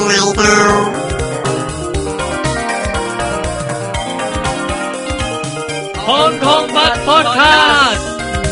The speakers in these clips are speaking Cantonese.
Hong Kong Bud Podcast。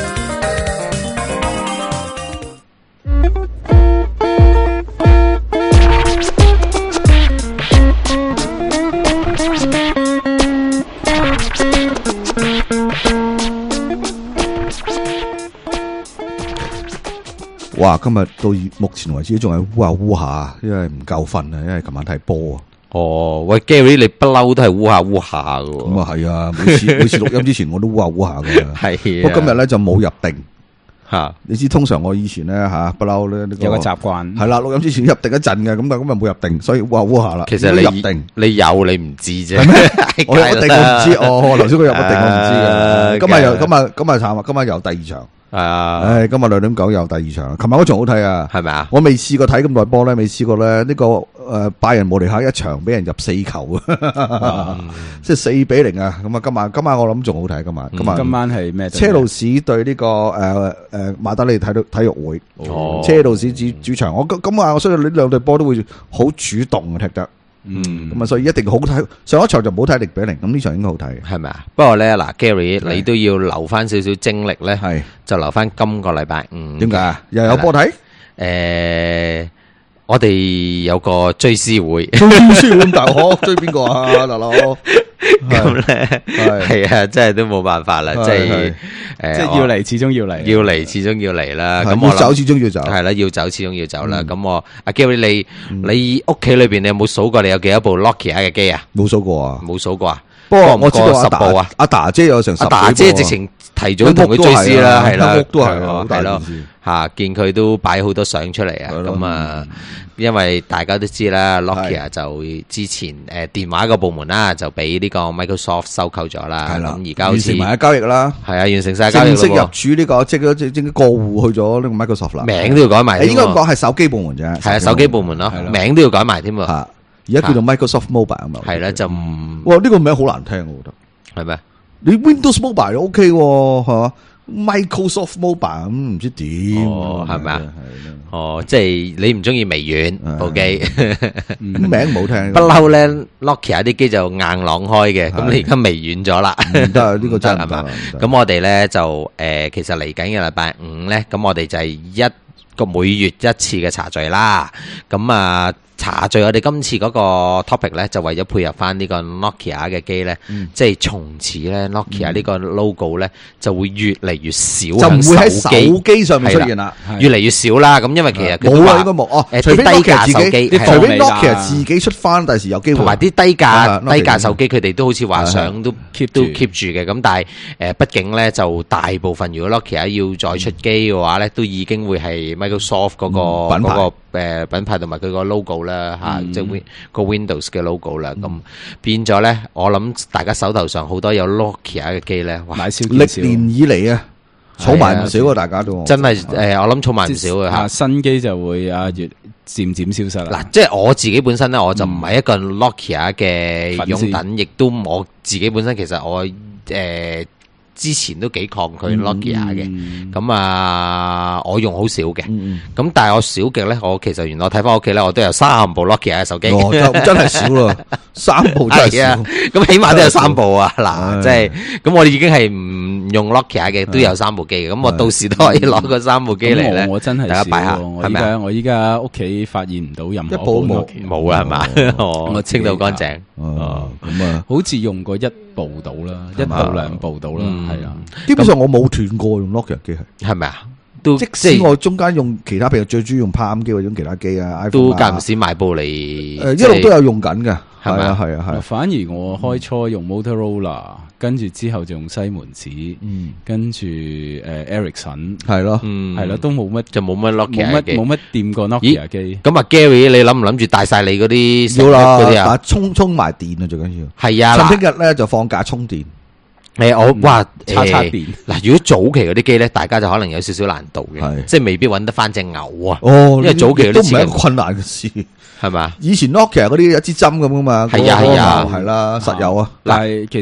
哇！今日到目前為止仲係烏下烏下，因為唔夠瞓啊，因為琴晚睇波啊。 哦，喂 Gary， 你不嬲都係烏下烏下噶。 咁啊係啊，每次錄音之前我都烏下烏下噶。 係， 不過今日咧就冇入定吓。 你知通常我以前咧吓不嬲咧呢個有個習慣係啦，錄音之前入定一陣嘅，咁但係今日冇入定，所以烏下烏下啦。 其實入定你有你唔知啫。 我入定我唔知，哦，頭先佢入咗定我唔知嘅。今日慘啊！今日又第二場。 係啊， 唉，今日2.9又第二場，琴晚嗰場好睇啊， 係咪啊？ 我未試過睇咁耐波咧，未試過咧呢個拜仁慕尼黑一場俾人入4球啊，即係4-0啊！咁啊，今晚我諗仲好睇，今晚係咩？車路士對呢個馬德里體育會，車路士主場，我相信呢兩隊波都會好主動踢得。咁啊，所以一定好睇。上一場就唔好睇0-0，咁呢場應該好睇， 係咪啊？不過咧，嗱 Gary， 你都要留翻少少精力咧，係就留翻今個禮拜五。點解啊？又有波睇？我哋有個追思會， 咁大鑊追邊個啊，大佬？ 咁咧係啊，真係都冇辦法啦，即係要嚟，始終要嚟， 始終要嚟啦。咁要走，始終要走， 係啦，要走，始終要走啦。咁我阿 Gary， 你屋企裏邊你有冇數過你有幾多部 Nokia 嘅機啊？ 冇數過啊， 冇數過啊。 不過我知道 10部啊， 阿達姐有成10部， 阿達姐直情提早同佢追思啦，係啦， 都係好大件事吓，見佢都擺好多相出嚟啊。咁啊，因為大家都知啦 ，Nokia 就之前電話個部門啦，就俾呢個 Microsoft 收購咗啦。係啦，咁而家好似完成埋交易啦， 係啊，完成晒交易， 正式入主呢個即係過戶去咗呢個 Microsoft 啦。 名都要改埋， 應該講係手機部門啫。 係啊，手機部門咯，名都要改埋添啊。 而家叫做 Microsoft Mobile 啊嘛。 係啦，就哇呢個名好難聽，我覺得。 係咩？ 你 Windows Mobile 都 OK 係嘛？Microsoft Mobile 咁唔知點， 係咪啊？哦，即係你唔中意微軟部機， 名唔好聽。 不嬲咧 ，Nokia 啲機就硬朗開嘅，咁你而家微軟咗啦， 唔得啊！呢個真係唔得。 咁我哋咧就其實嚟緊嘅禮拜五咧，咁我哋就係一個每月一次嘅茶聚啦。咁啊。茶聚我哋今次嗰個 topic 咧，就為咗配合翻呢個 Nokia 嘅機咧，即係從此咧 Nokia 呢個 logo 咧就會越嚟越少， 就唔會喺手機上面出現啦， 越嚟越少啦。咁因為其實冇啦，應該冇哦。除非 Nokia 自己，除非 Nokia 自己出翻，第時有機會。 同埋啲低價手機，佢哋都好似話想都 keep 住嘅。咁但係畢竟咧就大部分如果 Nokia 要再出機嘅話咧，都已經會係 Microsoft 嗰個品牌同埋佢個 logo 啦嚇，即係個 Windows 嘅 logo 啦。咁變咗咧，我諗大家手頭上好多有 Nokia 嘅機咧， 買少歷年以嚟啊，儲埋唔少啊，大家都真係我諗儲埋唔少嘅嚇。 新機就會越漸漸消失啦。 嗱，即係我自己本身咧，我就唔係一個 Nokia 嘅擁躉，亦都我自己本身其實我之前都幾抗拒 Nokia 嘅，咁我用好少嘅，咁但係我少極咧，我其實原來睇翻屋企咧，我都有3部 Nokia 嘅手機， 真係少咯，3部真係少， 咁起碼都有3部啊，嗱，即係咁我哋已經係唔用 Nokia 嘅，都有3部機嘅，咁我到時都可以攞個3部機嚟咧， 我真係大家擺下， 係咪啊？我依家屋企發現唔到任何一部冇啊，係嘛？我清到乾淨， 咁啊， 好似用過1部到啦，1到2部到啦。係啊， 基本上我冇斷過用 Nokia 機係咪啊？ 即使我中間用其他，譬如最主要用palm機或者用其他機啊， 都間唔時買部嚟， 一路都有用緊嘅，係咪啊？係啊，係。 反而我開初用 Motorola，跟住之後就用西門子，跟住Ericsson， 係咯， 係咯，都冇乜， 就冇乜 Nokia 機， 冇乜掂過 Nokia 機。 咁啊 Gary，你諗唔諗住帶晒你嗰啲要啦嗰啲啊？ 充埋電啊，最緊要。 係啊， 趁聽日咧就放假充電。 我哇， 叉電嗱，如果早期嗰啲機咧，大家就可能有少少難度嘅，即係未必揾得翻隻牛啊。 哦， 因為早期都唔係一個困難嘅事， 係咪？ 以前 Nokia 嗰啲一支針咁噶嘛， 係啊， 係啦，實有啊。 但係其實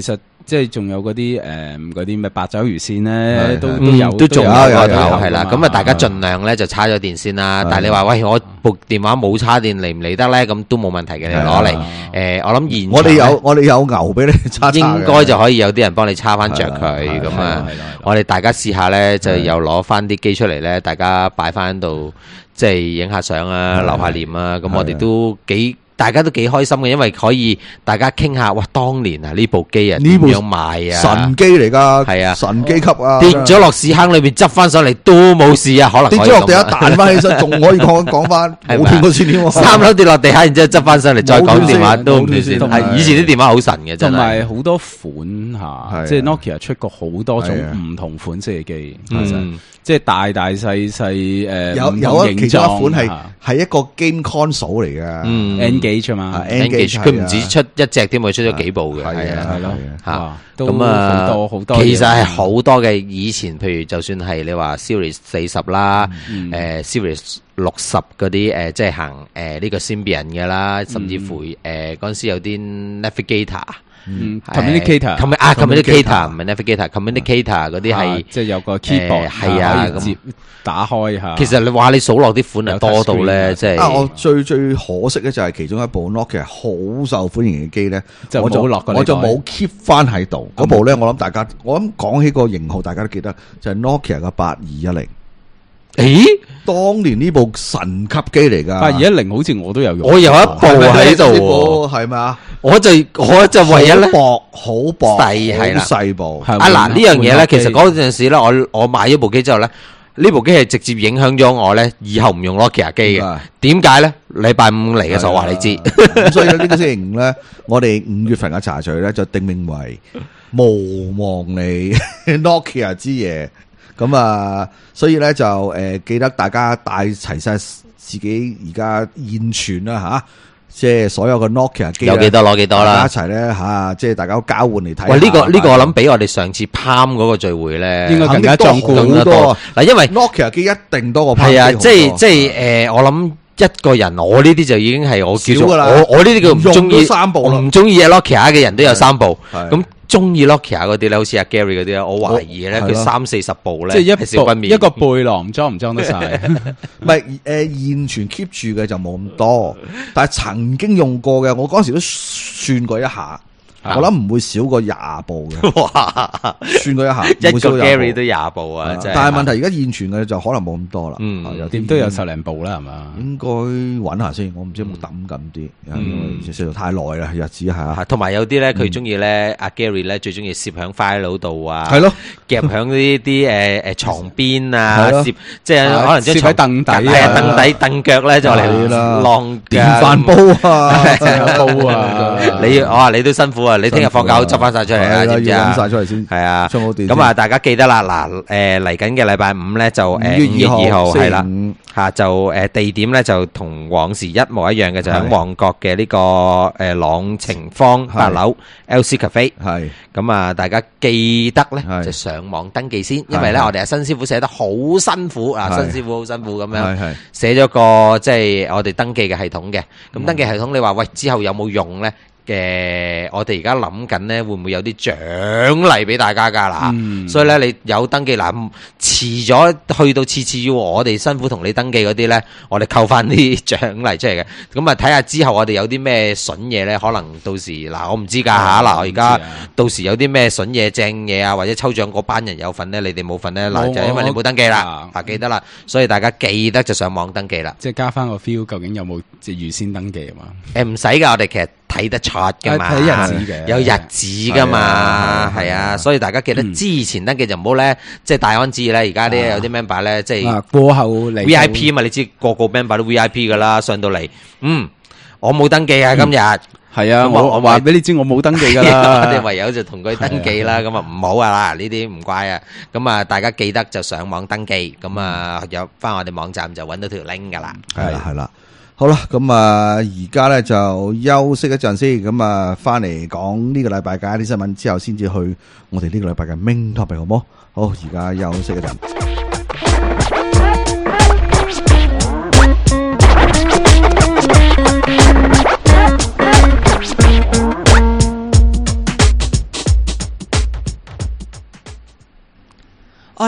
即係仲有嗰啲咩八爪魚線咧，都有都仲有個頭係係啦。咁啊，大家盡量咧就叉咗電先啦。但係你話喂，我部電話冇叉電嚟唔嚟得咧？咁都冇問題嘅，你攞嚟。我諗現我哋有牛俾你叉， 應該就可以有啲人幫你叉翻着佢。咁啊，我哋大家試下咧，就又攞翻啲機出嚟咧，大家擺翻喺度，即係影下相啊，留下念啊。咁我哋都大家都幾開心嘅，因為可以大家傾下，哇！當年啊呢部機啊點樣賣啊？ 神機嚟㗎， 係啊， 神機級啊！ 跌咗落屎坑裏邊執翻上嚟都冇事啊，可能跌咗落地下彈翻起身，仲可以講翻冇斷過線添喎。 3樓跌落地下，然之後執翻上嚟再講電話都唔斷線。係以前啲電話好神嘅，真係。 同埋好多款嚇，即係 Nokia 出過好多種唔同款式嘅機，即係大細誒， 有其中一款係一個 game console 嚟嘅 ，Engage 啊嘛 ，Engage 佢唔止出一隻添，佢出咗幾部嘅，係啊， 係咯嚇， 咁啊好多， 其實係好多嘅。以前譬如就算係你話 Series 40啦，Series 60嗰啲即係行呢個 Symbian 嘅啦，甚至乎嗰陣時有啲 Navigator。 communicator 唔係 navigator，communicator 嗰啲係即係有個 keyboard 係啊，咁打開下。 其實你話你數落啲款啊多到咧，即係我最可惜咧就係其中一部 Nokia 好受歡迎嘅機咧，我就冇 keep 翻喺度。嗰部咧我諗講起個型號，大家都記得就係 Nokia 嘅8210。 誒，當年呢部神級機嚟噶 ，8210好似我都有用， 我有一部喺度， 係咪啊？ 我就唯一咧好薄細係啦， 細部。 嗱呢樣嘢咧，其實嗰陣時咧，我買咗部機之後咧，呢部機係直接影響咗我咧，以後唔用 Nokia 機嘅。點解咧？禮拜五嚟嘅時候話你知， 咁所以呢個星期五咧，我哋5月份嘅茶敘咧就定名為無望你 Nokia 之夜。咁啊，所以咧就記得大家帶齊晒自己而家現存啦吓，即係所有嘅 Nokia 機有幾多攞幾多啦，一齊咧吓，即係大家交換嚟睇。喂，呢個我諗比我哋上次 Palm 嗰個聚會咧，應該更加壯觀好多。嗱，因為 Nokia 機一定多過 Palm 機。係啊，即係我諗一個人，我呢啲就已經係我叫做我呢啲叫唔中意3部，唔中意 Nokia 嘅人都有3部咁。中意 Nokia 嗰啲咧，好似阿 Gary 嗰啲咧，我懷疑咧佢30-40部咧，即係一個背囊裝唔裝得晒？ 唔係現存 keep 住嘅就冇咁多，但係曾經用過嘅，我嗰時都算過一下。我諗唔會少過20部嘅，哇！算過一下， 一個 Gary 都20部啊！ 但係問題而家現存嘅就可能冇咁多啦。 有啲都有10零部啦，係嘛？ 應該揾下先，我唔知有冇抌緊啲，因為實在太耐啦，日子係。 同埋有啲咧，佢中意咧，阿 Gary 咧最中意攝響 file 度啊， 係咯， 夾響呢啲床邊啊，攝即係可能張喺凳底， 係啊，凳底凳腳咧就嚟晾電飯煲啊， 煲啊，你都辛苦。你聽日放假執翻晒出嚟啦，知唔知啊？ 晒出嚟先， 係啊。咁啊，大家記得啦，嗱，嚟緊嘅禮拜5咧就5月2號係啦，吓就地點咧就同往時一模一樣嘅，就喺旺角嘅呢個朗晴坊8樓 LC Cafe。係咁啊，大家記得咧就上網登記先，因為咧我哋阿新師傅寫得好辛苦啊，新師傅好辛苦咁樣寫咗個即係我哋登記嘅系統嘅。咁登記系統你話喂之後有冇用咧？我哋而家諗緊咧，會唔會有啲獎勵俾大家噶啦？所以咧，你有登記嗱，遲咗去到次要我哋辛苦同你登記嗰啲咧，我哋扣翻啲獎勵出嚟嘅。咁啊，睇下之後我哋有啲咩筍嘢咧，可能到時嗱，我唔知噶吓嗱，我而家到時有啲咩筍嘢正嘢啊，或者抽獎嗰班人有份咧，你哋冇份咧，嗱就因為你冇登記啦，嗱記得啦，所以大家記得就上網登記啦。 即係加翻個 feel，究竟有冇即係預先登記啊嘛？ 唔使噶，我哋其實睇得出噶嘛，睇日子嘅，有日子噶嘛，係啊，所以大家記得之前登記就唔好咧，即係大安旨意咧。而家啲有啲 member 咧，即係過後嚟 VIP 嘛，你知個個 member 都 VIP 噶啦，上到嚟，我冇登記啊，今日係啊，我話俾你知，我冇登記噶啦， 我哋唯有就同佢登記啦，咁啊唔好啊啦，呢啲唔乖啊，咁啊大家記得就上網登記，咁啊有翻我哋網站就揾到條 link 噶啦， 係啦。好啦，咁啊，而家咧就休息一陣先，咁啊，翻嚟講呢個禮拜嘅啲新聞之後，先至去我哋呢個禮拜嘅 main topic 好冇？好，而家休息一陣。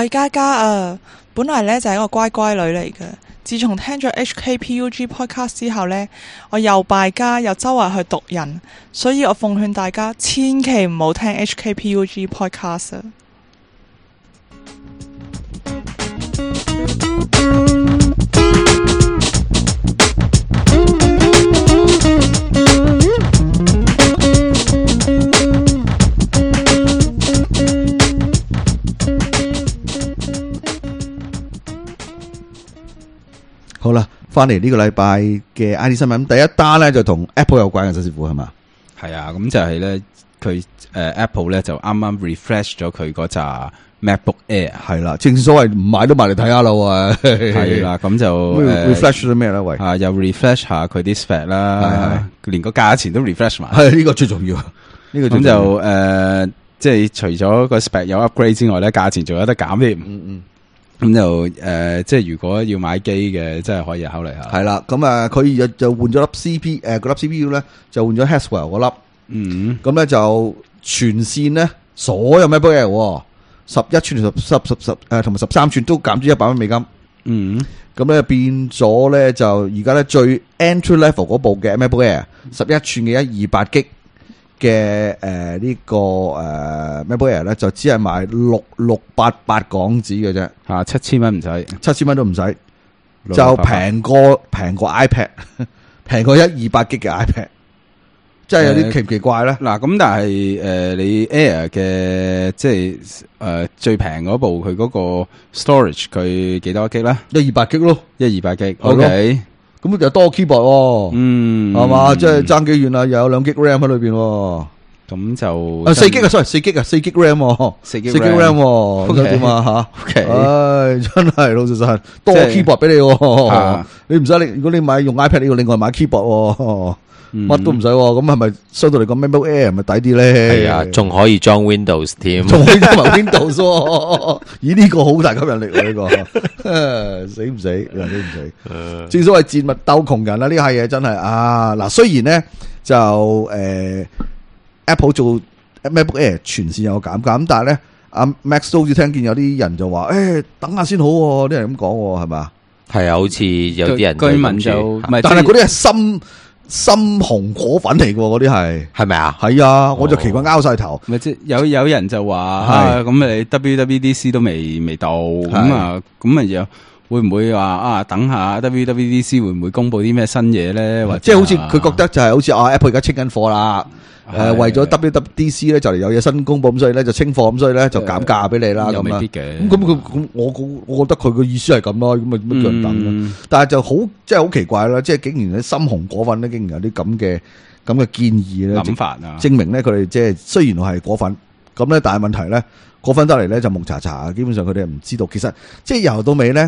係嘉嘉啊，本來呢就係一個乖乖女嚟嘅。自從聽咗 HKPUG podcast 之後呢，我又敗家又周圍去毒人，所以我奉勸大家千祈唔好聽 HKPUG podcast 啊。 好啦，翻嚟呢個禮拜嘅 IT 新聞，第一單咧就同 Apple 有關嘅，周師傅係嘛？ 係啊，咁就係咧，佢Apple 咧就啱啱 refresh 咗佢嗰扎 MacBook Air， 係啦，正所謂唔買都買嚟睇下咯， 係啦，咁就 refresh 咗咩咧？喂， 又 refresh 下佢啲 spec 啦，連個價錢都 refresh 埋， 係呢個最重要。呢個咁就即係除咗個 spec 有 upgrade 之外咧，價錢仲有得減添。咁就即係如果要買機嘅，真係可以考慮下。 係啦，咁佢就換咗粒 嗰粒 CPU 咧，就換咗 Haswell 嗰粒。咁咧就全線咧，所有 MacBook Air 11寸同埋13寸都減咗$100美金。咁咧變咗咧就而家咧最 entry level 嗰部嘅 MacBook Air 11寸嘅128GB嘅呢個MacBook Air 咧就只係賣6688港紙嘅啫， 吓7000蚊唔使 ，7000蚊都唔使，就平過 iPad， 平過128GB嘅 iPad， 真係有啲奇唔奇怪咧？ 嗱，咁但係你 Air 嘅即係最平嗰部佢嗰個 storage 佢幾多 G 咧 ？128GB咯 ，128GB，OK。 咁就多 keyboard， 係嘛？即係爭幾遠啊？又有2GB RAM 喺裏邊， 咁就 4GB 啊 ，sorry， 4GB RAM，4GB RAM，咁就點啊？吓，OK，唉，真係老實實多 keyboard 俾你，你唔使如果你買用 iPad， 你要另外買 keyboard，乜都唔使，咁係咪相對嚟講 MacBook Air 係咪抵啲咧？ 係啊，仲可以裝 Windows 添， 仲可以裝埋 Windows，咦呢個好大吸引力喎呢個，死唔死？死唔死？正所謂賤物鬥窮人啦，呢下嘢真係啊！嗱，雖然咧就Apple 做 MacBook Air 全線有減價，咁但係咧阿 Max 都好似聽見有啲人就話，等下先好，啲人咁講係嘛？ 係啊，好似有啲人居民就， 但係嗰啲係深紅果粉嚟嘅，嗰啲係咪啊？ 係啊，我就奇怪拗晒頭。 咪即係有人就話咁你 WWDC 都未到，咁啊又會唔會話等下 WWDC 會唔會公布啲咩新嘢咧？或者即係好似佢覺得就係好似Apple 而家清緊貨啦。為咗 WWDC 咧就嚟有嘢新公布，咁所以咧就清貨，咁所以咧就減價俾你啦。咁未必嘅。 咁我覺得佢個意思係咁咯。咁咪乜叫人等？但係就好即係好奇怪啦。即係竟然喺深紅果粉咧，竟然有啲咁嘅建議咧， 諗法啊， 證明咧佢哋即係雖然係果粉咁咧，但係問題咧果粉得嚟咧就蒙查查，基本上佢哋唔知道。其實即係由到尾咧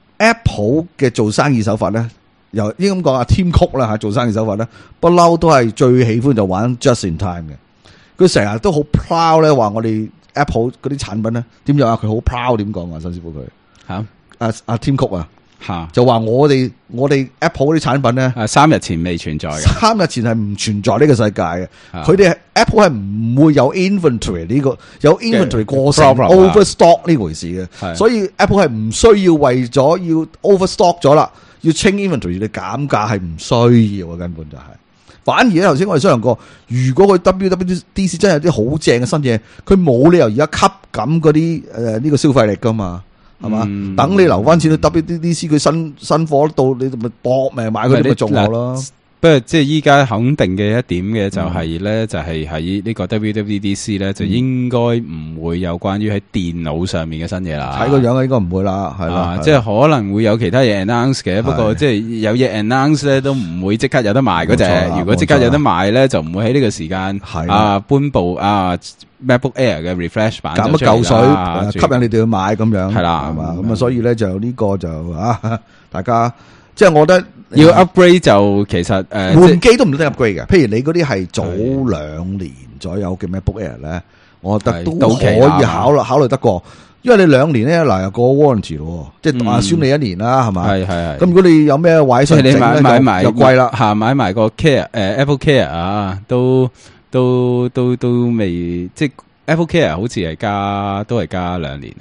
，Apple 嘅做生意手法咧。又應該咁講Tim Cook 啦，做生意手法咧，不嬲都係最喜歡就玩 just in time 嘅。佢成日都好 proud 咧，話我哋 Apple 嗰啲產品咧，點樣啊？佢好 proud 點講啊？新師傅佢阿 Tim Cook 就話我哋 Apple 嗰啲產品咧 ，3日前未存在嘅 ，3日前係唔存在呢個世界嘅。佢哋 Apple 係唔會有 inventory 呢個有 inventory 過剩 overstock 呢回事嘅，所以 Apple 係唔需要為咗要 overstock 咗啦。要清 inventory 你減價係唔需要嘅，根本就係。反而咧，頭先我哋商量過，如果佢 WWDC 真係有啲好正嘅新嘢，佢冇理由而家吸緊嗰啲呢個消費力噶嘛，係嘛？等你留翻錢到 WWDC 佢新貨到，你咪搏命買佢咪中我咯。 不過即係依家肯定嘅一點嘅就係咧，就係喺呢個 WWDC 咧，就應該唔會有關於喺電腦上面嘅新嘢啦。 睇個樣應該唔會啦，係啦， 即係可能會有其他嘢 announce 嘅，不過即係有嘢 announce 咧都唔會即刻有得賣嗰隻。如果即刻有得賣咧，就唔會喺呢個時間搬部MacBook Air 嘅 refresh 版減一嚿水，吸引你哋去買咁樣， 係啦， 係嘛？咁啊，所以咧就呢個就大家。即係我覺得要 upgrade 就其實換機都唔得 upgrade 嘅。譬如你嗰啲係早2年左右嘅 MacBook Air 咧，我覺得都可以考慮得過。因為你2年咧嗱有個 warranty 咯，即係話算你1年啦，係咪？係。咁如果你有咩壞上整咧，買埋就貴啦。 嚇，買埋個 Care Apple Care 啊，都未即係 Apple Care 好似係都係加2年係嘛？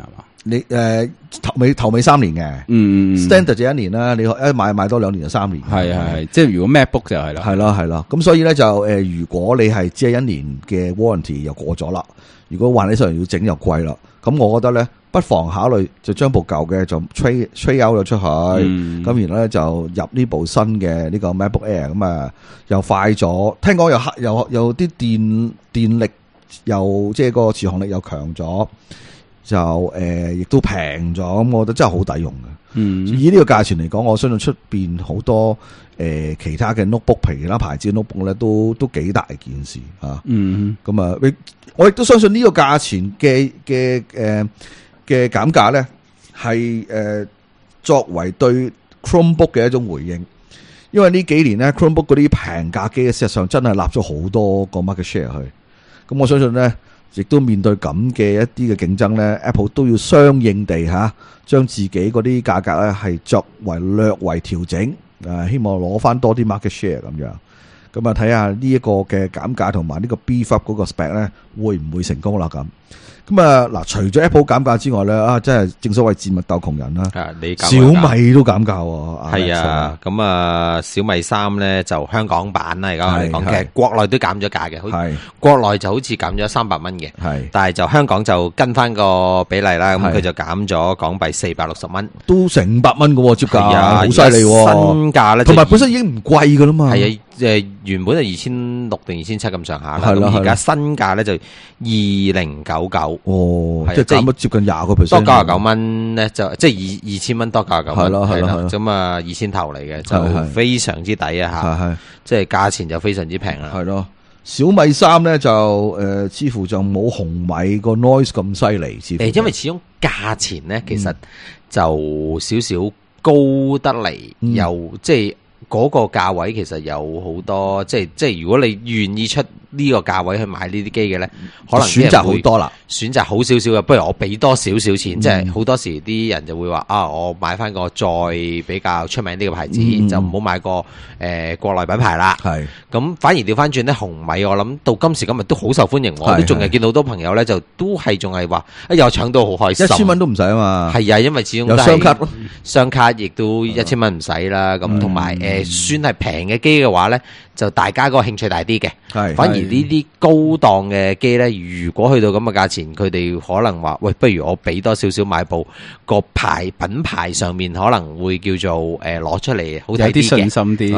你頭尾3年嘅，standard 就1年啦，你一買多2年就3年， 係，即係如果 MacBook 就係啦， 係咯，咁所以咧就如果你係只係1年嘅 warranty 又過咗啦，如果換起上嚟要整又貴啦，咁我覺得咧不妨考慮就將部舊嘅就 trade out 咗出去，咁然後咧就入呢部新嘅呢個 MacBook Air， 咁啊又快咗，聽講有啲電力又即係個持航力又強咗。就亦都平咗，咁我覺得真係好抵用嘅。以呢個價錢嚟講，我相信出邊好多其他嘅 notebook， 其他牌子 notebook 咧都幾大件事嚇。咁啊，我亦都相信呢個價錢嘅減價咧，係作為對 Chromebook 嘅一種回應，因為呢幾年咧 Chromebook 嗰啲平價機事實上真係立咗好多個 market share 去，咁我相信咧。亦都面對咁嘅一啲嘅競爭咧 ，Apple 都要相應地將自己嗰啲價格咧係作為略為調整，希望攞翻多啲 market share 咁樣。咁啊睇下呢一個嘅減價同埋呢個 beef up 嗰個 spec 咧會唔會成功啦咁。咁啊嗱，除咗 Apple 減價之外咧，真係正所謂賤物鬥窮人啦。小米都減價喎。 係啊，咁啊小米3咧就香港版啦，而家我哋講嘅，國內都減咗價嘅，係國內就好似減咗300蚊嘅，係，但係就香港就跟翻個比例啦，咁佢就減咗港幣460蚊，都成500蚊嘅，接價好犀利。新價咧，同埋本身已經唔貴噶啦嘛。係啊。原本就2600定2700咁上下啦，咁而家新價咧就2099， 即係減咗接近20%， 多99蚊咧就即係2000蚊多99蚊，係啦，咁啊2000頭嚟嘅就非常之抵啊吓，即係價錢就非常之平啦，係咯。 小米3咧就似乎就冇紅米個 noise 咁犀利，似乎因為始終價錢咧其實就少少高得嚟，又即係。嗰個價位其實有好多，即係如果你願意出呢個價位去買呢啲機嘅咧，可能選擇好多啦， 選擇好少少嘅。不如我俾多少少錢，即係好多時啲人就會話我買翻個再比較出名啲嘅牌子，就唔好買個國內品牌啦。係咁，反而調翻轉咧，紅米我諗到今時今日都好受歡迎，我都仲係見到好多朋友咧，就都係仲係話又搶到好開心 ，1000蚊都唔使啊嘛。 係啊，因為始終都係雙卡，亦都1000蚊唔使啦。咁同埋算係平嘅機嘅話咧，就大家個興趣大啲嘅。係，反而呢啲高檔嘅機咧，如果去到咁嘅價錢，佢哋可能話：喂，不如我俾多少少買部個品牌上面可能會叫做攞出嚟好睇啲嘅， 信心啲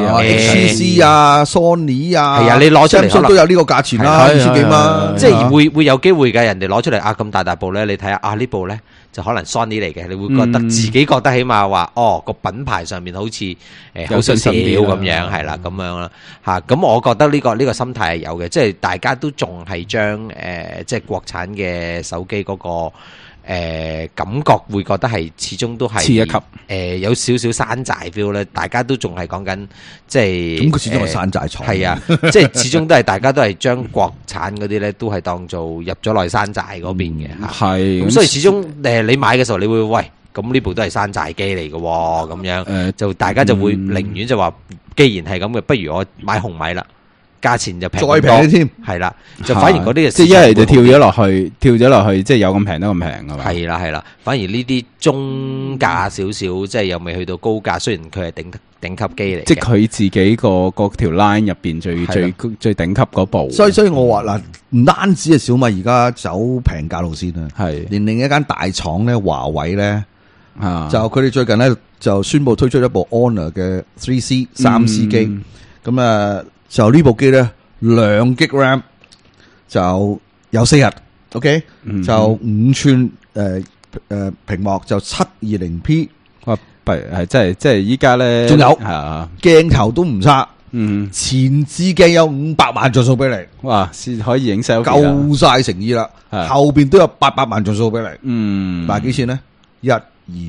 HTC 啊、Sony 啊， 係啊，你攞出嚟都有呢個價錢啦，2000幾蚊， 即係會有機會嘅。人哋攞出嚟咁大部咧，你睇下呢部咧。就可能 Sony 嚟嘅，你會覺得自己覺得起碼話個品牌上面好似好信心啲咁樣，係啦咁樣啦嚇。咁我覺得呢個心態係有嘅，即係大家都仲係將即係國產嘅手機嗰個感覺會覺得係始終都係次一級，有少少山寨 feel 咧。大家都仲係講緊即係咁，佢始終係山寨廠， 係啊，即係始終都係大家都係將國產嗰啲咧都係當做入咗內山寨嗰邊嘅嚇。係咁，所以始終你買嘅時候，你會喂咁呢部都係山寨機嚟嘅喎，咁樣就大家就會寧願就話，既然係咁嘅，不如我買紅米啦。價錢就平再平啲添，係啦，就反而嗰啲即係一係就跳咗落去，即係有咁平得咁平㗎嘛。 係啦，反而呢啲中價少少，即係又未去到高價，雖然佢係頂級機嚟。 即係佢自己個條 line 入邊最頂級嗰部。 所以我話嗱，唔單止係小米而家走平價路線啊，係連另一間大廠咧，華為咧，就佢哋最近咧就宣布推出一部 Honor 嘅 3C 機，咁就呢部機咧2 GB RAM 就有4日 ，OK，就5寸屏幕就720P， 哇，係即係依家咧， 仲有鏡頭都唔差，前置鏡有500萬像素俾你， 哇，先可以影相， 夠晒誠意啦，後邊都有800萬像素俾你，賣幾錢咧？1280，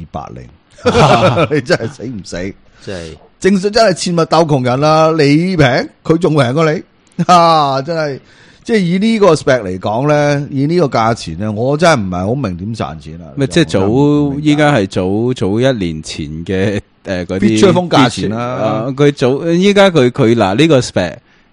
你真係死唔死？即係。正式真係切勿鬥窮人啦！你平，佢仲平過你，真係即係以呢個 spec 嚟講咧，以呢個價錢咧，我真係唔係好明點賺錢啦。 咪即係依家係早1年前嘅嗰啲追風價錢啦。 佢依家佢嗱呢個 spec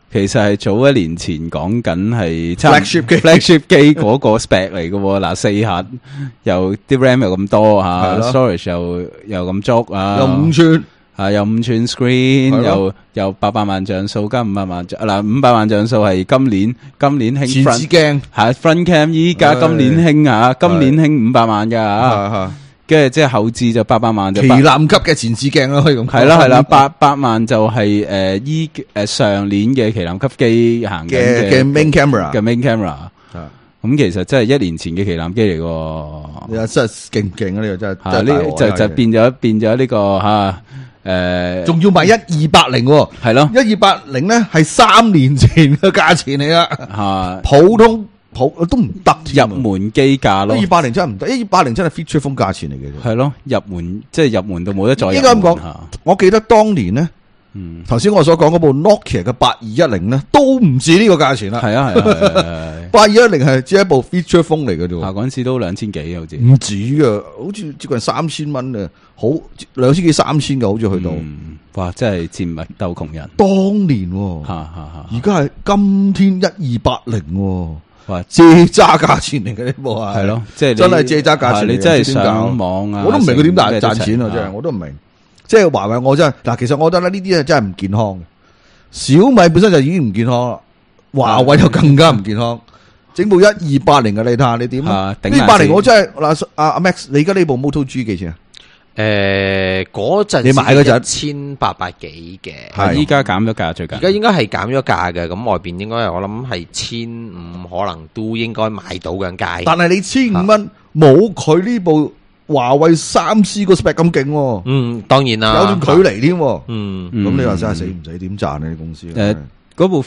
其實係早一年前講緊係 flagship 機嗰個 spec 嚟嘅喎，嗱4核又啲 RAM 又咁多嚇 ，storage 又咁足啊， 又5寸。 有5寸 screen， 又800萬像素加500萬像嗱500萬像素係今年興前置鏡係 front cam， 依家今年興啊，今年興500萬㗎嚇，跟住即係後置就800萬就旗艦級嘅前置鏡咯，可以咁講。 係啦，800萬就係上年嘅旗艦級機行嘅 main camera 嘅 main camera。咁其實真係1年前嘅旗艦機嚟喎， 真係勁啊！呢個真係呢就變咗呢個嚇。 仲要賣1280喎， 係咯 ，1280咧係3年前嘅價錢嚟啦，普通都唔得， 入門機價咯 ，1280真係唔得，1280真係 feature phone 價錢嚟嘅， 係咯，入門即係入門到冇得再入門。 應該咁講，我記得當年咧，頭先我所講嗰部 Nokia 嘅8210咧，都唔止呢個價錢啦， 係啊 8210係只係一部 feature phone 嚟嘅啫， 嗰陣時都2000幾好似， 唔止㗎，好似接近3000蚊啊，好2000幾3000嘅，好似去到， 哇！真係賤物鬥窮人， 當年，而家係今天1280，哇！借揸價錢嚟嘅呢部係咯，即係真係借揸價錢， 你真係上網啊， 我都唔明佢點賺錢啊，真係我都唔明。即係華為，我真係嗱，其實我覺得咧呢啲真係唔健康嘅。小米本身就已經唔健康啦，華為就更加唔健康。整部1280嘅，你睇下你點啊？1280我真係嗱，阿 Max， 你而家呢部 Moto G 幾錢啊？ 嗰陣你買嗰陣 1800幾嘅， 係依家減咗價最近。 而家應該係減咗價嘅，咁外邊應該我諗係1500，可能都應該買到嘅價。 但係你1500蚊冇佢呢部華為3C 個 spec 咁勁， 當然啦， 有段距離添，咁你話真係死唔死？點賺呢啲公司？ 嗰部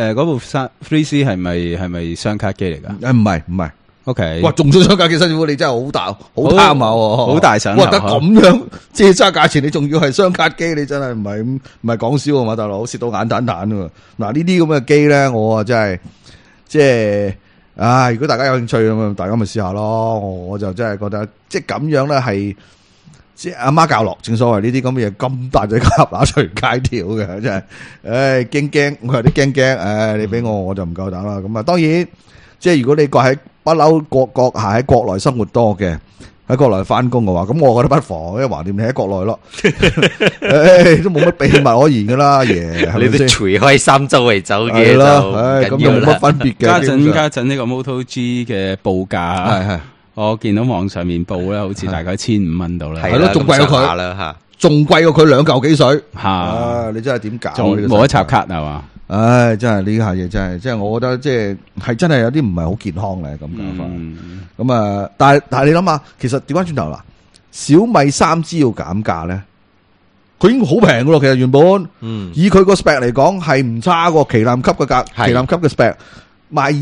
3C 係咪雙卡機嚟噶？ 唔係。 OK， 哇，仲想雙卡機辛苦，你真係好貪啊！ 好大神， 哇，得咁樣借揸價錢，你仲要係雙卡機，你真係唔係講笑啊嘛，大佬蝕到眼彈彈喎！嗱，呢啲咁嘅機咧，我啊真係即係。如果大家有興趣咁，大家咪試下咯。我就真係覺得，即係咁樣咧，係即係阿媽教落，正所謂呢啲咁嘅嘢，咁大隻蛤乸隨街跳嘅，真係，驚，我有啲驚，你俾我就唔夠膽啦。咁啊，當然，即係如果你喺不嬲國下喺國內生活多嘅，喺國內翻工嘅話，咁我覺得不妨，因為橫掂你喺國內咯，都冇乜秘密可言噶啦，爺， 你都除開三周圍走嘅咯，咁又冇乜分別嘅。 家陣呢個 Moto G 嘅報價，係我見到網上面報咧，好似大概1500蚊到啦， 係咯，仲貴過佢啦吓，仲貴過佢2嚿幾水吓，你真係點搞？ 冇得插卡係嘛？ 唉，真係呢下嘢真係，即係我覺得即係真係有啲唔係好健康嘅咁講法。咁啊，但係你諗下，其實調翻轉頭啦，小米3G要減價咧，佢已經好平噶咯。其實原本，以佢個 spec 嚟講係唔差過旗艦級嘅價，旗艦級嘅 spec 賣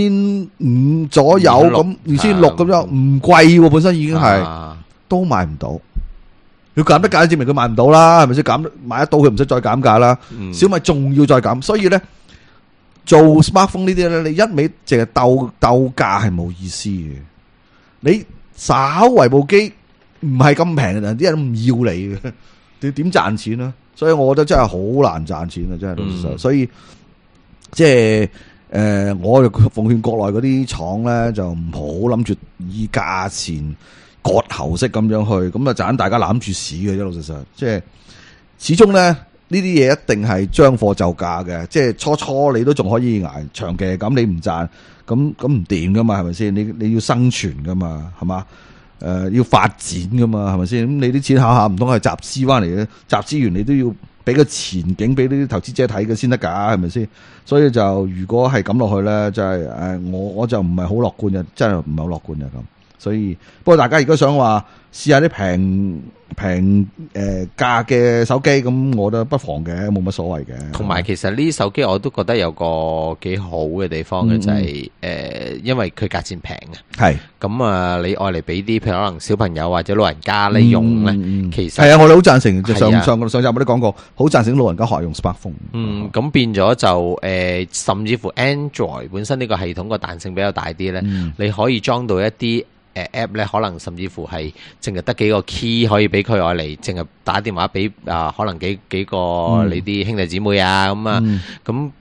2500左右，咁2600咁樣唔貴，本身已經係都買唔到。要減得價，證明佢買唔到啦，係咪先？買得到佢唔使再減價啦。小米仲要再減，所以咧做 smartphone 呢啲咧，你一味淨係鬥價係冇意思嘅。你稍為部機唔係咁平嘅人，啲人都唔要你嘅，你點賺錢啊？所以我覺得真係好難賺錢啊！真係，所以即係我就奉勸國內嗰啲廠咧，就唔好諗住以價錢割喉式咁樣去，咁啊盞大家攬住屎嘅，老實實，即係始終咧呢啲嘢一定係將貨就價嘅，即係初你都仲可以捱，長期咁你唔賺，咁唔掂噶嘛，係咪先？你要生存噶嘛，係嘛？要發展噶嘛，係咪先？咁你啲錢下唔通係集資翻嚟嘅？集資完你都要俾個前景俾呢啲投資者睇嘅先得噶，係咪先？所以就如果係咁落去咧，就係我就唔係好樂觀嘅，真係唔係好樂觀嘅咁。所以，不過大家如果想話試下啲平價嘅手機，咁我覺得不妨嘅，冇乜所謂嘅。 同埋其實呢啲手機我都覺得有個幾好嘅地方嘅，就係因為佢價錢平啊。係咁啊，你愛嚟俾啲譬如可能小朋友或者老人家咧用咧，其實係啊，我哋好贊成。上集我都講過，好贊成老人家學用 smartphone。 咁變咗就甚至乎 Android 本身呢個系統個彈性比較大啲咧，你可以裝到一啲app 咧，可能甚至乎係淨係得幾個 key 可以俾佢愛嚟，淨係打電話俾可能幾個你啲兄弟姊妹啊咁啊，咁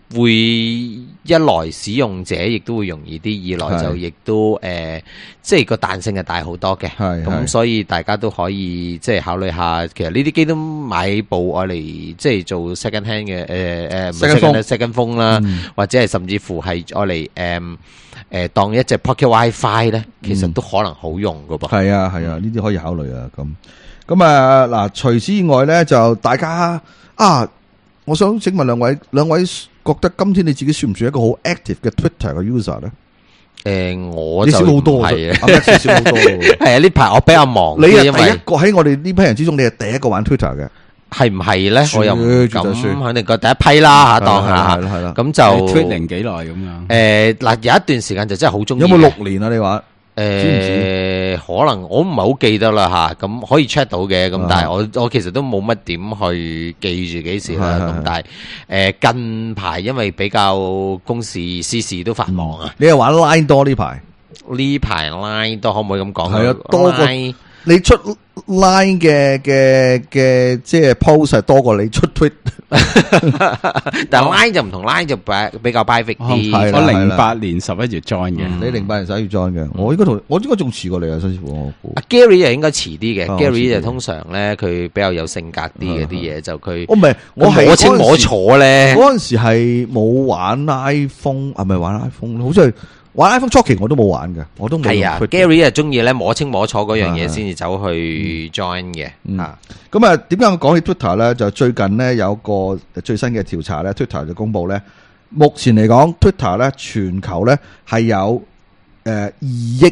會一來使用者亦都會容易啲，二來就亦都即係個彈性係大好多嘅。咁所以大家都可以即係考慮下，其實呢啲機都買部愛嚟即係做 second hand 嘅second phone 啦，或者係甚至乎係愛嚟當一隻 pocket WiFi 咧，其實都可能好用噶噃。 係啊，呢啲可以考慮啊。咁啊嗱，除此以外咧，就大家我想請問兩位覺得今天你自己算唔算一個好 active 嘅 Twitter 嘅 user 咧？ 我就少好多係少好多。 係啊，呢排我比較忙。 你係第一個喺我哋呢批人之中，你係第一個玩 Twitter 嘅， 係唔係咧？我又唔咁肯定個第一批啦嚇，當下係啦。咁就 Twitter 幾耐咁樣？ 嗱，有一段時間就真係好中意。 有冇6年啊？你話？ 可能我唔係好記得啦嚇，咁可以 check 到嘅，咁但係我其實都冇乜點去記住幾時啦，咁但係近排因為比較公事私事都繁忙啊。 你係玩 Line 多呢排？ 呢排 Line 多可唔可以咁講？ 係啊，多過你出 Line 嘅即係 post 係多過你出 tweet。 但 Line 就唔同 ，Line 就比較 private 啲。 我08年11月 join 嘅， 你08年11月 join 嘅，我應該仲遲過你啊，新師傅。我估。 Gary 就應該遲啲嘅，Gary 就通常咧佢比較有性格啲嘅啲嘢，就佢。 唔係，我係摸清摸楚咧。 嗰陣時係冇玩 iPhone，係咪玩 iPhone？好似係。玩 iPhone 初期我都冇玩嘅，我都冇。係啊 ，Gary 係中意咧摸清摸楚嗰樣嘢先至走去 join 嘅。 咁啊，點解我講起 Twitter 咧？就最近咧有個最新嘅調查咧 ，Twitter 就公布咧，目前嚟講 Twitter 咧全球咧係有2億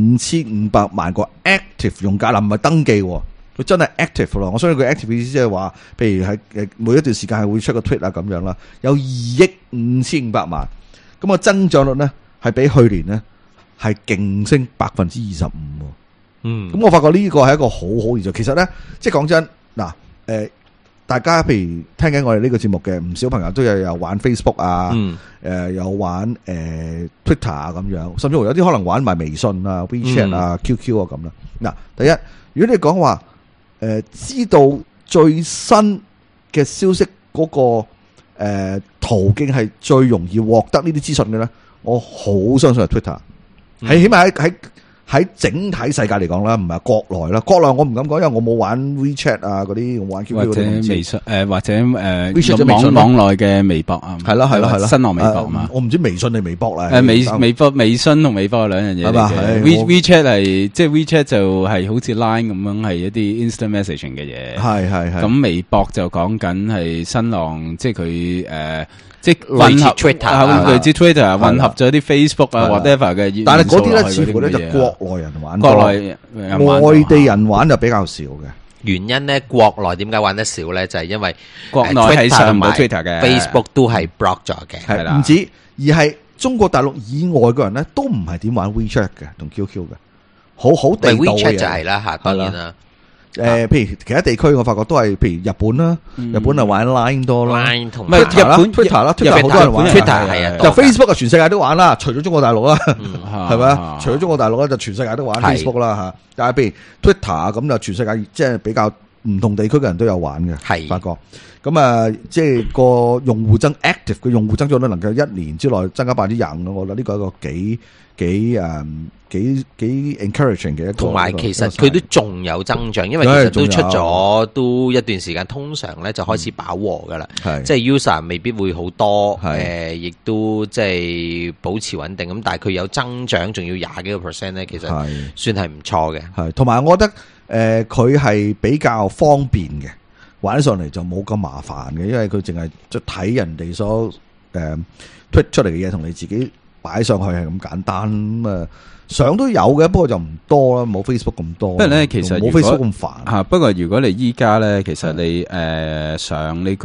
5500萬個 active 用家啦，唔係登記，佢真係 active 咯。我相信佢 active 意思即係話，譬如喺每一段時間係會出個 tweet 啊咁樣啦，有2億5500萬，咁個增長率咧。係比去年咧係勁升25%。咁我發覺呢個係一個好好現象。其實咧，即係講真嗱，大家譬如聽緊我哋呢個節目嘅唔少朋友都有玩 Facebook 啊，有玩Twitter 啊咁樣，甚至乎有啲可能玩埋微信啊、WeChat 啊、QQ 啊咁啦。嗱，第一，如果你講話知道最新嘅消息嗰個途徑係最容易獲得呢啲資訊嘅咧？我好相信係 Twitter，起碼喺整體世界嚟講啦，唔係國內啦。國內我唔敢講，因為我冇玩 WeChat 啊嗰啲，我玩 QQ 或者微信或者網內嘅微博啊， 係啦， 新浪微博嘛。 我唔知微信定微博啦。 微信同微博係兩樣嘢嚟嘅。WeChat 係即係 WeChat 就係好似 Line 咁樣係一啲 instant messaging 嘅嘢。係。咁微博就講緊係新浪，即係佢即係混合 Twitter， 類似 Twitter 混合咗啲 Facebook 啊 whatever 嘅， 但係嗰啲咧似乎咧就國內人玩，外地人玩就比較少嘅。 原因咧，國內點解玩得少咧？就係因為國內係上唔到 Twitter 嘅 ，Facebook 都係 block 咗嘅， 係啦，唔止，而係中國大陸以外嘅人咧都唔係點玩 WeChat 嘅同 QQ 嘅，好地道嘅嘢。 WeChat 就係啦嚇，當然啦。 譬如其他地區，我發覺都係，譬如日本啦，日本係玩 Line 多啦 ，Line 同日本 Twitter 啦，Twitter 好多人玩 Twitter 係啊， 就 Facebook 啊，全世界都玩啦，除咗中國大陸啦，係咪啊？除咗中國大陸咧，就全世界都玩 Facebook 啦嚇。但係譬如 Twitter 咁就全世界即係比較唔同地區嘅人都有玩嘅，係發覺。咁啊，即係個用戶active 嘅用戶增長率能夠1年之內增加25%，我覺得呢個係一個幾 encouraging 嘅一個。同埋其實佢都仲有增長，因為其實都出咗都一段時間，通常咧就開始飽和噶啦，即係 user 未必會好多，亦都即係保持穩定。咁但係佢有增長，仲要20幾個%咧，其實算係唔錯嘅。係，同埋我覺得佢係比較方便嘅。玩上嚟就冇咁麻煩嘅，因為佢淨係即係睇人哋所推出嚟嘅嘢，同你自己擺上去係咁簡單咁啊。相都有嘅，不過就唔多啦，冇 Facebook 咁多。不過咧，其實冇 Facebook 咁煩嚇。 不過如果你依家咧，其實你上呢個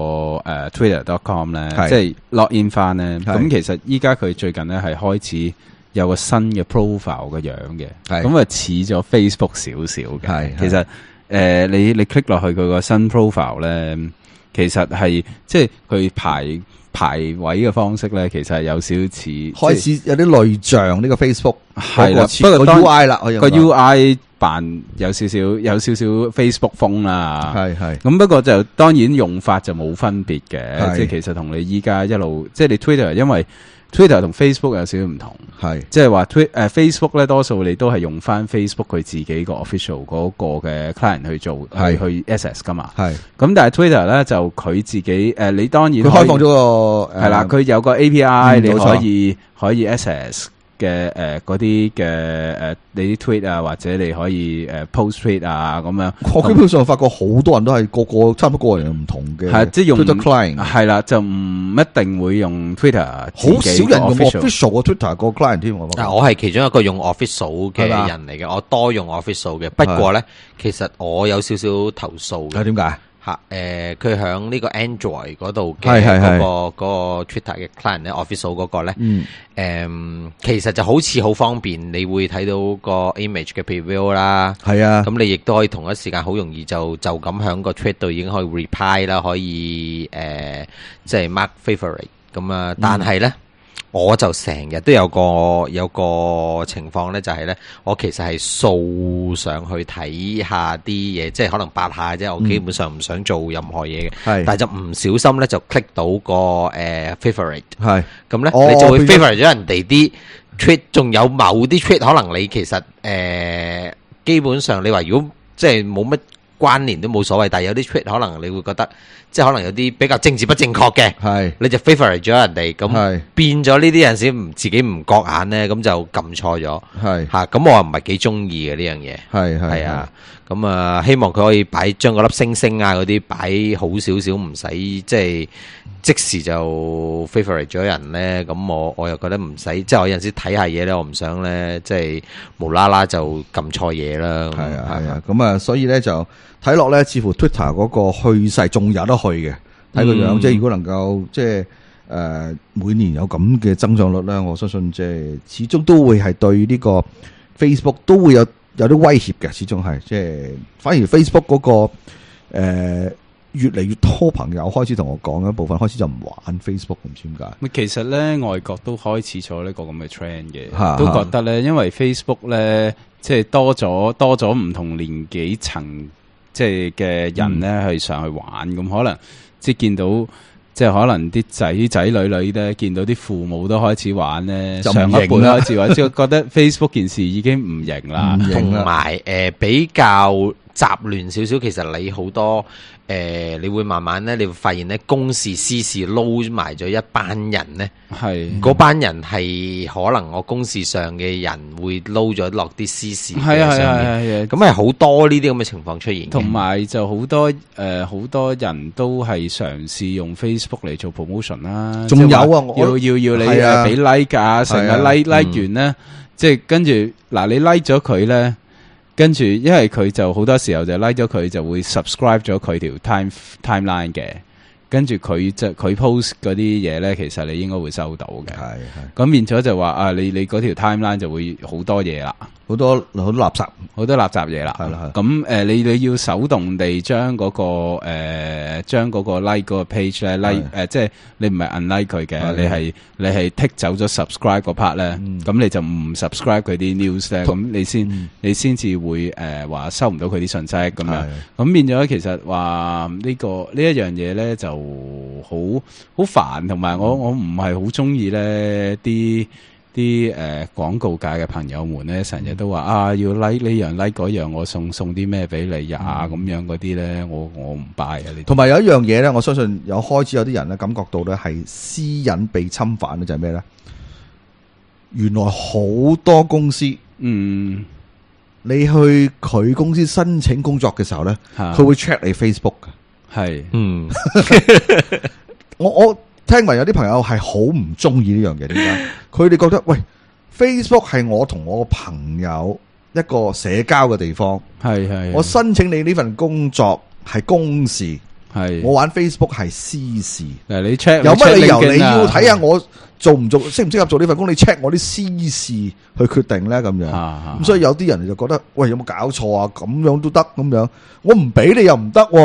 Twitter.com 咧，即係 login 翻咧，咁其實依家佢最近咧係開始有個新嘅 profile 嘅樣嘅，咁啊似咗 Facebook 少少嘅。其實你 click 落去佢個新 profile 咧，其實係即係佢排位嘅方式咧，其實係有少少似， 開始有啲類像呢個 Facebook 係啦。 不過個 UI 啦， 個 UI 扮有少少 Facebook 風啦， 係咁不過就當然用法就冇分別嘅，即係其實同你依家一路即係你 Twitter， 因為 Twitter 同 Facebook 有少少唔同，係即係話Facebook 咧多數你都係用翻 Facebook 佢自己個 official 嗰個嘅 client 去做去 access 噶嘛，係咁但係 Twitter 咧就佢自己你當然佢開放咗個係啦，佢有個 API 你可以 access。嘅嗰啲嘅你啲 tweet 啊，或者你可以post tweet 啊咁樣。 我基本上發覺好多人都係個差唔多個人唔同嘅， 係即係用 Twitter client 係啦，就唔一定會用 Twitter， 好少人用 official 個 Twitter 個 client 添。我係其中一個用 official 嘅人嚟嘅，我多用 official 嘅。不過咧，其實我有少少投訴嘅。 點解？ 佢響呢個 Android 嗰度嘅嗰個 Twitter 嘅 client 咧 ，official 嗰個咧，其實就好似好方便，你會睇到個 image 嘅 preview 啦，係啊，咁你亦都可以同一時間好容易就咁響個 tweet 度已經可以 reply 啦，可以即係 mark favorite 咁啊，但係咧。我就成日都有個情況咧，就係咧，我其實係掃上去睇下啲嘢，即係可能八下啫。我基本上唔想做任何嘢嘅，但係就唔小心咧就 click 到個favorite， 係咁咧，你就會 favorite 咗人哋啲 tweet， 仲有某啲 tweet 可能你其實基本上你話如果即係冇乜關聯都冇所謂，但係有啲 tweet 可能你會覺得。即係可能有啲比較政治不正確嘅，係你就 favorite 咗人哋，咁變咗呢啲人先自己唔覺眼咧，咁就撳錯咗，係吓咁我又唔係幾中意嘅呢樣嘢，係啊，咁啊希望佢可以將嗰粒星星啊嗰啲擺好少少，唔使即係即時就 favorite 咗人咧，咁我又覺得唔使，即係我有陣時睇下嘢咧，我唔想咧即係無啦啦就撳錯嘢啦，係啊，咁啊所以咧就。睇落咧，似乎 Twitter 嗰個去勢仲有得去嘅，睇個樣，即係如果能夠即係每年有咁嘅增長率咧，我相信即係始終都會係對呢個 Facebook 都會有啲威脅嘅，始終係即係反而 Facebook 嗰個越嚟越多朋友開始同我講一部分開始就唔玩 Facebook， 唔知點解。 其實咧外國都開始咗呢個咁嘅 trend 嘅，都覺得咧，因為 Facebook 咧即係多咗唔同年紀層。即係嘅人咧去上去玩，咁可能即係見到，即係可能啲仔女咧見到啲父母都開始玩咧，上一輩開始玩，即係覺得 Facebook 件事已經唔型啦， 同埋比較雜亂少少。其實你好多你會慢慢咧，你會發現咧公事私事撈埋咗一班人咧，係嗰班人係可能我公事上嘅人會撈咗落啲私事嘅上面，咁係好多呢啲咁嘅情況出現。 同埋就好多人都係嘗試用 Facebook 嚟做 promotion 啦， 仲有啊， 要你俾 like 啊，成日 like 完咧，即係跟住嗱你 like 咗佢咧。跟住，因為佢就好多時候就 like 咗佢，就會 subscribe 咗佢條 timeline 嘅。跟住佢 post 嗰啲嘢咧，其實你應該會收到嘅。係。咁變咗就話啊，你嗰條 timeline 就會好多嘢啦，好多垃圾嘢啦。係啦。咁你要手動地將嗰個 like 嗰個 page 咧 like 即係你唔係 unlike 佢嘅，你係剔走咗 subscribe 嗰 part 咧，咁你就唔 subscribe 佢啲 news 咧，咁你先至會話收唔到佢啲信息咁樣。咁變咗其實話呢一樣嘢咧就好煩，同埋我唔係好中意咧啲廣告界嘅朋友們咧，成日都話啊要 like 呢樣 like 嗰樣，我送啲咩俾你呀咁樣嗰啲咧，我唔 buy 啊！ 同埋有一樣嘢咧，我相信開始有啲人咧感覺到咧係私隱被侵犯咧，就係咩咧？原來好多公司，你去佢公司申請工作嘅時候咧，佢會 check 你 Facebook 嘅。係，我聽聞有啲朋友係好唔中意呢樣嘢，點解？佢哋覺得喂 ，Facebook 係我同我個朋友一個社交嘅地方，係，我申請你呢份工作係公事，係，我玩 Facebook 係私事。嗱，你 check 有乜理由你要睇下我做唔做，適唔適合做呢份工？你 check 我啲私事去決定咧，咁樣。咁所以有啲人就覺得喂，有冇搞錯啊？咁樣都得咁樣，我唔俾你又唔得。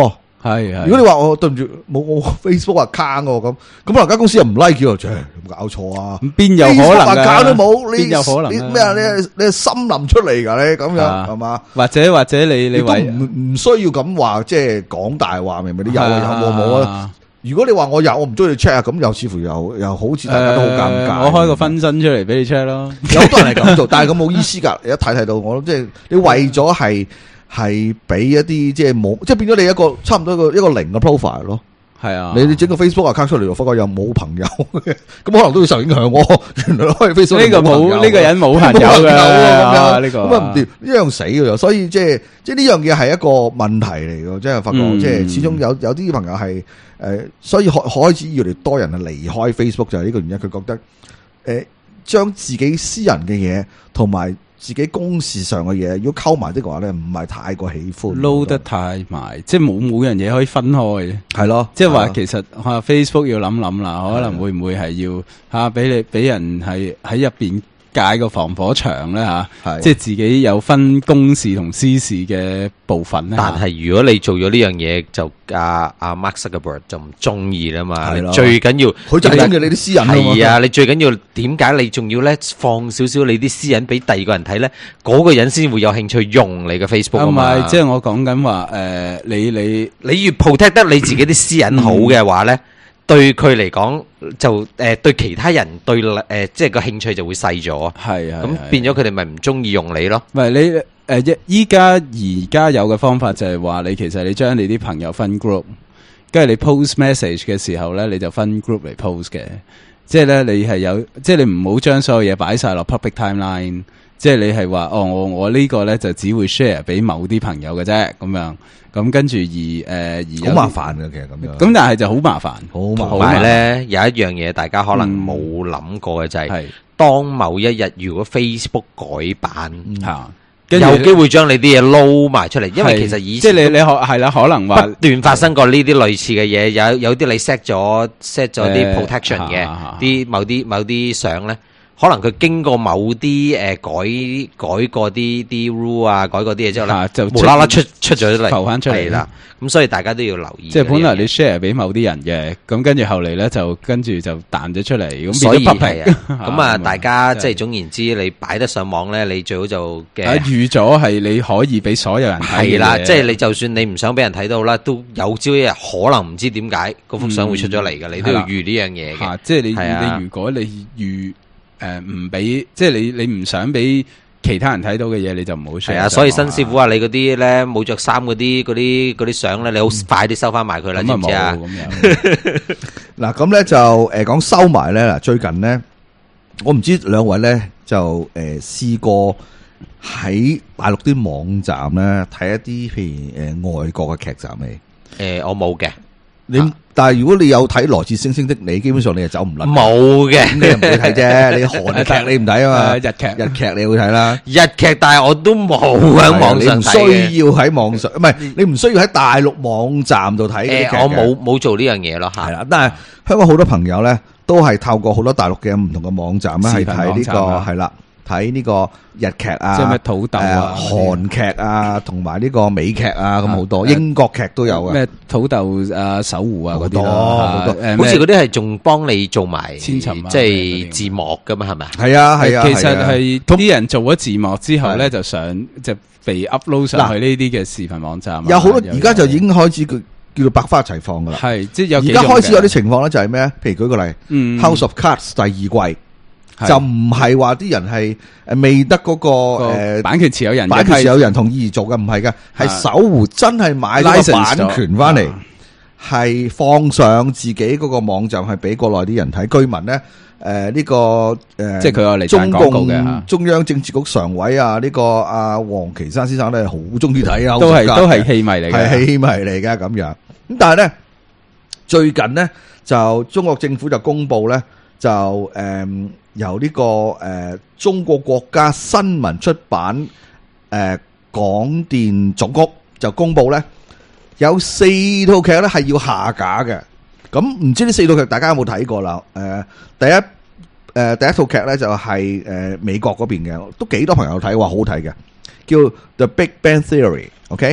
係。如果你話我對唔住冇我 Facebook account 咁可能間公司又唔 like 咗，有冇搞錯啊？ 邊有可能搞都冇， 邊有可能？ 你咩啊？你森林出嚟噶？你咁樣係嘛？ 或者你都唔需要咁話，即係講大話，明唔明？有冇啊？如果你話我有，我唔中意你 check 啊，咁又似乎又好似大家都好尷尬。 我開個分身出嚟俾你 check 咯， 有好多人係咁做，但係咁冇意思噶。你一睇到我，即係你為咗係俾一啲即係冇，即係變咗你一個差唔多一個零嘅 profile 咯。 係啊， 你整個 Facebook account 出嚟，發覺又冇朋友，咁可能都會受影響。原來開 Facebook 呢個人冇朋友嘅，呢個咁啊唔掂，一樣死嘅。所以即係呢樣嘢係一個問題嚟嘅，即係發覺即係始終有啲朋友係所以開始越嚟多人係離開 Facebook 就係呢個原因。佢覺得將自己私人嘅嘢同埋自己公事上嘅嘢，如果溝埋的話咧，唔係太過喜歡， 撈得太埋，即係冇樣嘢可以分開。 係咯， 即係話其實Facebook 要諗諗啦，可能會唔會係要俾人係喺入邊架個防火牆咧吓，即係自己有分公事同私事嘅部分咧。 但係如果你做咗呢樣嘢，就阿 Mark Zuckerberg 就唔中意啦嘛。你最緊要佢就中意你啲私隱。 係啊，你最緊要點解你仲要咧放少少你啲私隱俾第二個人睇咧？嗰個人先會有興趣用你嘅 Facebook 啊嘛。 唔係，即係我講緊話你越 protect 得你自己啲私隱好嘅話咧。對佢嚟講就對其他人對即係個興趣就會細咗， 係啊， 咁變咗佢哋咪唔中意用你咯。 唔係你依家而家有嘅方法就係話你其實你將你啲朋友分 group， 跟住你 post message 嘅時候咧，你就分 group 嚟 post 嘅，即係咧你係有即係你唔好將所有嘢擺晒落 public timeline， 即係你係話我呢個咧就只會 share 俾某啲朋友嘅啫咁樣。咁跟住而好麻煩嘅，其實咁樣。 咁但係就好麻煩， 同埋咧有一樣嘢大家可能冇諗過嘅就係，當某一日如果 Facebook 改版有機會將你啲嘢撈埋出嚟，因為其實以前即係你係啦，可能話不斷發生過呢啲類似嘅嘢，有啲你 set 咗啲 protection 嘅，啲某啲相咧。可能佢經過某啲改過啲 rule 啊，改過啲嘢之後咧，就無啦啦出咗嚟， 浮翻出嚟啦。咁所以大家都要留意。 即係本來你 share 俾某啲人嘅，咁跟住後嚟咧就跟住就彈咗出嚟，咁所以係啊。咁啊，大家即係總言之，你擺得上網咧，你最好就預咗係你可以俾所有人睇。 係啦，即係你就算你唔想俾人睇到啦，都有朝一日可能唔知點解嗰幅相會出咗嚟嘅，你都要預呢樣嘢嘅。 即係你如果你預。唔俾，即係你唔想俾其他人睇到嘅嘢，你就唔好 share。係啊， 所以新師傅話你嗰啲咧冇着衫嗰啲相咧，你好快啲收翻埋佢啦，知唔知啊？ 嗱，咁咧就講收埋咧嗱，最近咧我唔知兩位咧就試過喺大陸啲網站咧睇一啲譬如外國嘅劇集未？ 我冇嘅。 但係如果你有睇來自星星的你，基本上你就走唔甩。 冇嘅， 你唔會睇啫。你韓劇你唔睇啊嘛？日劇你會睇啦。 日劇，但係我都冇喺網上睇嘅。 你唔需要喺網上，唔係你唔需要喺大陸網站度睇。 我冇做呢樣嘢咯吓。 係啦，但係香港好多朋友咧，都係透過好多大陸嘅唔同嘅網站咧，係睇呢個係啦。睇呢個日劇啊， 即係咩土豆啊、 韓劇啊，同埋呢個美劇啊，咁好多英國劇都有啊。 咩土豆啊、搜狐啊嗰啲咯， 好似嗰啲係仲幫你做埋千尋，即係字幕噶嘛，係咪？ 係啊係啊， 其實係啲人做咗字幕之後咧，就被 upload 上去呢啲嘅視頻網站。 有好多而家就已經開始叫做百花齊放噶啦。 係即係有而家開始有啲情況咧，就係咩？譬如舉個例，House of Cards 第二季。就唔係話啲人係未得嗰個版權持有人同意而做嘅，唔係嘅，係搜狐真係買咗版權翻嚟，係放上自己嗰個網站，係俾國內啲人睇。居民咧，呢個即係佢有嚟中共中央政治局常委啊，呢個阿王岐山先生咧，好中意睇啊， 都係戲迷嚟嘅， 係戲迷嚟嘅咁樣。咁但係咧，最近咧就中國政府就公布咧，就由呢個中國國家新聞出版廣電總局就公布咧，有4套劇咧係要下架嘅。咁唔知呢4套劇大家有冇睇過啦？第一套劇咧就係美國嗰邊嘅，都幾多朋友睇，話好睇嘅，叫 The Big Bang Theory。OK，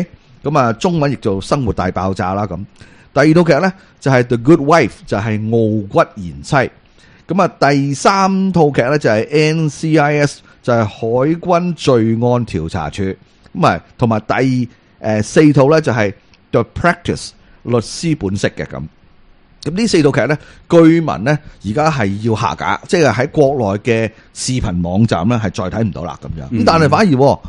咁啊中文譯做生活大爆炸啦咁。第二套劇咧就係 The Good Wife， 就係傲骨賢妻。咁啊第三套劇咧就係 NCIS， 就係海軍罪案調查處。咁啊同埋第四套咧就係 The Practice， 律師本色嘅咁。咁呢四套劇咧，據聞咧而家係要下架，即係喺國內嘅視頻網站咧係再睇唔到啦咁樣。咁但係反而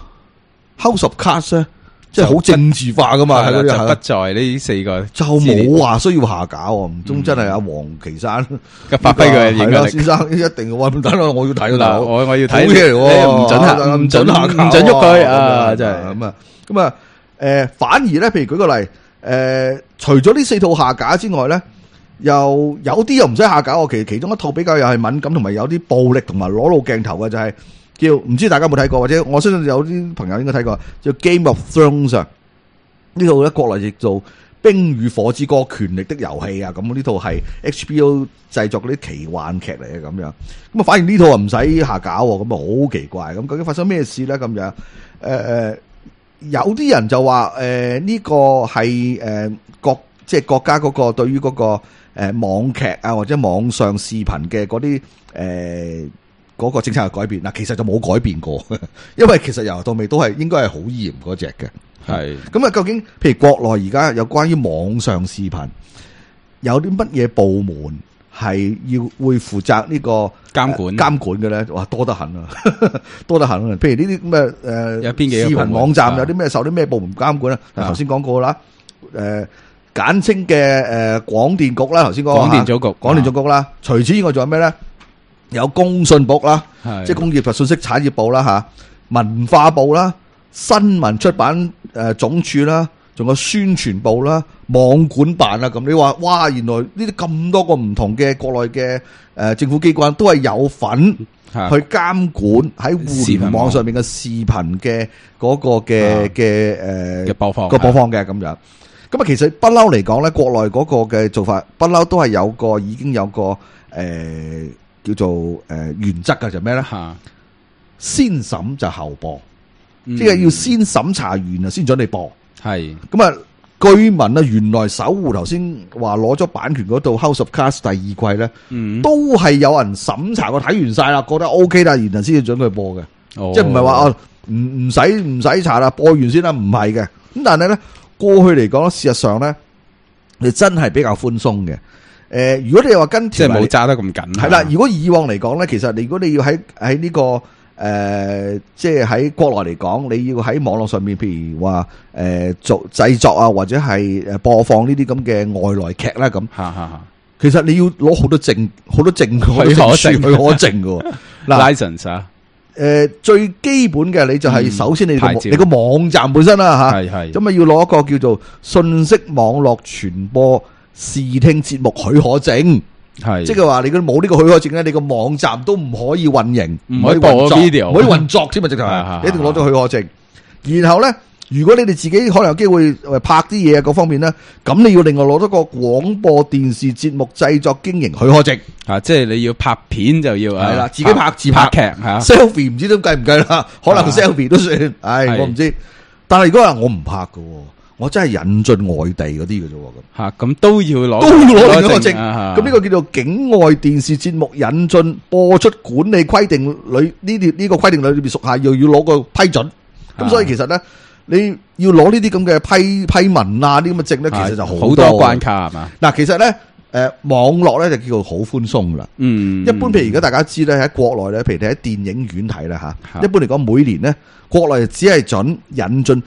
House of Cards 咧，即係好政治化噶嘛， 就不在呢四個， 就冇話需要下架。唔通真係阿黃岐山發揮佢嘅影響力？先生一定話等我要睇啦， 我要睇好嘢嚟喎， 唔准下，唔准喐佢啊！真係咁啊反而咧，譬如舉個例，除咗呢四套下架之外咧。又有啲又唔使下架，其中一套比較又係敏感同埋有啲暴力同埋裸露鏡頭嘅，就係叫唔知大家有冇睇過，或者我相信有啲朋友應該睇過，叫 Game of Thrones 啊。呢套咧國內譯做《冰與火之歌：權力的遊戲》啊。咁呢套係 HBO 製作嗰啲奇幻劇嚟嘅咁樣。咁啊，反而呢套啊唔使下架，咁啊好奇怪。咁究竟發生咩事咧？咁樣有啲人就話呢個係即係國家嗰個對於嗰個網劇啊或者網上視頻嘅嗰啲嗰個政策嘅改變。嗱，其實就冇改變過，因為其實由頭到尾都係應該係好嚴嗰隻嘅。係咁啊，究竟譬如國內而家有關於網上視頻有啲乜嘢部門係會負責呢個監管嘅咧？哇，多得很啊，多得很啊！譬如呢啲咁嘅有邊幾個視頻網站有啲咩受啲咩部門監管咧？頭先講過啦，簡稱嘅廣電局啦，頭先講廣電總局啦。除此以外仲有咩咧？有工信部啦，即係工業及信息產業部啦吓，文化部啦，新聞出版總署啦，仲有宣傳部啦，網管辦啦。咁你話哇，原來呢啲咁多個唔同嘅國內嘅政府機關都係有份去監管喺互聯網上面嘅視頻嘅嗰個嘅播放嘅咁樣。咁啊，其實不嬲嚟講咧，國內嗰個嘅做法不嬲都係已經有個叫做原則嘅，就咩咧？先審就後播，即係要先審查完啊，先准你播。係咁啊，據聞啊，原來守護頭先話攞咗版權嗰套《House of Cards》第二季咧，都係有人審查過睇完晒啦，覺得 OK 啦，然後先至准佢播嘅。即係唔係話唔使查啦，播完先啦，唔係嘅。咁但係咧。過去嚟講，事實上咧，你真係比較寬鬆嘅。如果你話跟即係冇揸得咁緊， 係啦。如果以往嚟講咧，其實如果你要喺呢個即係喺國內嚟講，你要喺網絡上面，譬如話做製作啊，或者係播放呢啲咁嘅外來劇啦，咁其實你要攞好多證許可證嘅嗱 license 啊。 最基本嘅你就係首先你個網站本身啦吓，咁啊要攞一個叫做信息網絡傳播視聽節目許可證，即係話你冇呢個許可證咧，你個網站都唔可以運營，唔可以播 video，唔可以運作添啊，直頭係，一定攞咗許可證。然後咧，如果你哋自己可能有機會拍啲嘢嗰方面咧，咁你要另外攞咗個廣播電視節目製作經營許可證啊，即係你要拍片就要係啦，自己拍自拍劇吓 ，selfie 唔知都計唔計啦，可能 selfie 都算，我唔知。但係如果話我唔拍㗎，我真係引進外地嗰啲嘅啫咁吓，咁都要攞另一個證。咁呢個叫做境外電視節目引進播出管理規定裏呢個規定裏邊屬下，又要攞個批准。咁所以其實咧。你要攞呢啲咁嘅批文啊，呢啲咁嘅證咧，其實就好多關卡係嘛？ 嗱，其實咧，網絡咧就叫做好寬鬆啦。一般譬如而家大家知咧喺國內咧，譬如你喺電影院睇啦吓，一般嚟講每年咧，國內只係准引進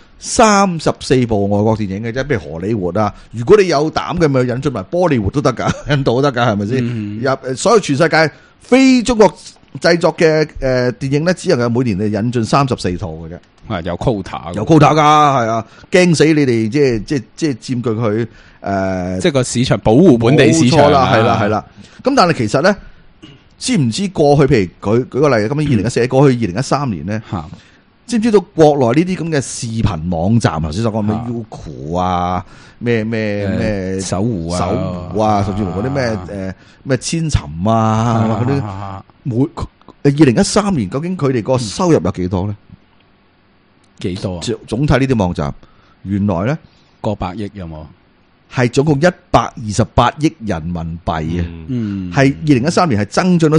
34部外國電影嘅啫，譬如荷里活啊。如果你有膽嘅，咪引進埋波利活都得噶，印度都得噶，係咪先？入所有全世界非中國製作嘅電影咧，只能夠每年引進34套嘅啫。 有 quota 噶，係啊，驚死你哋，即係佔據佢即係個市場保護本地市場啦，係啦。咁但係其實咧，知唔知過去譬如舉個例，咁2014過去2013年咧，知唔知道國內呢啲咁嘅視頻網站，頭先所講咩 Youku 啊，咩搜狐啊，甚至乎嗰啲咩千尋啊，嗰啲2013年究竟佢哋個收入有幾多咧？ 幾多啊？ 總睇呢啲網站原來咧過百億有冇？ 係總共128億人民幣啊！係2013年係增長咗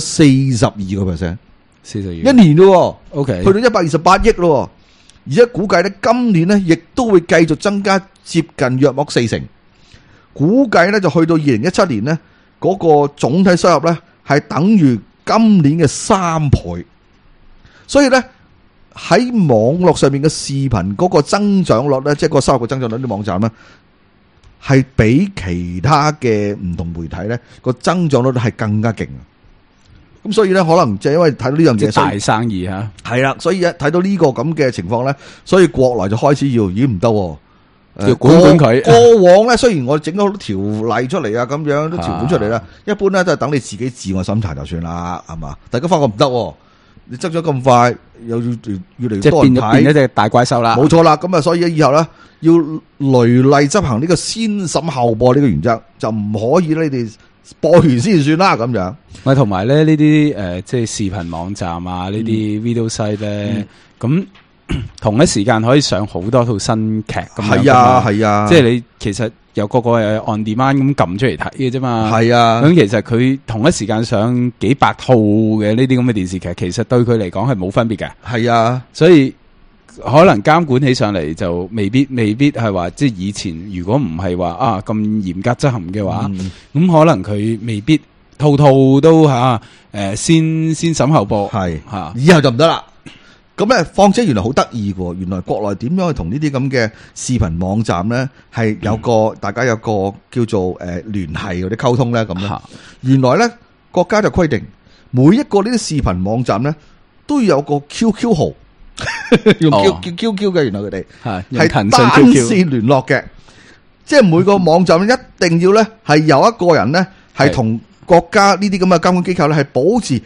42%， 42 一年咯。 OK， 去到128億咯，而且估計咧今年咧亦都會繼續增加接近約莫40%，估計咧就去到2017年咧嗰個總體收入咧係等於今年嘅3倍，所以咧喺網絡上面嘅視頻嗰個增長率咧，即係個收入嘅增長率啲網站咧，係比其他嘅唔同媒體咧個增長率係更加勁。咁所以咧，可能就係因為睇到呢樣嘢， 大生意吓係啦，所以睇到呢個咁嘅情況咧，所以國內就開始要唔得。 要管佢。 過往咧，雖然我整咗好多條例出嚟啊，咁樣都條款出嚟啦，一般咧都係等你自己自我審查就算啦，係嘛？大家發覺唔得，你執咗咁快，又要越嚟越多人睇， 變咗隻大怪獸啦。 冇錯啦，咁啊，所以以後咧要雷厲執行呢個先審後播呢個原則，就唔可以你哋播完先算啦，咁樣。 咪同埋咧呢啲即係視頻網站啊，呢啲 video site 咧，咁。同一時間可以上好多套新劇咁樣， 係啊係啊， 即係你其實有個係 on demand 咁撳出嚟睇嘅啫嘛， 係啊。 咁其實佢同一時間上幾百套嘅呢啲咁嘅電視劇，其實對佢嚟講係冇分別嘅， 係啊。 所以可能監管起上嚟就未必係話，即係以前如果唔係話啊咁嚴格執行嘅話，咁可能佢未必套都先審後播， 係以後就唔得啦。咁咧，況且原來好得意嘅，原來國內點樣去同呢啲咁嘅視頻網站咧，係有個大家有個叫做聯繫嗰啲溝通咧咁咧。原來咧國家就規定，每一個呢啲視頻網站咧都要有個 QQ 號，用叫 QQ 嘅。原來佢哋係單線聯絡嘅，即係每個網站一定要咧係有一個人咧係同國家呢啲咁嘅監管機構咧係保持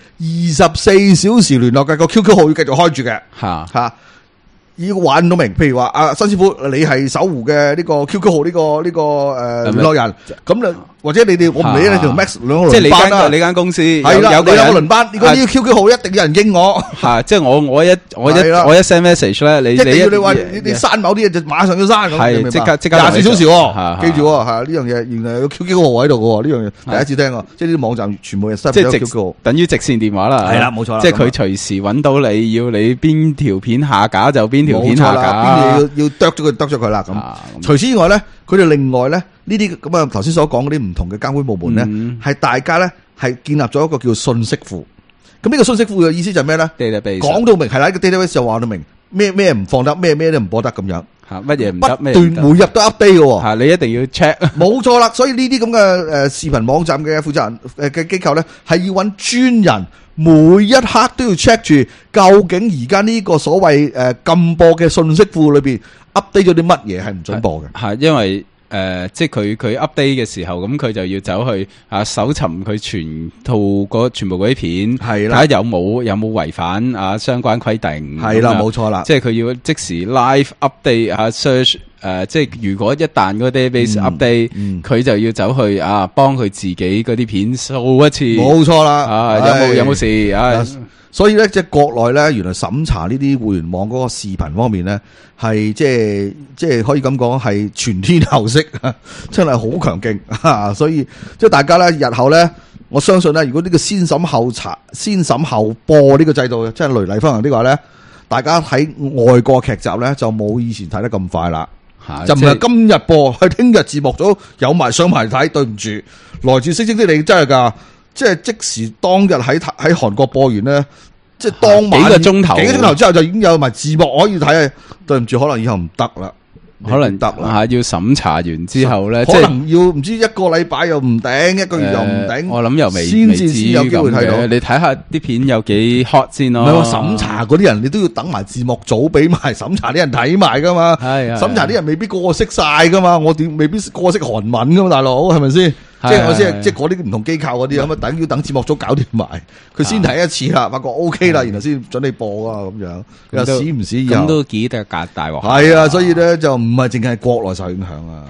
24小時聯絡嘅，個 QQ 號要繼續開住嘅，吓要玩到明。譬如話新師傅，你係搜狐嘅呢個 QQ 號呢個聯絡人，咁咧或者你哋我唔理你條 Max 兩個輪班啦， 你間公司係啦，你有個輪班，如果呢個 QQ 號一定有人應我， 即係我一 send message 咧，你一定要你話你刪某啲嘢就馬上要刪， 係即刻 24小時，記住呢樣嘢，原來有 QQ 號喺度嘅，呢樣嘢第一次聽啊！即係呢啲網站全部係收咗 QQ 號， 等於直線電話啦， 係啦，冇錯啦， 即係佢隨時揾到你，要你邊條片下架就邊條片下架， 邊啲要剁咗佢啦咁。除此之外咧，佢哋另外咧呢啲咁啊頭先所講嗰啲唔同嘅監管部門咧，係大家咧係建立咗一個叫信息庫。咁呢個信息庫嘅意思就係咩咧？講到明係啦，呢個 database 就話到明咩唔放得，咩都唔播得咁樣。 乜嘢唔得， 不斷每日都 update 嘅。 你一定要 check。 冇錯啦，所以呢啲咁嘅視頻網站嘅負責人嘅機構咧，係要揾專人，每一刻都要 check 住究竟而家呢個所謂禁播嘅信息庫裏邊 update 咗啲乜嘢係唔准播嘅。 係因為即係佢 update 嘅時候，咁佢就要走去搜尋佢全部嗰啲片，係啦，睇下有冇違反相關規定。係啦，冇錯啦，即係佢要即時 live update search。即係如果一旦嗰個 database update，佢就要走去幫佢自己嗰啲片掃一次。冇錯啦，有冇事所以咧，即係國內咧，原來審查呢啲互聯網嗰個視頻方面咧，係即係可以咁講，係全天候式，真係好強勁。所以即係大家咧，日後咧，我相信咧，如果呢個先審後查、先審後播呢個制度，即係雷厲風行的話咧，大家睇外國劇集咧，就冇以前睇得咁快啦。就唔係今日播，係聽日字幕組有埋上埋睇。對唔住，來自星星的你真係噶，即係即時當日喺韓國播完咧，即係當晚幾個鐘頭之後就已經有埋字幕可以睇啊！對唔住，可能以後唔得啦。可能得啦，要審查完之後咧，可能要唔知一個禮拜又唔頂，一個月又唔頂。我諗又未先有機會睇到。你睇下啲片有幾 hot 先咯。唔係話審查嗰啲人，你都要等埋字幕組俾埋審查啲人睇埋噶嘛。係審查啲人未必個個識晒噶嘛，我未必個個識韓文噶嘛，大佬係咪先？即係我先，即係嗰啲唔同機構嗰啲咁啊，要等字幕組搞掂埋，佢先睇一次啦，發覺 OK 啦，然後先準你播啊咁樣。又屎唔屎？咁都幾得大鑊。係啊，所以咧就唔係淨係國內受影響啊，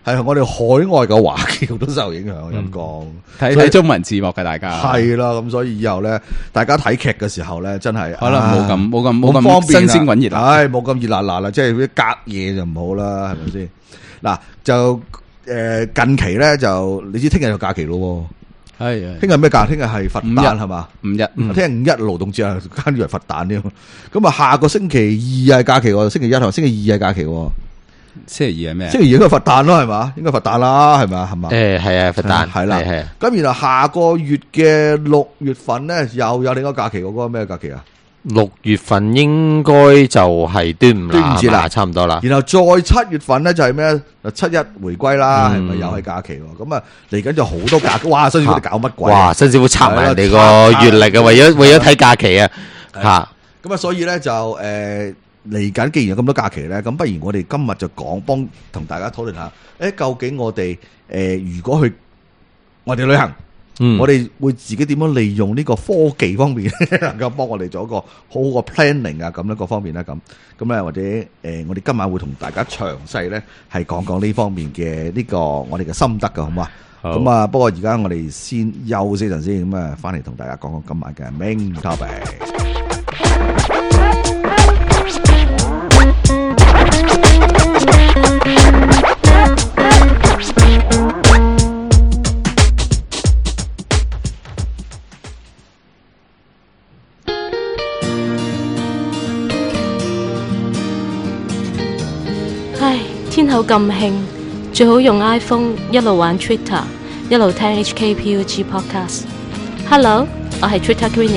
係我哋海外嘅華僑都受影響，咁講睇中文字幕嘅大家係啦，咁所以以後咧，大家睇劇嘅時候咧，真係可能冇咁方便新鮮滾熱辣， 冇咁熱辣辣啦，即係啲隔夜就唔好啦，係咪先？嗱就近期咧就你知聽日有假期咯。係，聽日咩假？聽日係佛誕係嘛？5日，聽日5一勞動節啊，跟住係佛誕添。咁啊，下個星期二係假期喎，星期一同星期二係假期。 星期二係咩？ 星期二應該佛誕咯，係嘛？應該佛誕啦，係咪？係嘛？ 係啊，佛誕係啦。咁然後下個月嘅6月份咧，又有另一個假期，嗰個咩假期啊？6 月份應該就係端午節啦，差唔多啦。 然後再7月份咧就係咩？7一回歸啦，係咪又係假期？咁啊嚟緊就好多假期。哇！新師傅你搞乜鬼？ 哇！新師傅插埋人哋個月曆啊，為咗睇假期啊，吓。 咁啊，所以咧就嚟緊，既然有咁多假期咧，咁不如我哋今日就幫同大家討論下，究竟我哋如果去外地旅行。我哋會自己點樣利用呢個科技方面能夠幫我哋做一個好好嘅 planning 啊，咁一個方面咧，咁咧或者我哋今晚會同大家詳細咧係講講呢方面嘅呢個我哋嘅心得噶，好嘛？咁啊，不過而家我哋先休息陣先，咁啊翻嚟同大家講講今晚嘅 main topic。 天口咁興，最好用 iPhone 一路玩 Twitter， 一路聽 HKPUG Podcast。Hello， 我係 Twitter Greenie。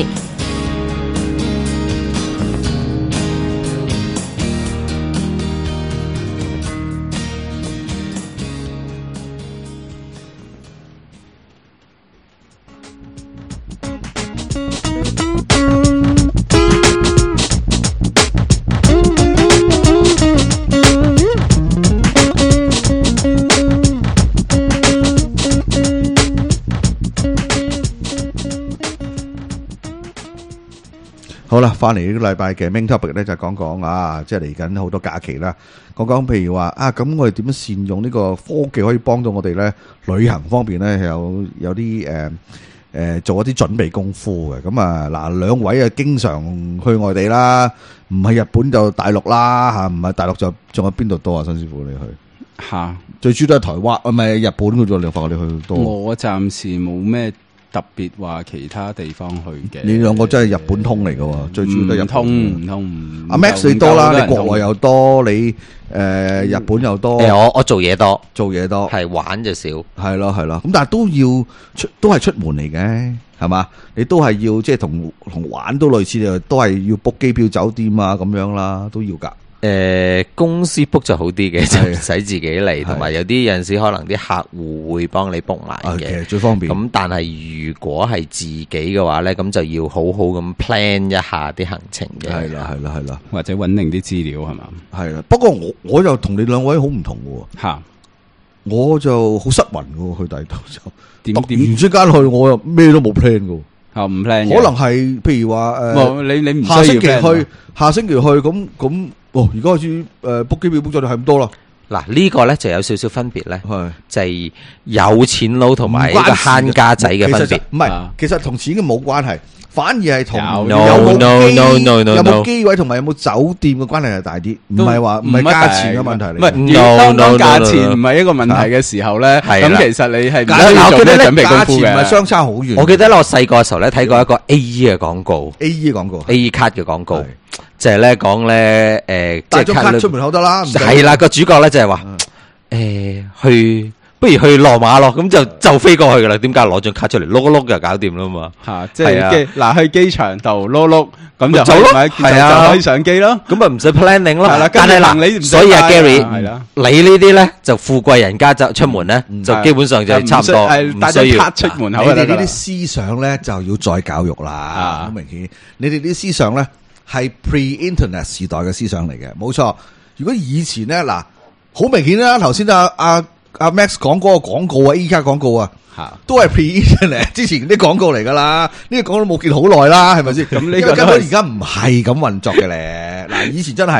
好啦，翻嚟呢個禮拜嘅 main topic 咧就講講啊，即係嚟緊好多假期啦。講講譬如話啊，咁我哋點樣善用呢個科技可以幫到我哋咧旅行方面咧有啲做一啲準備功夫嘅。咁啊嗱，兩位啊經常去外地啦，唔係日本就大陸啦吓，唔係大陸就仲有邊度多啊？新師傅你去吓， 最主要都係台灣，唔係日本嘅啫。你發覺你去多？ 我暫時冇咩特別話其他地方去嘅。 你兩個真係日本通嚟嘅，最主要都係日本唔通。 阿 Max 你多啦，你國內又多，你日本又多。 我做嘢多， 係玩就少。 係咯。咁但係都係出門嚟嘅，係嘛？你都係要即係同玩都類似，都係要 book 機票、酒店啊咁樣啦，都要噶。 公司 book 就好啲嘅，就唔使自己嚟，同埋有啲陣時可能啲客戶會幫你 book 埋嘅， 其實最方便。 咁但係如果係自己嘅話咧，咁就要好好咁 plan 一下啲行程嘅。 係啦， 或者穩定啲資料係嘛？係啦。 不過我就同你兩位好唔同嘅喎，我就好失魂嘅，去第二度就突然之間去，我又咩都冇 plan 嘅。 唔 plan， 可能係譬如話你唔下星期去，咁而家開始book 機票 book 咗就係咁多啦。 嗱，呢個咧就有少少分別咧，就係有錢佬同埋一個慳家仔嘅分別。 唔係，其實同錢嘅冇關係，反而係同有冇機位同埋有冇酒店嘅關係係大啲，唔係價錢嘅問題嚟。 唔係，當價錢唔係一個問題嘅時候咧，咁其實你係唔需要做咩準備功夫嘅。 唔係相差好遠。 我記得我細個嘅時候咧睇過一個 AE 嘅廣告，AE 卡嘅廣告。就係咧講咧， 帶張卡出門口得啦。 係啦，個主角咧就係話，不如去羅馬咯，咁就飛過去噶啦。點解攞張卡出嚟碌一碌就搞掂啦嘛？ 吓，即係嗱去機場度碌碌，咁就可以上機咯。咁啊唔使 planning 咯。係啦，但係嗱，所以阿 Gary，你呢啲咧就富貴人家就出門咧，就基本上就差唔多， 帶張卡出門口。 你哋呢啲思想咧就要再教育啦。好明顯，你哋啲思想咧。係 pre-internet 時代嘅思想嚟嘅，冇錯。如果以前咧，嗱，好明顯啦。頭先阿 Max 講嗰個廣告啊，E 卡廣告啊，都係 pre-internet 之前啲廣告嚟噶啦。呢個廣告都冇見好耐啦，係咪先？咁呢個根本而家唔係咁運作嘅咧。嗱，以前真係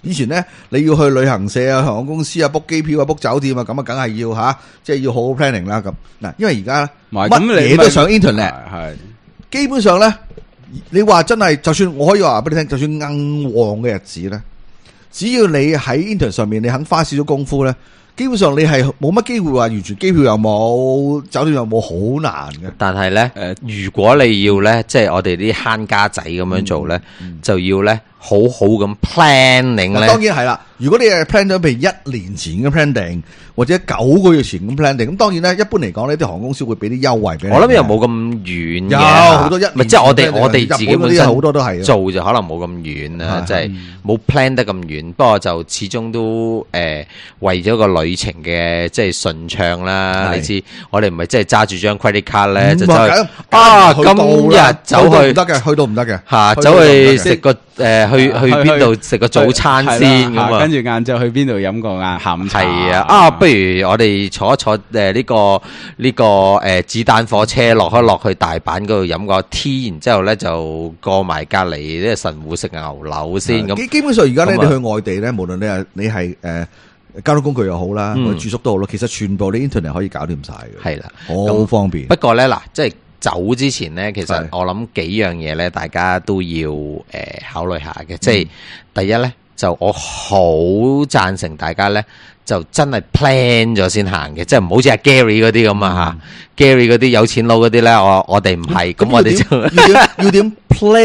以前咧你要去旅行社啊、航空公司啊 book 機票啊、book 酒店啊，咁啊梗係要吓，即係要好好 planning 啦。咁嗱，因為而家乜嘢都上 internet， 係基本上咧，你話真係，就算我可以話俾你聽，就算硬旺嘅日子咧，只要你喺 internet 上面，你肯花少少功夫咧。基本上你係冇乜機會話完全機票又冇酒店又冇，好難嘅。 但係咧，如果你要咧，即係我哋啲慳家仔咁樣做咧，就要咧好好咁 planning 咧。 當然係啦，如果你係 plan 咗譬如1年前嘅 planning，或者9個月前咁 planning，咁當然咧，一般嚟講呢啲航空公司會俾啲優惠俾你。 我諗又冇咁遠嘅， 有好多一年， 即係我哋自己本身好多都係做就可能冇咁遠啦，即係冇 plan 得咁遠。不過就始終都為咗個旅程嘅即係順暢啦。你知我哋唔係即係揸住張 credit card 咧，就走去今日走去唔得嘅，去到唔得嘅嚇，走去食個去邊度食個早餐先咁啊， 跟住晏晝去邊度飲個下午茶。 係啊，不如我哋坐一坐呢個子彈火車落去大阪嗰度飲個 tea， 然之後咧就過埋隔離啲神戶食牛柳先咁。 基本上而家咧，你去外地咧，無論你係交通工具又好啦，或者住宿都好咯，其實全部你 internet 可以搞掂晒嘅。係啦，好方便。 不過咧嗱，即係走之前咧，其實我諗幾樣嘢咧，大家都要考慮下嘅。即係第一咧，就我好贊成大家咧，就真係 plan 咗先行嘅，即係唔好似阿 Gary 嗰啲咁啊嚇。Gary 嗰啲有錢佬嗰啲咧，我哋唔係，咁我哋就要點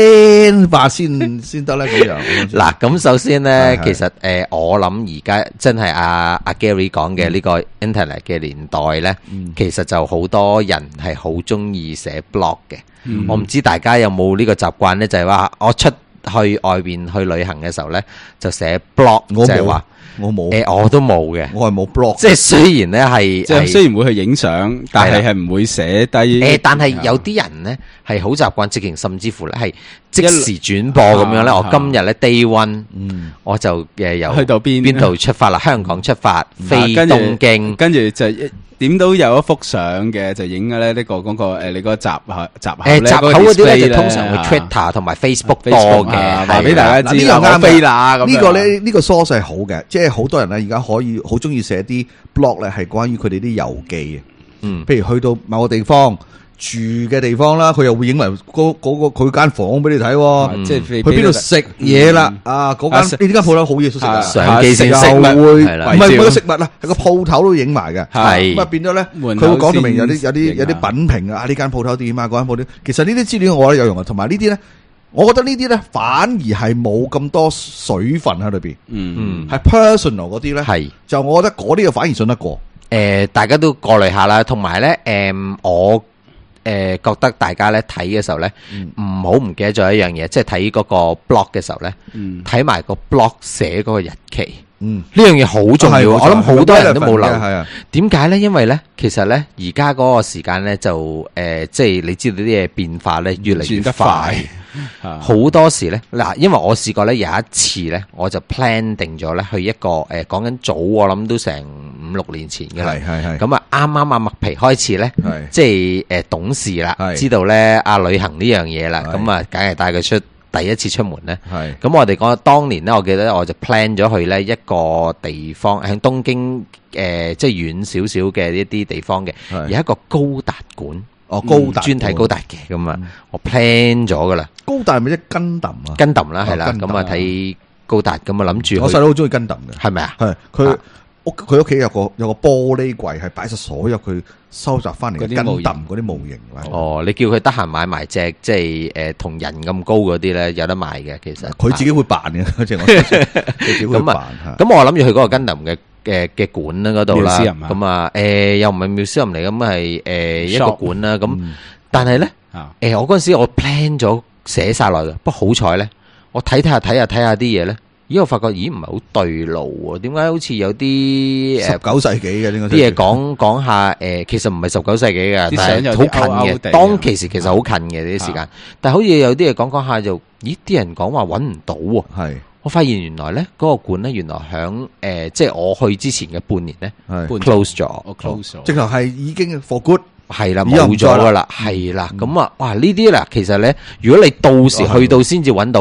plan 法先得咧咁樣。 嗱，咁首先咧，其實我諗而家真係阿 Gary 講嘅呢個 internet 嘅年代咧，其實就好多人係好中意寫 blog 嘅。我唔知大家有冇呢個習慣咧，就係話我出去外邊去旅行嘅時候咧，就寫 blog，就係話。 我冇， 我都冇嘅， 我係冇 blog， 即係雖然咧係， 即係雖然會去影相，但係唔會寫低。 但係有啲人咧係好習慣，直情甚至乎咧係即時轉播咁樣咧。我今日咧 day one，我就由去到邊度出發啦？香港出發飛東京， 跟住就點都有一幅相嘅，就影嘅咧呢個嗰個你個閘口咧， 閘口嗰啲咧就通常會 Twitter 同埋 Facebook 多嘅， 話俾大家知啦。 我飛啦， 呢個咧呢個 source 係好嘅，即係好多人咧而家可以好中意寫啲 blog 咧，係關於佢哋啲遊記嘅。譬如去到某個地方住嘅地方啦，佢又會影埋佢間房俾你睇，即係去邊度食嘢啦。嗰間呢間鋪頭好嘢食啊， 相機食物唔係個食物啦，係個鋪頭都影埋嘅。咁啊變咗咧，佢會講到明有啲品評啊，呢間鋪頭點啊，嗰間鋪頭。其實呢啲資料我覺得有用啊，同埋呢啲咧，我覺得呢啲咧反而係冇咁多水分喺裏邊。係 personal 嗰啲咧，係就我覺得嗰啲就反而信得過。 大家都過濾下啦，同埋咧，我覺得大家咧睇嘅時候咧，唔好唔記得咗一樣嘢，即係睇嗰個 blog 嘅時候咧，睇埋個 blog 寫嗰個日期。呢樣嘢好重要，我諗好多人都冇留。點解咧？因為咧，其實咧，而家嗰個時間咧就即係你知道啲嘢變化咧越嚟越快。好多時咧，嗱，因為我試過咧有一次咧，我就 plan 定咗咧去一個講緊早，我諗都成5-6年前嘅啦。咁啊，啱啱阿麥皮開始咧，即係懂事啦，知道咧旅行呢樣嘢啦，咁啊，梗係帶佢出第一次出門咧。咁我哋講當年咧，我記得我就 plan 咗去咧一個地方喺東京即係遠少少嘅一啲地方嘅，有一個高達館。高達專睇高達嘅，咁啊，我 plan 咗噶啦。 高達係咪即係Gundam啊 ？Gundam啦，係啦，咁啊睇高達，咁啊諗住。 我細佬好中意Gundam嘅， 係咪啊？ 係佢屋企有個玻璃櫃，係擺晒所有佢收集翻嚟嘅Gundam嗰啲模型。 哦，你叫佢得閒買埋隻即係同人咁高嗰啲咧，有得賣嘅。其實佢自己會扮嘅，即係佢自己會扮。 咁我諗住去嗰個Gundam嘅館啦嗰度啦，咁啊又唔係 museum 嚟，咁係一個館啦。咁但係咧我嗰陣時我 plan 咗寫晒落嘅，不過好彩咧，我睇下啲嘢咧，我發覺唔係好對路喎。點解好似有啲 19世紀嘅呢個啲嘢講下其實唔係19世紀嘅，但係好近嘅。當其時其實好近嘅呢啲時間，但係好似有啲嘢講下就啲人講話揾唔到喎。係。我發現原來咧嗰個館咧，原來響即係我去之前嘅半年咧 close 咗， 直頭係已經 for good， 係啦，冇咗噶啦，係啦。咁啊，哇呢啲啦，其實咧，如果你到時去到先至揾到咧，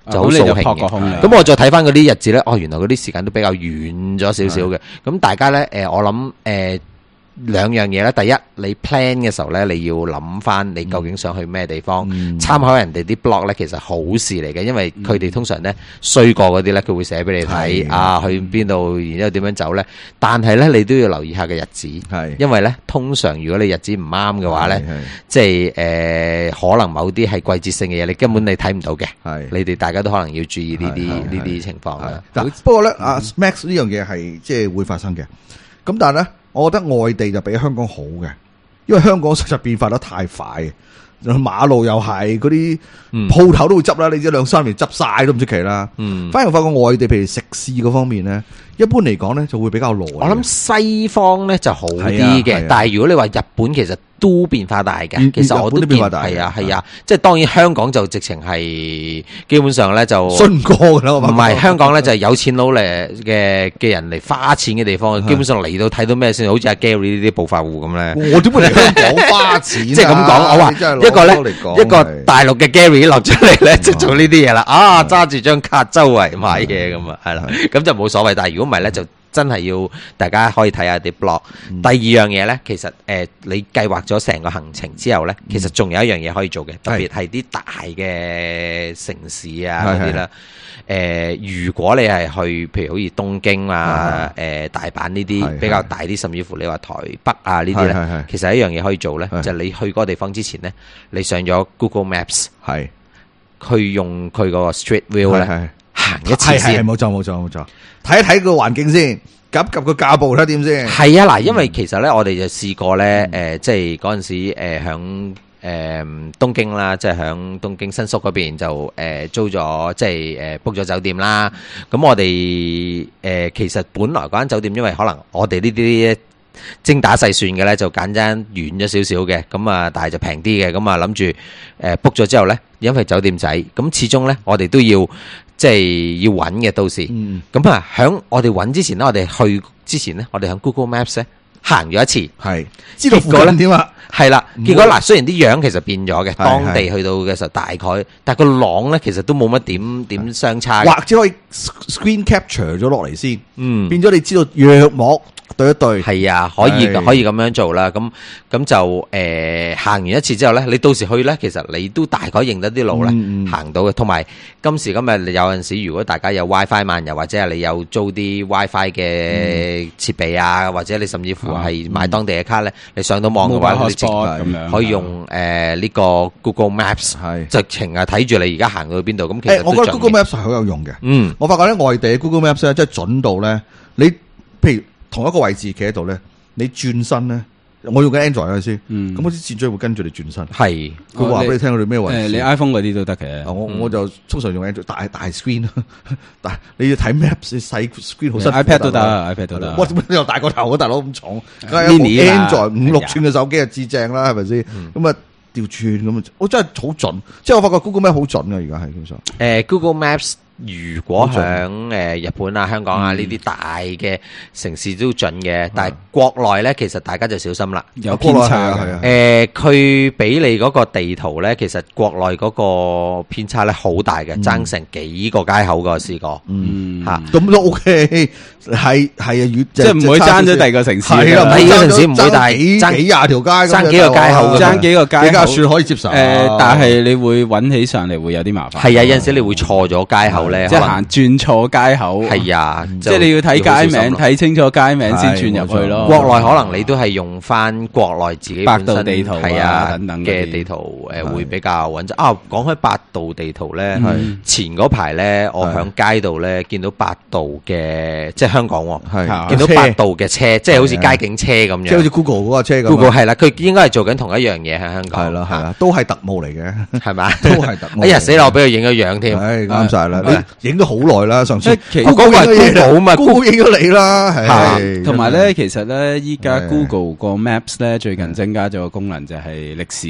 就好掃興嘅。咁我再睇翻嗰啲日子咧，原來嗰啲時間都比較遠咗少少嘅。咁大家咧，我諗兩樣嘢咧，第一你 plan 嘅時候咧，你要諗翻你究竟想去咩地方，參考人哋啲 blog 咧，其實好事嚟嘅，因為佢哋通常咧衰過嗰啲咧，佢會寫俾你睇去邊度，然之後點樣走咧。但係咧，你都要留意下嘅日子，因為咧通常如果你日子唔啱嘅話咧，即係可能某啲係季節性嘅嘢，你根本你睇唔到嘅。你哋大家都可能要注意呢啲情況啦。 不過咧，Max 呢樣嘢係即係會發生嘅。咁但係咧，我覺得外地就比香港好嘅，因為香港實在變化得太快，馬路又係嗰啲鋪頭都會執啦，你知2-3年執晒都唔出奇啦。反而我發覺外地，譬如食肆嗰方面咧，一般嚟講咧就會比較耐。 我諗西方咧就好啲嘅，但係如果你話日本其實都變化大嘅，其實我都變化大，係啊，即係當然香港就直情係基本上咧就信過噶啦，唔係香港咧就係有錢佬嘅人嚟花錢嘅地方，基本上嚟到睇到咩先，好似阿 Gary 呢啲暴發戶咁咧。 我點會嚟香港花錢？ 即係咁講，我話一個大陸嘅 Gary 落出嚟咧，就做呢啲嘢啦。揸住張卡周圍買嘢咁啊，係啦，咁就冇所謂。但係如果唔係咧，就真係要大家可以睇下啲 blog。第二樣嘢咧，其實你計劃咗成個行程之後咧，其實仲有一樣嘢可以做嘅，特別係啲大嘅城市啊嗰啲啦。如果你係去，譬如好似東京啊、大阪呢啲比較大啲，甚至乎你話台北啊呢啲咧，其實一樣嘢可以做咧，就係你去嗰個地方之前咧，你上咗 Google Maps，去用佢個 Street View 咧行一次先， 冇錯，睇一睇個環境先，及個腳步睇點先。 係啊，嗱，因為其實咧，我哋就試過咧，即係嗰陣時響東京啦，即係響東京新宿嗰邊就租咗，即係book 咗酒店啦。咁我哋其實本來嗰間酒店，因為可能我哋呢啲精打細算嘅咧，就簡單遠咗少少嘅，咁啊，但係就平啲嘅，咁啊諗住book 咗之後咧，因為酒店仔，咁始終咧我哋都要即係要揾嘅，到時咁啊，響我哋揾之前咧，我哋去之前咧，我哋響 Google Maps 咧行咗一次， 係知道附近點啊？ 係啦，結果嗱，雖然啲樣其實變咗嘅，當地去到嘅時候大概，但係個廊咧其實都冇乜點相差， 或者可以 screen capture 咗落嚟先，變咗你知道約莫對一對， 係啊，可以咁樣做啦。咁就行完一次之後咧，你到時去咧，其實你都大概認得啲路咧，行到嘅。同埋今時今日有陣時，如果大家有 WiFi 漫遊，或者係你有租啲 WiFi 嘅設備啊，或者你甚至乎係買當地嘅卡咧，你上到網嘅話，你直可以用呢個 Google Maps，直情係睇住你而家行到去邊度。咁其實我覺得 Google Maps 係好有用嘅。我發覺咧外地嘅 Google Maps 咧，即係準到咧，你譬如同一個位置企喺度咧，你轉身咧，我用緊 Android 先，咁嗰啲箭嘴會跟住你轉身。 係， 佢話俾你聽我哋咩位置。 你 iPhone 嗰啲都得嘅。 我就通常用 Android 大 screen， 但係你要睇 Maps 細 screen 好辛苦。 iPad 都得，iPad 都得。 哇！點解你又大個頭啊，大佬咁重？梗係 Android 5-6寸嘅手機就至正啦，係咪先？咁啊調轉咁啊，我真係好準。即係我發覺 Google Maps 好準啊，而家係基本上。 Google Maps。如果響日本啊、香港啊呢啲大嘅城市都準嘅，但係國內咧，其實大家就小心啦， 有偏差佢俾你嗰個地圖咧，其實國內嗰個偏差咧好大嘅，爭成幾個街口個試過， 咁都 OK，係啊， 即係唔會爭咗第二個城市， 第二個城市唔會大， 爭幾廿條街， 爭幾個街口， 爭幾個街口算可以接受。 但係你會揾起上嚟會有啲麻煩。 係啊，有陣時你會錯咗街口。 即係行轉錯街口， 係啊， 即係你要睇街名，睇清楚街名先轉入去咯。 國內可能你都係用翻國內自己百度地圖係啊等等嘅地圖，會比較穩陣。講開百度地圖咧，前嗰排咧，我響街度咧見到百度嘅，即係香港見到百度嘅車，即係好似街景車咁樣， 即係好似 Google 嗰個車咁。 Google 係啦，佢應該係做緊同一樣嘢喺香港。 係啦，係啦，都係特務嚟嘅， 係咪？ 都係特務。 哎呀，死啦！我俾佢影咗樣添， 啱晒啦。影咗好耐啦，上次嗰個係 Google 嘛 ，Google 影咗你啦， 同埋咧，其實咧，依家 Google 個 Maps 咧最近增加咗個功能就係歷史，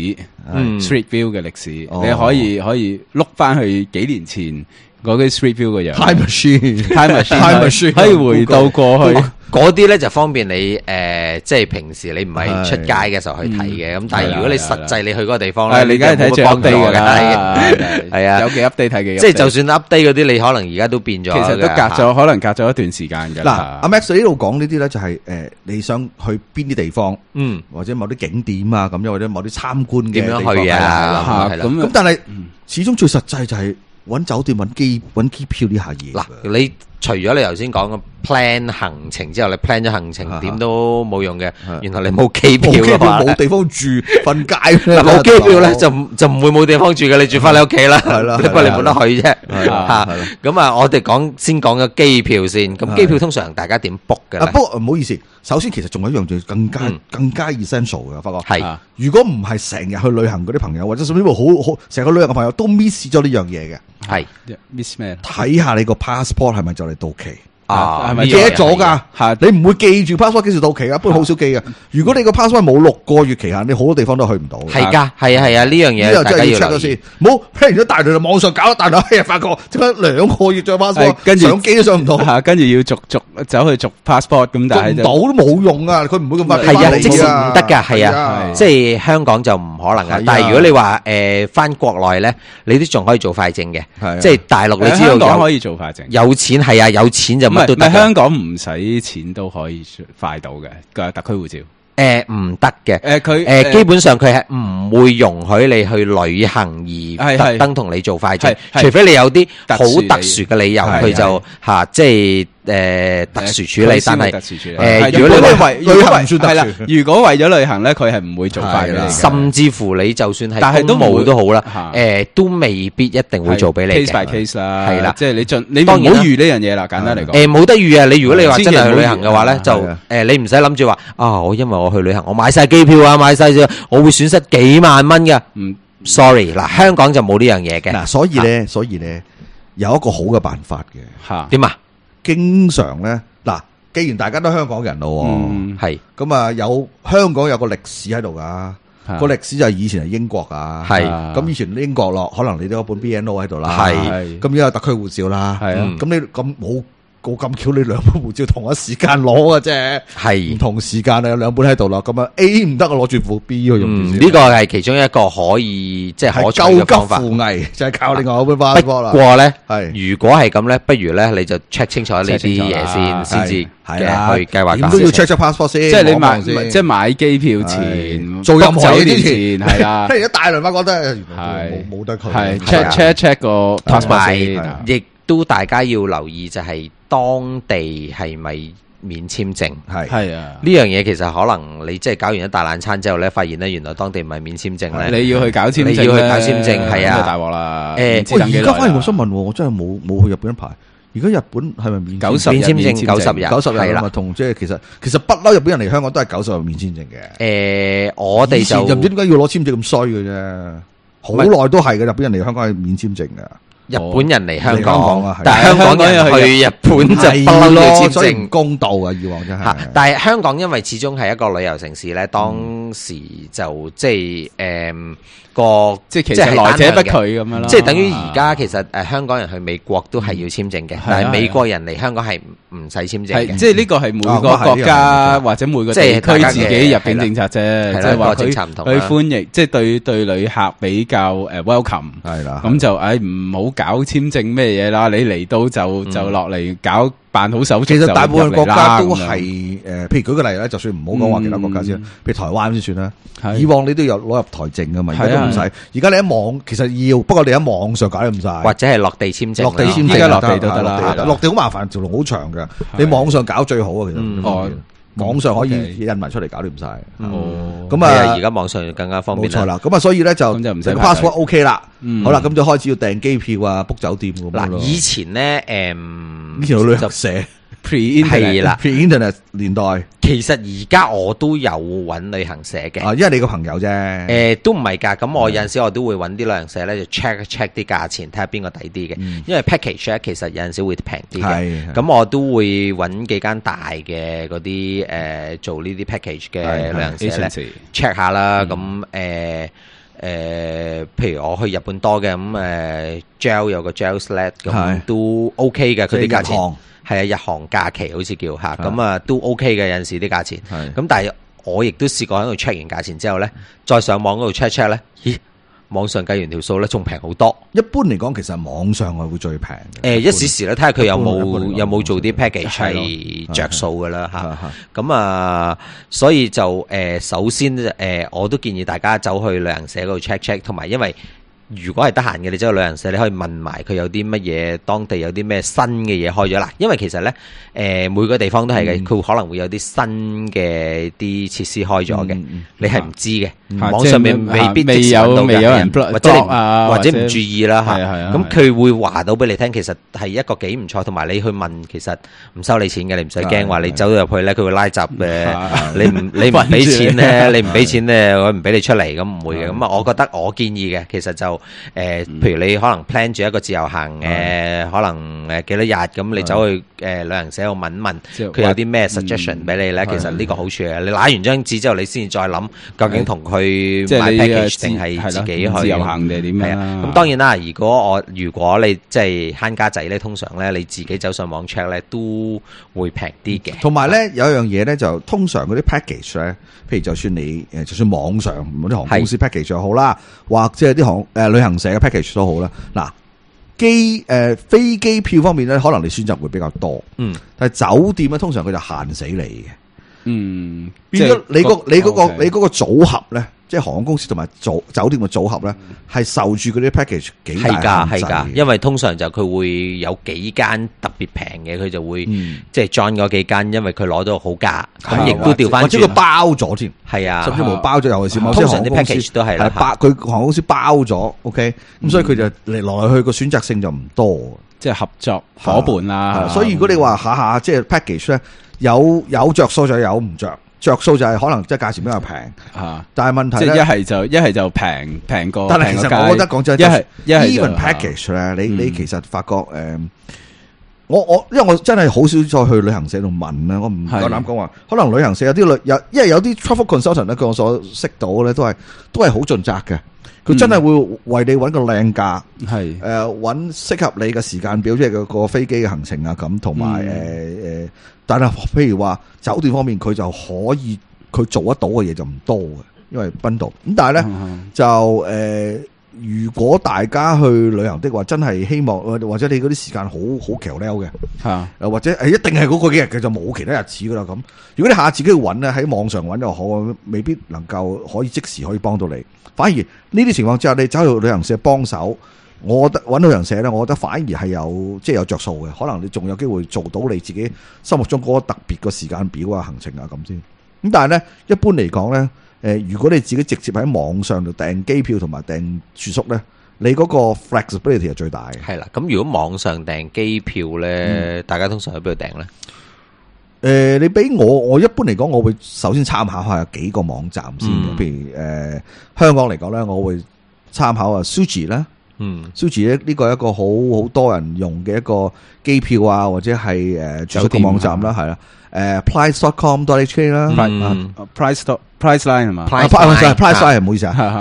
Street View 嘅歷史，你可以碌翻去幾年前嗰啲 Street View 嘅樣 ，Time Machine， 可以回到過去。 嗰啲咧就方便你即係平時你唔係出街嘅時候去睇嘅，咁但係如果你實際你去嗰個地方咧， 你梗係睇最 update 嘅，係啊， 有幾 update 睇嘅， 即係就算 update 嗰啲，你可能而家都變咗， 其實都可能隔咗一段時間㗎。 嗱，阿 Max 呢度講呢啲咧，就係你想去邊啲地方，或者某啲景點啊咁樣，或者某啲參觀嘅點樣去啊？ 咁但係始終最實際就係揾酒店、揾機票呢下嘢。 嗱，你除咗你頭先講嘅 plan 行程之後，你 plan 咗行程點都冇用嘅。原來你冇機票嘅話， 冇地方住，瞓街。 冇機票咧就唔會冇地方住嘅，你住翻你屋企啦。係啦，不過你冇得去啫。嚇，咁啊，我哋先講個機票先。咁機票通常大家點 book 嘅咧？ 不過唔好意思，首先其實仲有一樣嘢更加 essential 嘅，發覺係。 如果唔係成日去旅行嗰啲朋友，或者甚至乎好成個旅行嘅朋友都 miss 咗呢樣嘢嘅。 係 miss 咩？ 睇下你個 passport 係咪就嚟到期啊？ 係咪記得咗噶？你唔會記住 passport 幾時到期啊？不過好少記嘅。如果你個 passport 冇6個月期限，你好多地方都去唔到。 係噶，係啊，呢樣嘢大家要 check 咗先。唔好 plan 完咗大量網上搞一大量，發覺即係2個月再 passport，跟住上機都上唔到。 跟住要逐走去續 passport， 咁但係唔到都冇用啊！佢唔會咁快係啊，即時唔得噶，係啊，即係香港就唔可能噶。但係如果你話翻國內咧，你都仲可以做快證嘅，即係大陸你知道香港可以做快證， 有錢係啊，有錢就乜都得。 香港唔使錢都可以快到嘅個特區護照。 唔得嘅， 佢基本上佢係唔會容許你去旅行而特登同你做快證，除非你有啲好特殊嘅理由，佢就即係特殊處理。但係如果你為旅行算特殊，如果為咗旅行咧，佢係唔會做快嘅。 甚至乎你就算係公務都好啦，都未必一定會做俾你嘅。 case by case 啦， 係啦， 即係你唔好預呢樣嘢啦。簡單嚟講， 冇得預啊！你如果你話真係去旅行嘅話咧，就你唔使諗住話我因為我去旅行，我買晒機票啊，買晒咗，我會損失幾萬蚊㗎。sorry， 嗱，香港就冇呢樣嘢嘅。 嗱，所以咧有一個好嘅辦法嘅。 點啊？ 經常咧，嗱，既然大家都香港人咯， 係咁啊，香港有個歷史喺度噶，個歷史就係以前係英國啊， 係咁以前英國咯，可能你都有本 BNO 喺度啦， 係咁而家有特區護照啦， 係啊， 咁你咁冇咁巧，你兩本護照同一時間攞嘅啫， 係唔同時間啊，有兩本喺度啦，咁啊 A 唔得，我攞住副 B 去用。 呢個係其中一個可以即係可取嘅方法。 救急扶危就係靠另外一本 passport 啦。 不過咧， 係如果係咁咧，不如咧你就 check 清楚呢啲嘢先至去計劃。 點都要 check passport 先。 即係你買機票前做任何嘢之前係啦。 而家大輪發覺得冇得佢。 係 check 個 passport 亦都大家要留意就係當地係咪免簽證？ 係啊，呢樣嘢其實可能你即係搞完一大爛餐之後咧，發現咧原來當地唔係免簽證咧， 你要去搞簽證， 係啊， 大鑊啦！ 而家反而我想問，我真係冇去日本一排。而家日本係咪免 90日簽證90日係啦，同即係其實不嬲日本人嚟香港都係90日免簽證嘅。 我哋就唔知點解要攞簽證咁衰嘅啫，好耐都係嘅。日本人嚟香港係免簽證嘅。 日本人嚟香港， 但係香港人去日本就不嬲要簽證， 唔公道啊！以往真係。 但係香港因為始終係一個旅遊城市咧，當時就即係即係其實來者不拒咁樣咯。 即係等於而家其實香港人去美國都係要簽證嘅，但係美國人嚟香港係唔使簽證嘅。 即係呢個係每個國家或者每個地區自己入境政策啫，即係話政策唔同。 佢歡迎，即係對旅客比較welcome 係啦。 咁就唔好搞簽證咩嘢啦，你嚟到就落嚟搞辦好手續。 其實大部分國家都係譬如舉個例咧，就算唔好講話其他國家先，譬如台灣先算啦。以往你都有攞入台證噶嘛，而家都唔使。而家你喺網其實要，不過你喺網上搞得唔晒， 或者係落地簽證。 落地簽證， 依家落地都得啦。 落地好麻煩，條路好長嘅。你網上搞最好啊，其實。網上可以印埋出嚟搞掂晒。咁啊， 而家網上更加方便。 冇錯啦。咁啊，所以咧就唔使 passport OK 啦。好啦，咁就開始要訂機票啊，book 酒店咁樣咯。 以前咧， 以前有旅行社 pre-internet 年代。 其實而家我都有揾旅行社嘅。 因為你個朋友啫。 都唔係㗎。咁我有陣時我都會揾啲旅行社咧，就 check 啲價錢，睇下邊個抵啲嘅。因為 package 咧，其實有陣時會平啲嘅。咁我都會揾幾間大嘅嗰啲做呢啲 package 嘅旅行社咧 check 下啦。咁譬如我去日本多嘅咁JAL 有個 JAL Sled 咁都 OK 嘅，佢啲價錢係啊，日航假期好似叫嚇，咁啊都 OK 嘅，有陣時啲價錢。咁但係我亦都試過喺度 check 完價錢之後咧，再上網嗰度 check 咧，咦？網上計完條數咧，仲平好多。 一般嚟講，其實網上係會最平嘅。 一時時咧，睇下佢有冇做啲 package 係着數噶啦嚇。咁啊，所以就首先我都建議大家走去旅行社嗰度 check， 同埋因為如果係得閒嘅，你走去旅行社，你可以問埋佢有啲乜嘢，當地有啲咩新嘅嘢開咗啦。因為其實咧，每個地方都係嘅，佢可能會有啲新嘅啲設施開咗嘅，你係唔知嘅。網上面未必即時揾到嘅人，或者唔注意啦嚇。咁佢會話到俾你聽，其實係一個幾唔錯，同埋你去問，其實唔收你錢嘅，你唔使驚話你走咗入去咧，佢會拉閘你唔俾錢咧，你唔俾錢咧，我唔俾你出嚟，咁唔會嘅。咁啊，我覺得我建議嘅，其實就譬如你可能 plan 住一個自由行可能幾多日咁，你走去旅行社度問問，佢有啲咩 suggestion 俾你咧。其實呢個好處嘅，你拿完張紙之後，你先至再諗究竟同佢買 package 定係自己去自由行定係點樣？ 咁當然啦，如果你即係慳家仔咧，通常咧你自己走上網 check 咧都會平啲嘅。 同埋咧有一樣嘢咧，就通常嗰啲 package 咧，譬如就算你就算網上嗰啲航空公司 package 又好啦，或者係啲旅行社嘅 package 都好啦。嗱，飛機票方面咧，可能你選擇會比較多，但係酒店咧，通常佢就限死你嘅，變咗你嗰個組合咧，即係航空公司同埋酒店嘅組合咧，係受住嗰啲 package 幾大限制嘅。 因為通常就佢會有幾間特別平嘅，佢就會即係 join 嗰幾間，因為佢攞到好價，咁亦都調翻轉，或者佢包咗添，係啊，甚至乎包咗，尤其是某啲航空公司啲 package 都係啦，佢航空公司包咗 OK， 咁所以佢就嚟去個選擇性就唔多， 即係合作伙伴啦。 所以如果你話下下即係 package 咧，有着數就有唔着數就係可能即係價錢比較平，但係問題咧， 一係就平過。 但係其實我覺得講真，一係 even package 咧，你其實發覺我因為我真係好少再去旅行社度問啦，我唔夠膽講話。可能旅行社有啲因為有啲 travel consultant 咧，據我所識到咧，都係好盡責嘅。佢真係會為你揾個靚價，揾適合你嘅時間表，即係個飛機嘅行程啊咁，同埋但係譬如話酒店方面，佢就可以佢做得到嘅嘢就唔多嘅，因為賓道咁。但係咧就如果大家去旅遊的話，真係希望或者你嗰啲時間好橋溜嘅，或者一定係嗰個幾日嘅，就冇其他日子噶啦咁。如果你下次自己去揾咧，喺網上揾又好，未必能夠可以即時可以幫到你。反而呢啲情況之下，你走去旅行社幫手，我覺得揾旅行社咧，我覺得反而係有着數嘅。可能你仲有機會做到你自己心目中嗰個特別個時間表啊、行程啊咁先。咁但係咧，一般嚟講咧，如果你自己直接喺網上度訂機票同埋訂住宿咧，你嗰個 flexibility 係最大嘅。 係啦，咁如果網上訂機票咧，大家通常喺邊度訂咧？ 你俾我一般嚟講，我會首先參考下有幾個網站先嘅。譬如香港嚟講咧，我會參考啊 Suji 啦，Suji 咧呢個係一個好多人用嘅一個機票啊，或者係住宿嘅網站啦，係啦。price.com.hk 啦，Priceline 係嘛？Priceline 唔好意思啊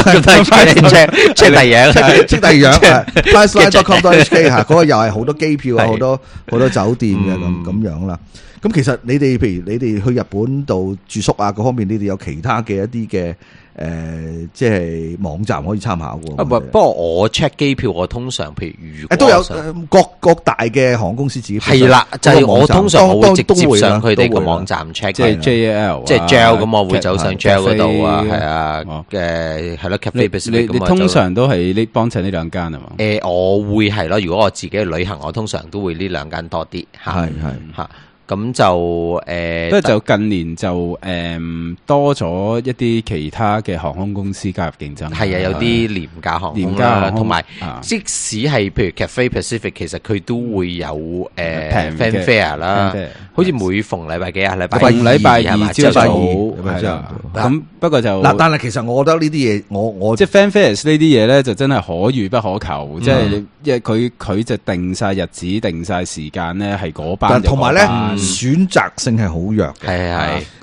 ，Priceline 即係第二即係第二樣，Priceline.com.hk 吓，嗰個又係好多機票啊，好多酒店嘅咁樣啦。咁其實你哋譬如你哋去日本度住宿啊，嗰方面你哋有其他嘅一啲嘅即係網站可以參考嘅。 不過我 check 機票，我通常譬如都有各大嘅航空公司自己係啦，就係我通常我會直接上佢哋個網站 check， 即係 JL， 即係 JL 咁，我會走上 JL 嗰度啊，係啊，係咯 Cathay Pacific 咁。 你通常都係呢幫襯呢兩間啊嘛？ 我會係咯，如果我自己去旅行，我通常都會呢兩間多啲嚇，係嚇。咁就不過就近年就多咗一啲其他嘅航空公司加入競爭，係啊，有啲廉價航空啦，同埋即使係譬如 Cathay Pacific， 其實佢都會有平 fanfare 啦，好似每逢禮拜幾啊，禮拜二朝早咁。不過就但係其實我覺得呢啲嘢，我即係 fanfares 呢啲嘢咧，就真係可遇不可求，即係因為佢就定晒日子、定晒時間咧，係嗰班， 同埋咧。選擇性係好弱嘅， 係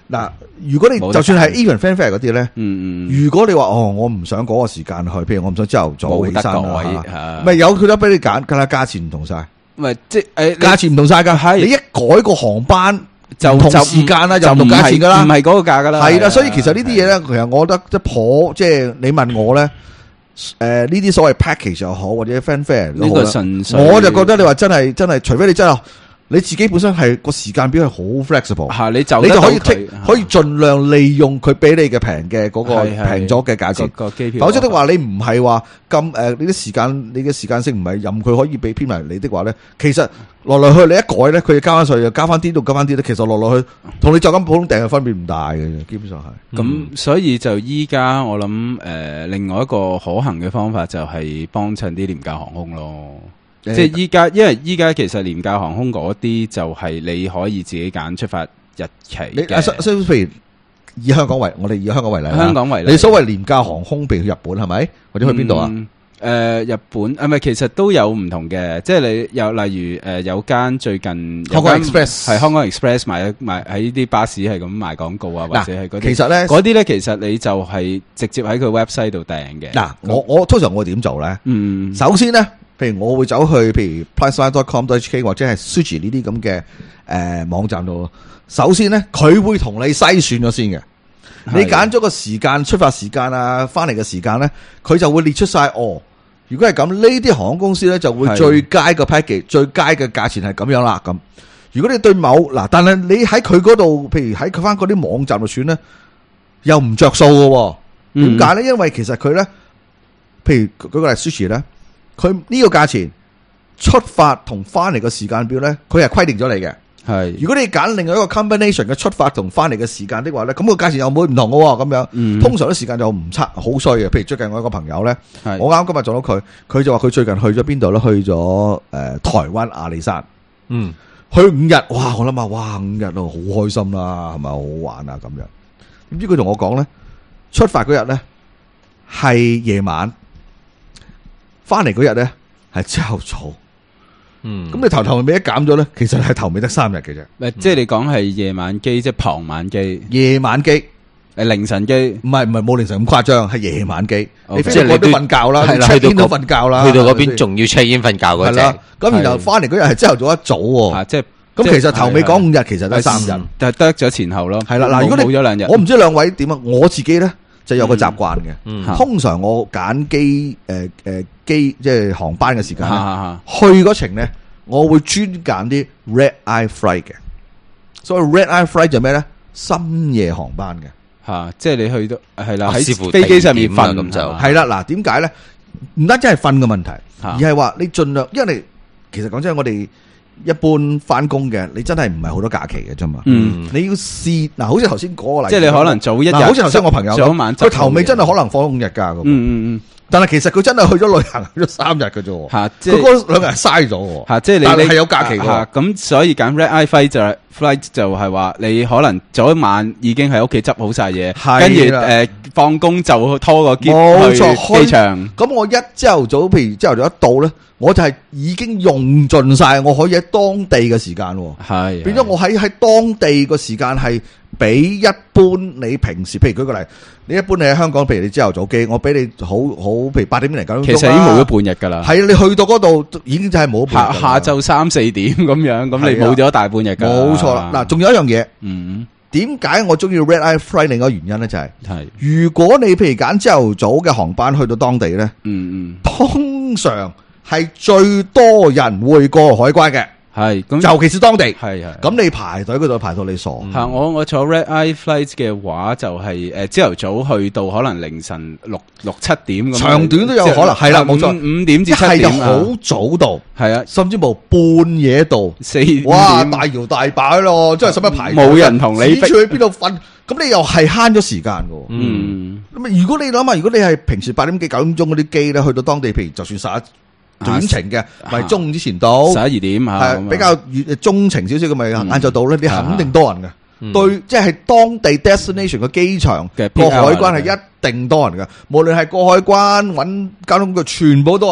嗱，如果你就算係 even fan fair 嗰啲咧，如果你話我唔想嗰個時間去，譬如我唔想朝頭早起身啊，咪有佢得俾你揀，梗係價錢唔同晒， 咪即係價錢唔同晒噶，係你一改個航班就唔同時間啦，就唔同價錢噶啦， 唔係嗰個價噶啦， 係啦，所以其實呢啲嘢咧，其實我覺得即係你問我咧。呢啲所謂 package 又好或者 fan fair 都好啦，我就覺得你話真係，除非你真係你自己本身係個時間表係好 flexible， 你就可以盡量利用佢俾你嘅平嘅嗰個平咗嘅價錢，否則的話你唔係話咁你嘅時間性唔係任佢可以俾編埋你的話咧，其實來去你一改咧，佢加翻稅又加翻啲到加翻啲咧，其實來去同你就咁普通訂嘅分別唔大嘅，基本上係。 咁所以就依家我諗另外一個可行嘅方法就係幫襯啲廉價航空咯。即係依家，因為依家其實廉價航空嗰啲就係你可以自己揀出發日期嘅。 譬如以香港為我哋以香港為例，你所謂廉價航空，譬如去日本係咪？或者去邊度啊？ 日本唔係，其實都有唔同嘅，即係你有例如有間最近香港 Express 係香港 Express 賣喺啲巴士係咁賣廣告啊，或者係嗰啲。 其實咧嗰啲咧，其實你就係直接喺佢 website 度訂嘅。 嗱，我通常我會點做咧？首先咧。譬如我會走去譬如 priceline.com.hk 或者係 Sushi 呢啲咁嘅網站度。首先咧，佢會同你篩選咗先嘅。你揀咗個時間出發時間啊，翻嚟嘅時間咧，佢就會列出晒。如果係咁，呢啲航空公司咧就會最佳嘅 package，最佳嘅價錢係咁樣啦。咁如果你對但係你喺佢嗰度，譬如喺佢翻嗰啲網站度選咧，又唔着數嘅。點解咧？因為其實佢咧，譬如舉個例 Sushi 咧。佢呢個價錢出發同翻嚟嘅時間表咧，佢係規定咗你嘅。係如果你揀另外一個 combination 嘅出發同翻嚟嘅時間的話咧，咁個價錢又會唔同嘅喎。咁樣，通常啲時間就唔差，好衰嘅。譬如最近我有個朋友咧，我啱今日撞到佢，佢就話佢最近去咗邊度咧？去咗台灣阿里山。去5日，哇！我諗下，哇，5日都好開心啦，係咪好玩啊？咁樣，點知佢同我講咧，出發嗰日咧係夜晚。翻嚟嗰日咧係朝頭早，咁你頭尾一減咗咧，其實係頭尾得3日嘅啫。 即係你講係夜晚機，即係傍晚機， 夜晚機， 凌晨機， 唔係冇凌晨咁誇張，係夜晚機。即係你都瞓覺啦，係啦，去到瞓覺啦， 去到嗰邊仲要 check in 瞓覺嗰隻。 咁然後翻嚟嗰日係朝頭早一早喎，即係咁其實頭尾講5日，其實都係3日， 但係得咗前後咯。 係啦，嗱，如果你冇咗2日， 我唔知兩位點啊，我自己咧。就有個習慣嘅，通常我揀機即係航班嘅時間去嗰程咧，我會專揀啲 red eye flight 嘅。所以 red eye flight 就咩咧？深夜航班嘅， 即係你去到係啦，喺飛機上面瞓咁就係啦。嗱，點解咧？唔單止係瞓嘅問題，而係話你盡量，因為你其實講真，我哋一般翻工嘅，你真係唔係好多假期嘅啫嘛。你要試嗱，好似頭先嗰個例子， 即係你可能早一日， 好似頭先我朋友，佢頭尾真係可能放5日假嘅。但係其實佢真係去咗旅行，去咗3日嘅啫。吓，佢嗰2日嘥咗。吓，即係你係有假期嘅。 咁所以揀 red eye flight 就係話你可能早一晚已經喺屋企執好晒嘢，跟住放工就拖個篋去機場。 咁我一朝頭早，譬如朝頭早一到咧，我就係已經用盡晒我可以喺當地嘅時間。係變咗我喺當地個時間係比一般你平時，譬如舉個例，你一般你喺香港，譬如你朝頭早機，我俾你好，譬如8點嚟9點鐘， 其實已經冇咗半日噶啦。 係啊，你去到嗰度已經就係冇半日。 下晝3、4點咁樣，咁你冇咗大半日噶。 冇錯啦。嗱，仲有一樣嘢，點解我中意 Red Eye Flight？另一個原因咧就係，如果你譬如揀朝頭早嘅航班去到當地咧，通常係最多人會過海關嘅。係，咁尤其是當地，係咁你排隊嗰度排到你傻。 係我坐 Red Eye Flight 嘅話，就係朝頭早去到可能凌晨6、7點咁， 長短都有可能。係啦，冇錯 ，5點至7點， 係好早到， 係啊， 甚至乎半夜到 4點， 哇，大搖大擺咯，真係使乜排？ 冇人同你逼住去邊度瞓，咁你又係慳咗時間噶。咁如果你諗下，如果你係平時8點幾、9點鐘嗰啲機咧，去到當地，譬如就算11短程嘅，咪中午之前到 11、2點吓， 係比較中程少少嘅咪晏晝到咧，你肯定多人嘅。對，即係當地 destination 嘅機場過海關係一定多人嘅，無論係過海關揾交通嘅，全部多人嘅。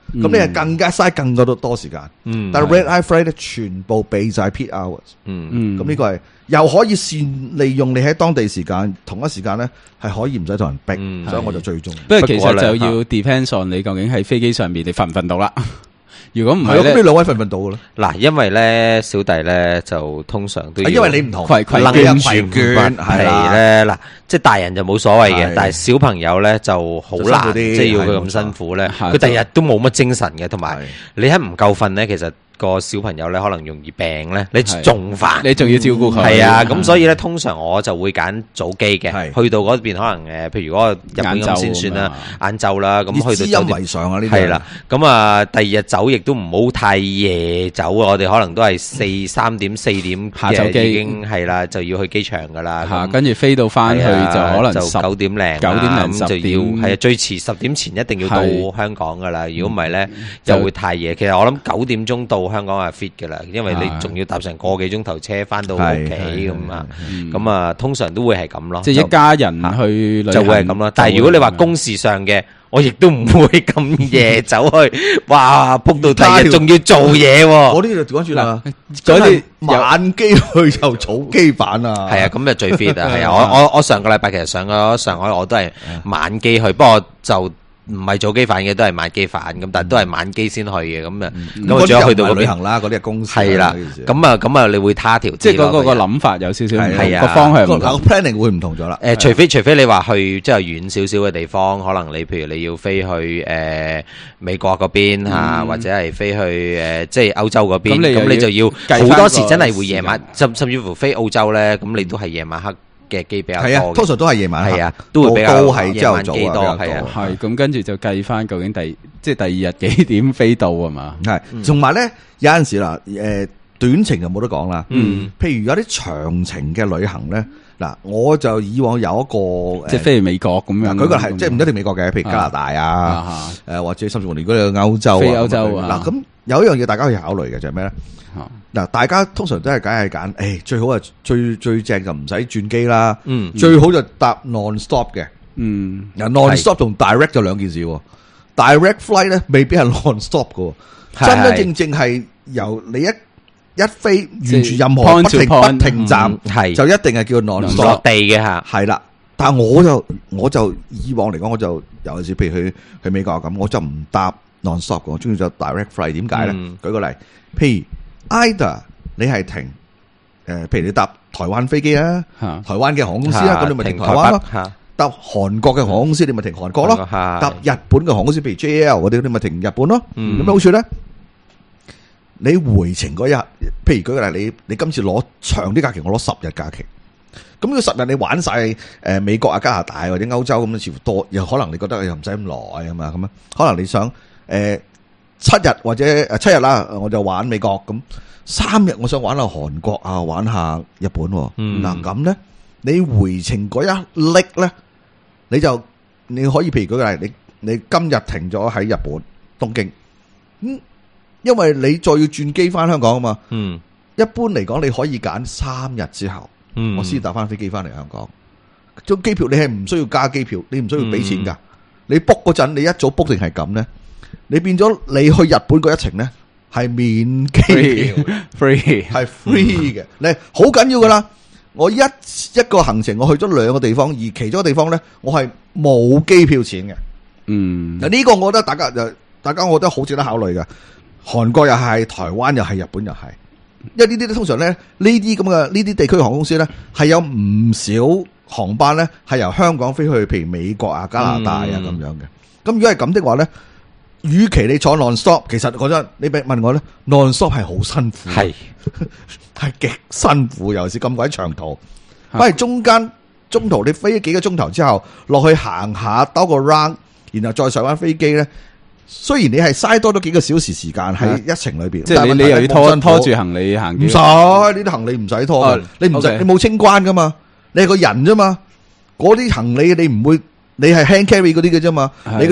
咁你係更加嘥更多時間。但係 Red Eye Flight 咧全部備晒 peak hours。咁呢個係又可以善利用你喺當地時間同一時間咧，係可以唔使同人逼，所以我就最中意。 不過其實就要 depends on 你究竟喺飛機上面你瞓唔瞓到啦。如果唔係咁，呢兩位瞓唔瞓到嘅咧？ 嗱，因為咧小弟咧就通常都要因為你唔同， 能力全係咧嗱，即係大人就冇所謂嘅，但係小朋友咧就好難，即係要佢咁辛苦咧，佢第日都冇乜精神嘅，同埋你喺唔夠瞓咧，其實個小朋友咧可能容易病咧，你仲煩， 你仲要照顧佢。 係啊，咁所以咧通常我就會揀早機嘅，去到嗰邊可能譬如嗰個日本咁先算啦，晏晝啦，咁去到以為上啊呢啲係啦，咁啊第二日走亦都唔好太夜走，我哋可能都係3點4點下晝機已經係啦，就要去機場噶啦， 跟住飛到翻去就可能就9點零咁就要係啊，最遲10點前一定要到香港噶啦，如果唔係咧又會太夜。其實我諗9點鐘到香港係 fit 嘅啦，因為你仲要搭成個幾鐘頭車翻到屋企咁啊，咁啊通常都會係咁咯。 即係一家人去就會係咁咯。但係如果你話公事上嘅，我亦都唔會咁夜走去，哇撲到第二日仲要做嘢。 我呢度調翻轉啦，嗰啲晚機去就早機版啊。 係啊，咁就最 fit 啊。係啊，我上個禮拜其實上咗上海，我都係晚機去，不過就唔係早機返嘅，都係晚機返咁，但係都係晚機先去嘅，咁啊，咁我仲有去到旅行啦，嗰啲係公司係啦，咁啊，你會他條， 即係嗰個諗法有少少個方向唔同， 個 planning 會唔同咗啦。 除非你話去即係遠少少嘅地方，可能你譬如你要飛去美國嗰邊嚇，或者係飛去即係歐洲嗰邊，咁你就要好多時真係會夜晚，甚至乎飛澳洲咧，咁你都係夜晚黑嘅機比較多， 係啊，通常都係夜晚， 係啊，都會比較係朝頭早多，係啊， 係咁跟住就計翻究竟即係第二日幾點飛到啊嘛， 係，同埋咧有陣時啦，短程就冇得講啦，譬如有啲長程嘅旅行咧，嗱，我就以往有一個即係飛去美國咁樣， 佢個係即係唔一定美國嘅，譬如加拿大啊，或者甚至乎如果你去歐洲， 飛歐洲啊， 嗱咁有一樣嘢大家可以考慮嘅就係咩咧？嗱，大家通常都係梗係揀，最好係最正就唔使轉機啦，最好就搭 non-stop 嘅，嗱 non-stop 同 direct 就兩件事，direct flight 咧未必係 non-stop 嘅，真正係由你一飛沿住任何不停站，就一定係叫 non-stop 落地嘅吓， 係啦。但係我就以往嚟講，我就尤其是譬如去美國咁，我就唔搭 non-stop 嘅，我中意就 direct flight。點解咧？舉個例，譬如 either 你係停譬如你搭台灣飛機啊，台灣嘅航空公司啊，咁你咪停台灣咯。搭韓國嘅航空公司，你咪停韓國咯。搭日本嘅航空公司，譬如 JL 嗰啲，你咪停日本咯。有咩好處咧？你回程嗰日，譬如舉個例，你今次攞長啲假期，我攞10日假期。咁如果10日你玩晒美國啊、加拿大或者歐洲咁，似乎多，又可能你覺得又唔使咁耐啊嘛，咁啊，可能你想7日或者7日啦，我就玩美國咁，3日我想玩下韓國啊，玩下日本。嗱咁咧，你回程嗰一拎咧，你可以譬如舉個例，你今日停咗喺日本東京，因為你再要轉機翻香港啊嘛，一般嚟講你可以揀3日之後，我先搭翻飛機翻嚟香港。張機票你係唔需要加機票，你唔需要俾錢噶。你 book 嗰陣，你一早 book 定係咁咧？你變咗你去日本嗰一程咧係免機票 ，free 係 free 嘅。你好緊要噶啦！我一個行程我去咗2個地方，而其中一個地方咧我係冇機票錢嘅。嗱呢個我覺得大家我覺得好值得考慮嘅。韓國又係，台灣又係，日本又係，因為呢啲通常咧呢啲咁嘅呢啲地區航空公司咧係有唔少航班咧係由香港飛去譬如美國啊、加拿大啊咁樣嘅。咁如果係咁的話咧，與其你坐 non-stop， 其實講真，你問我咧 non-stop 係好辛苦，係極辛苦，尤其是咁鬼長途。反而中途你飛幾個鐘頭之後落去行下兜個 round， 然後再上翻飛機咧。雖然你係嘥多咗幾個小時時間喺一程裏邊， 即係你又要拖住行李行， 唔使呢啲行李唔使拖嘅，你唔使你冇清關噶嘛，你係個人啫嘛，嗰啲行李你唔會，你係 hand carry 嗰啲嘅啫嘛，你嗰啲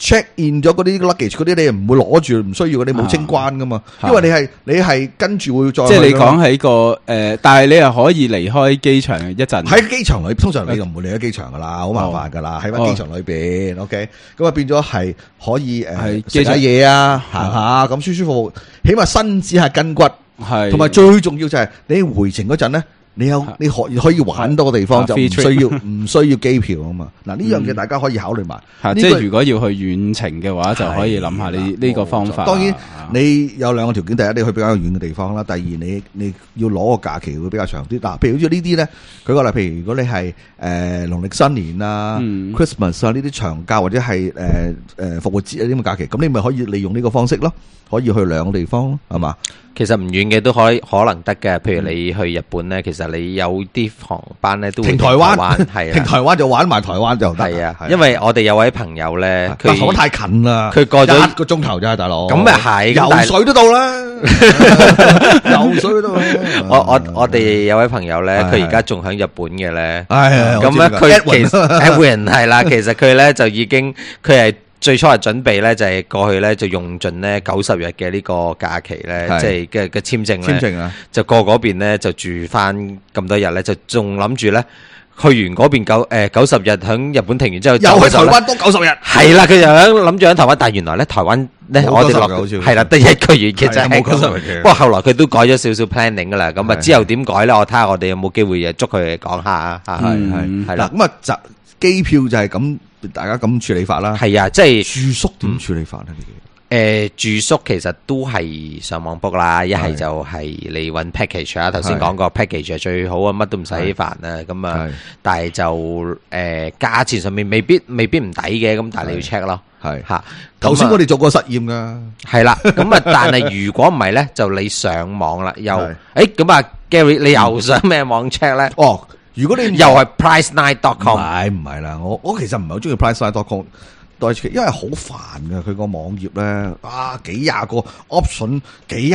check in 咗嗰啲 luggage 嗰啲，你唔會攞住，唔需要嘅，你冇清關噶嘛。因為你係跟住會再。即係你講喺個但係你又可以離開機場一陣。 喺機場裏，通常你就唔會離開機場噶啦，好麻煩噶啦，喺翻機場裏邊。OK， 咁啊變咗係可以食下嘢啊，行下咁舒舒服服，起碼伸展下筋骨。係，同埋最重要就係你回程嗰陣咧。你可以玩多個地方，就唔需要機票啊嘛。嗱，呢樣嘢大家可以考慮埋。 即係如果要去遠程嘅話，就可以諗下呢個方法。 當然你有兩個條件，第一你去比較遠嘅地方啦，第二你要攞個假期會比較長啲。嗱，譬如好似呢啲咧，舉個例，譬如如果你係農曆新年啊、Christmas 啊呢啲長假，或者係復活節啊呢啲咁嘅假期，咁你咪可以利用呢個方式咯，可以去兩個地方咯，係嘛？ 其實唔遠嘅都可能得嘅，譬如你去日本咧，其實你有啲航班咧都會停台灣， 係停台灣就玩埋台灣就得。 係啊，因為我哋有位朋友咧， 台灣太近啦， 佢過咗 1個鐘頭啫，大佬。 咁咪係游水都到啦，游水都到。 我哋有位朋友咧，佢而家仲喺日本嘅咧， 咁咧佢其實 Edwin 係啦，其實佢咧就已經佢係。最初係準備咧，就係過去咧就用盡咧90日嘅呢個假期咧，即係嘅簽證咧，就過嗰邊咧就住翻咁多日咧，就仲諗住咧去完嗰邊90日喺日本停完之後， 又去台灣多90日。 係啦，佢就諗住喺台灣，但係原來咧台灣咧我哋落係啦，得1個月嘅啫，冇90日。不過後來佢都改咗少少 planning 噶啦，咁啊之後點改咧？我睇下我哋有冇機會捉佢講下啊。 係啦，咁啊就機票就係咁。大家咁處理法啦， 係啊，即係住宿點處理法咧？ 住宿其實都係上網 book 啦，一係就係你揾 package 啊。頭先講過 package 係最好啊，乜都唔使煩啊。咁啊，但係就價錢上面未必唔抵嘅，咁但係你要 check 咯。係嚇， 頭先我哋做過實驗噶， 係啦。咁啊，但係如果唔係咧，就你上網啦，又咁啊 Gary， 你又上咩網 check 咧？ 哦。如果你又係 priceline.com， 唔係啦，我其實唔係好中意 priceline.com， 因為好煩㗎，佢個網頁咧，幾廿個 option， 幾廿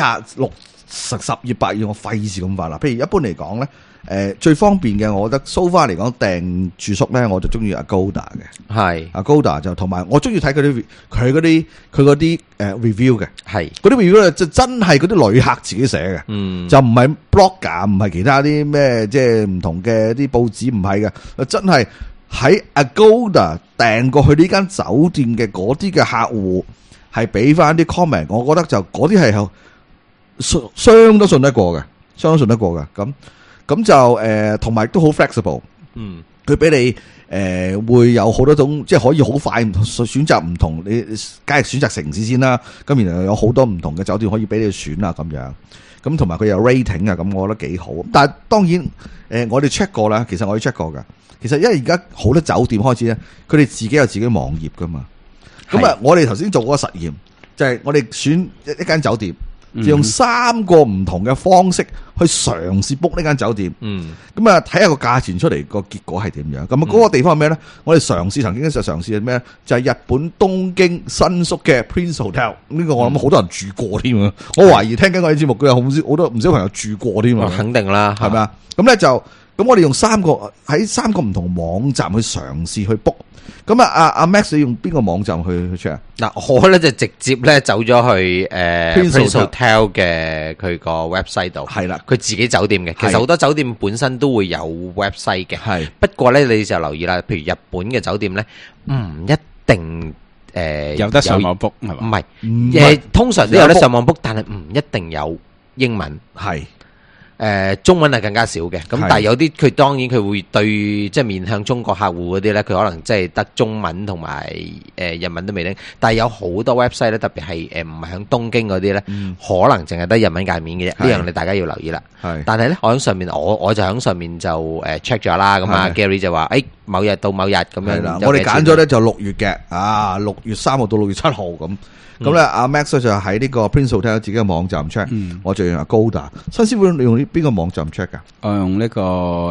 6、10頁8頁，我費事咁煩啦。譬如一般嚟講咧，最方便嘅，我覺得 so far 嚟講訂住宿咧，我就中意 Agoda 嘅，係 Agoda 就同埋我中意睇佢嗰啲review 嘅，係嗰啲 review 咧就真係嗰啲旅客自己寫嘅，就唔係 blogger， 唔係其他啲咩即係唔同嘅啲報紙，唔係嘅，真係喺 Agoda 訂過去呢間酒店嘅嗰啲嘅客戶係俾翻啲 comment， 我覺得就嗰啲係相當信得過嘅，相當信得過嘅，咁就同埋都好 flexible，佢俾你會有好多種，即係可以好快選擇唔同，你梗係選擇城市先啦。咁然後有好多唔同嘅酒店可以俾你選啊，咁樣。咁同埋佢有 rating 啊，咁我覺得幾好。但係當然我哋 check 過啦，其實我哋 check 過㗎。其實因為而家好多酒店開始咧，佢哋自己有自己網頁噶嘛。咁啊，我哋頭先做過個實驗，就係我哋選一間酒店。就用3個唔同嘅方式去嘗試 book 呢間酒店，咁啊睇下個價錢出嚟個結果係點樣。咁啊嗰個地方係咩咧？我哋曾經嘗試係咩咧？就係日本東京新宿嘅 Prince Hotel。呢個我諗好多人住過添啊！我懷疑聽緊我啲節目，佢有好多唔少朋友住過添啊！ 肯定啦，係咪啊？ 咁咧就咁，我哋用3個唔同網站去嘗試去 book。咁阿 Max 你用邊個網站去 check 啊？ 嗱，我咧就直接咧走咗去Prince Hotel 嘅佢個 website 度，係啦，佢自己酒店嘅。其實好多酒店本身都會有 website 嘅，係。不過咧你就留意啦，譬如日本嘅酒店咧，唔一定有得上網 book 係嘛？ 唔係，通常都有得上網 book，但係唔一定有英文，係。中文係更加少嘅，咁但係有啲佢當然佢會對即係面向中國客戶嗰啲咧，佢可能即係得中文同埋日文都未拎，但係有好多 website 咧，特別係唔係響東京嗰啲咧，可能淨係得日文界面嘅啫，呢樣你大家要留意啦。但係咧，我喺上面我就喺上面就check 咗啦，咁啊 Gary 就話某日到某日咁樣， 我哋揀咗咧就6月嘅6月3號到6月7號咁。咁咧，阿 Max 就喺呢個 Prince Hotel 自己嘅網站 check，我就用 Agoda。新師傅，你用邊個網站 check 噶？ 我用呢個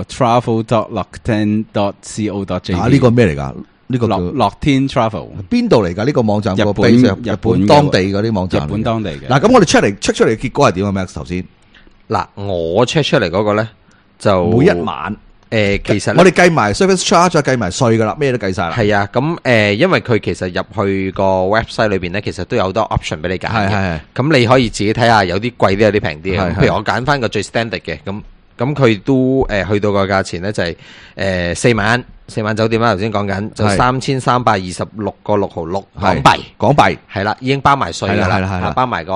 travel.lockten.co.jp。 呢個咩嚟噶？呢個樂天 Travel 邊度嚟噶？呢個網站日本當地嗰啲網站。 日本當地嘅。 嗱，咁我哋check 出嚟嘅結果係點啊？Max 頭先， 嗱，我 check 出嚟嗰個咧就每一晚其實我哋計埋 service charge 再計埋稅噶啦，咩都計晒啦。 係啊，咁因為佢其實入去個 website 裏邊咧，其實都有好多 option 俾你揀嘅。係。咁你可以自己睇下，有啲貴啲，有啲平啲嘅。譬如我揀翻個最 standard 嘅，咁佢都去到個價錢咧就係4晚酒店啦。頭先講緊就3326個6毫6港幣係啦，已經包埋稅噶啦，包埋個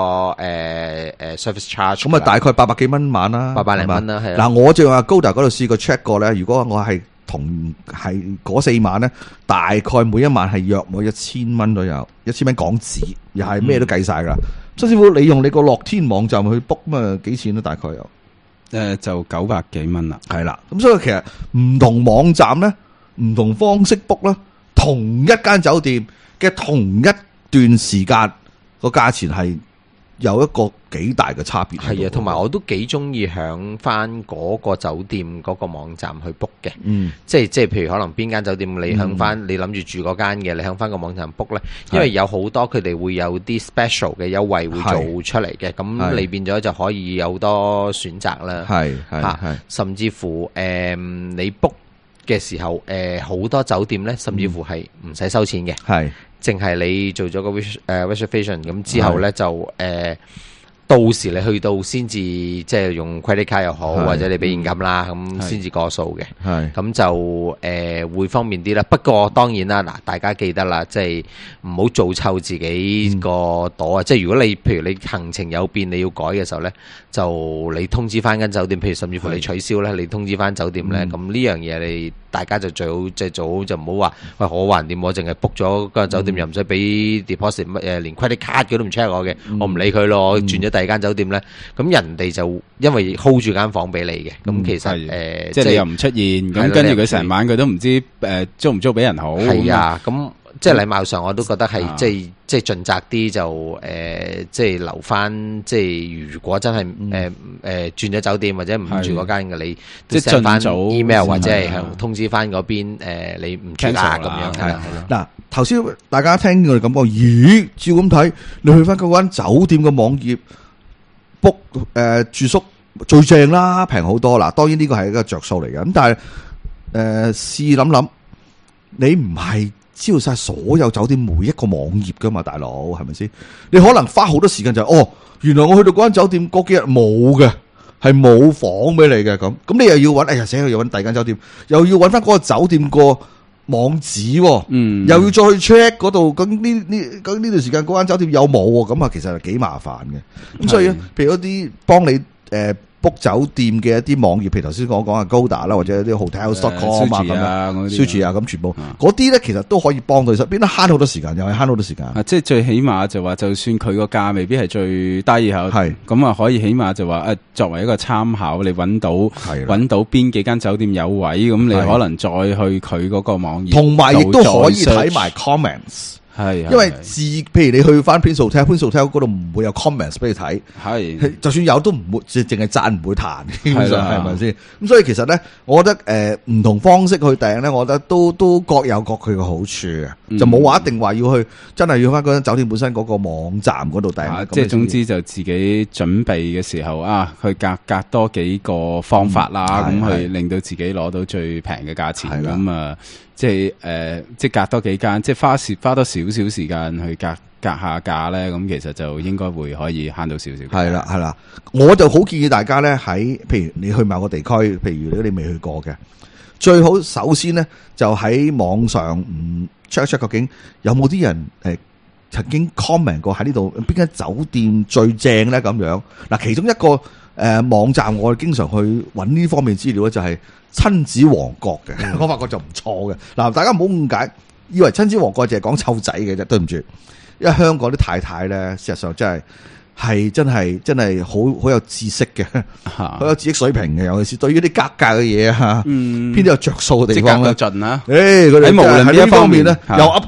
service charge。咁大概800幾蚊晚啦 ，800零蚊啦。係嗱，我就話高達嗰度試過 check 過咧，如果我係嗰4晚咧，大概每一晚係約莫1000蚊左右，1000蚊港紙，又係咩都計晒噶。周師傅，你用你個樂天網站去 book 咁啊，幾錢咧？大概有就900幾蚊啦。 係啦，咁所以其實唔同網站咧，唔同方式 book 啦，同一間酒店嘅同一段時間個價錢係有一個幾大嘅差別。 係啊，同埋我都幾中意響翻嗰個酒店嗰個網站去 book 嘅。即係譬如可能邊間酒店你響翻，你諗住住嗰間嘅，你響翻個網站 book 咧，因為有好多佢哋會有啲 special 嘅優惠會做出嚟嘅，咁你變咗就可以有好多選擇啦。係甚至乎你 book 嘅時候，好多酒店咧，甚至乎係唔使收錢嘅，淨係你做咗個reservation 咁之後咧就到時你去到先至即係用 credit card 又好，或者你俾現金啦，咁先至過數嘅，咁就會方便啲啦。不過當然啦，嗱，大家記得啦，即係唔好做臭自己個朵啊！即係如果你譬如你行程有變，你要改嘅時候咧，就你通知翻間酒店，譬如甚至乎你取消咧，你通知翻酒店咧，咁呢樣嘢你大家就最好即係做好，就唔好話喂，我橫掂我淨係 book 咗個酒店，又唔使俾 deposit，連 credit card 佢都唔 check 我嘅，我唔理佢咯，我轉咗第二間酒店咧，咁人哋就因為 hold 住間房俾你嘅，咁其實即係你又唔出現，咁跟住佢成晚佢都唔知租唔租俾人好。 係啊，咁即係禮貌上我都覺得係即係盡責啲就即係留翻，即係如果真係轉咗酒店或者唔住嗰間嘅，你即係 send 翻 email 或者係向通知翻嗰邊你唔住啦咁樣。係啦。 嗱，頭先大家聽我哋咁講，咦？照咁睇，你去翻嗰間酒店嘅網頁 book 住宿最正啦，平好多啦。當然呢個係一個着數嚟嘅，咁但係試諗諗，你唔係知道晒所有酒店每一個網頁噶嘛，大佬係咪先？你可能花好多時間就原來我去到嗰間酒店嗰幾日冇嘅，係冇房俾你嘅，咁你又要揾，死又要揾第二間酒店，又要揾翻嗰個酒店個網址，又要再去 check 嗰度，咁呢段時間嗰間酒店有冇？咁啊，其實係幾麻煩嘅。咁所以譬如一啲幫你book 酒店嘅一啲網頁，譬如頭先我講啊 Agoda 啦，或者啲 hotels.com 啊咁樣 Sushi 啊咁全部嗰啲咧，其實都可以幫到你，邊得慳好多時間，又係慳好多時間。 即係最起碼就話，就算佢個價未必係最低，係咁啊，可以起碼就話作為一個參考，你揾到邊幾間酒店有位，咁你可能再去佢嗰個網頁， 同埋亦都可以睇埋 comments。因為譬如你去翻 Prince Hotel 嗰度唔會有 comments 俾你睇，就算有都唔會淨係讚唔會彈，基本上係咪先？咁所以其實咧，我覺得唔同方式去訂咧，我覺得都各有各佢嘅好處嘅，就冇話一定話要去真係要翻嗰間酒店本身嗰個網站嗰度訂。 即係總之就自己準備嘅時候去隔多幾個方法啦，咁去令到自己攞到最平嘅價錢咁啊。即係隔多幾間，即係花多少少時間去隔下價咧，咁其實就應該會可以慳到少少。 係啦，我就好建議大家咧，譬如你去某個地區，譬如如果你未去過嘅，最好首先咧就喺網上check 一 check 究竟有冇啲人曾經 comment 過喺呢度邊間酒店最正咧咁樣。嗱，其中一個網站我哋經常去揾呢方面資料咧，就係親子王國嘅，我發覺就唔錯嘅。嗱，大家唔好誤解，以為親子王國就係講湊仔嘅啫，對唔住。因為香港啲太太咧，事實上真係好有知識嘅，好有知識水平嘅，尤其是對於啲格嘅嘢邊啲有着數嘅地方咧， 盡啊！ 佢哋喺無論呢一方面咧，又 update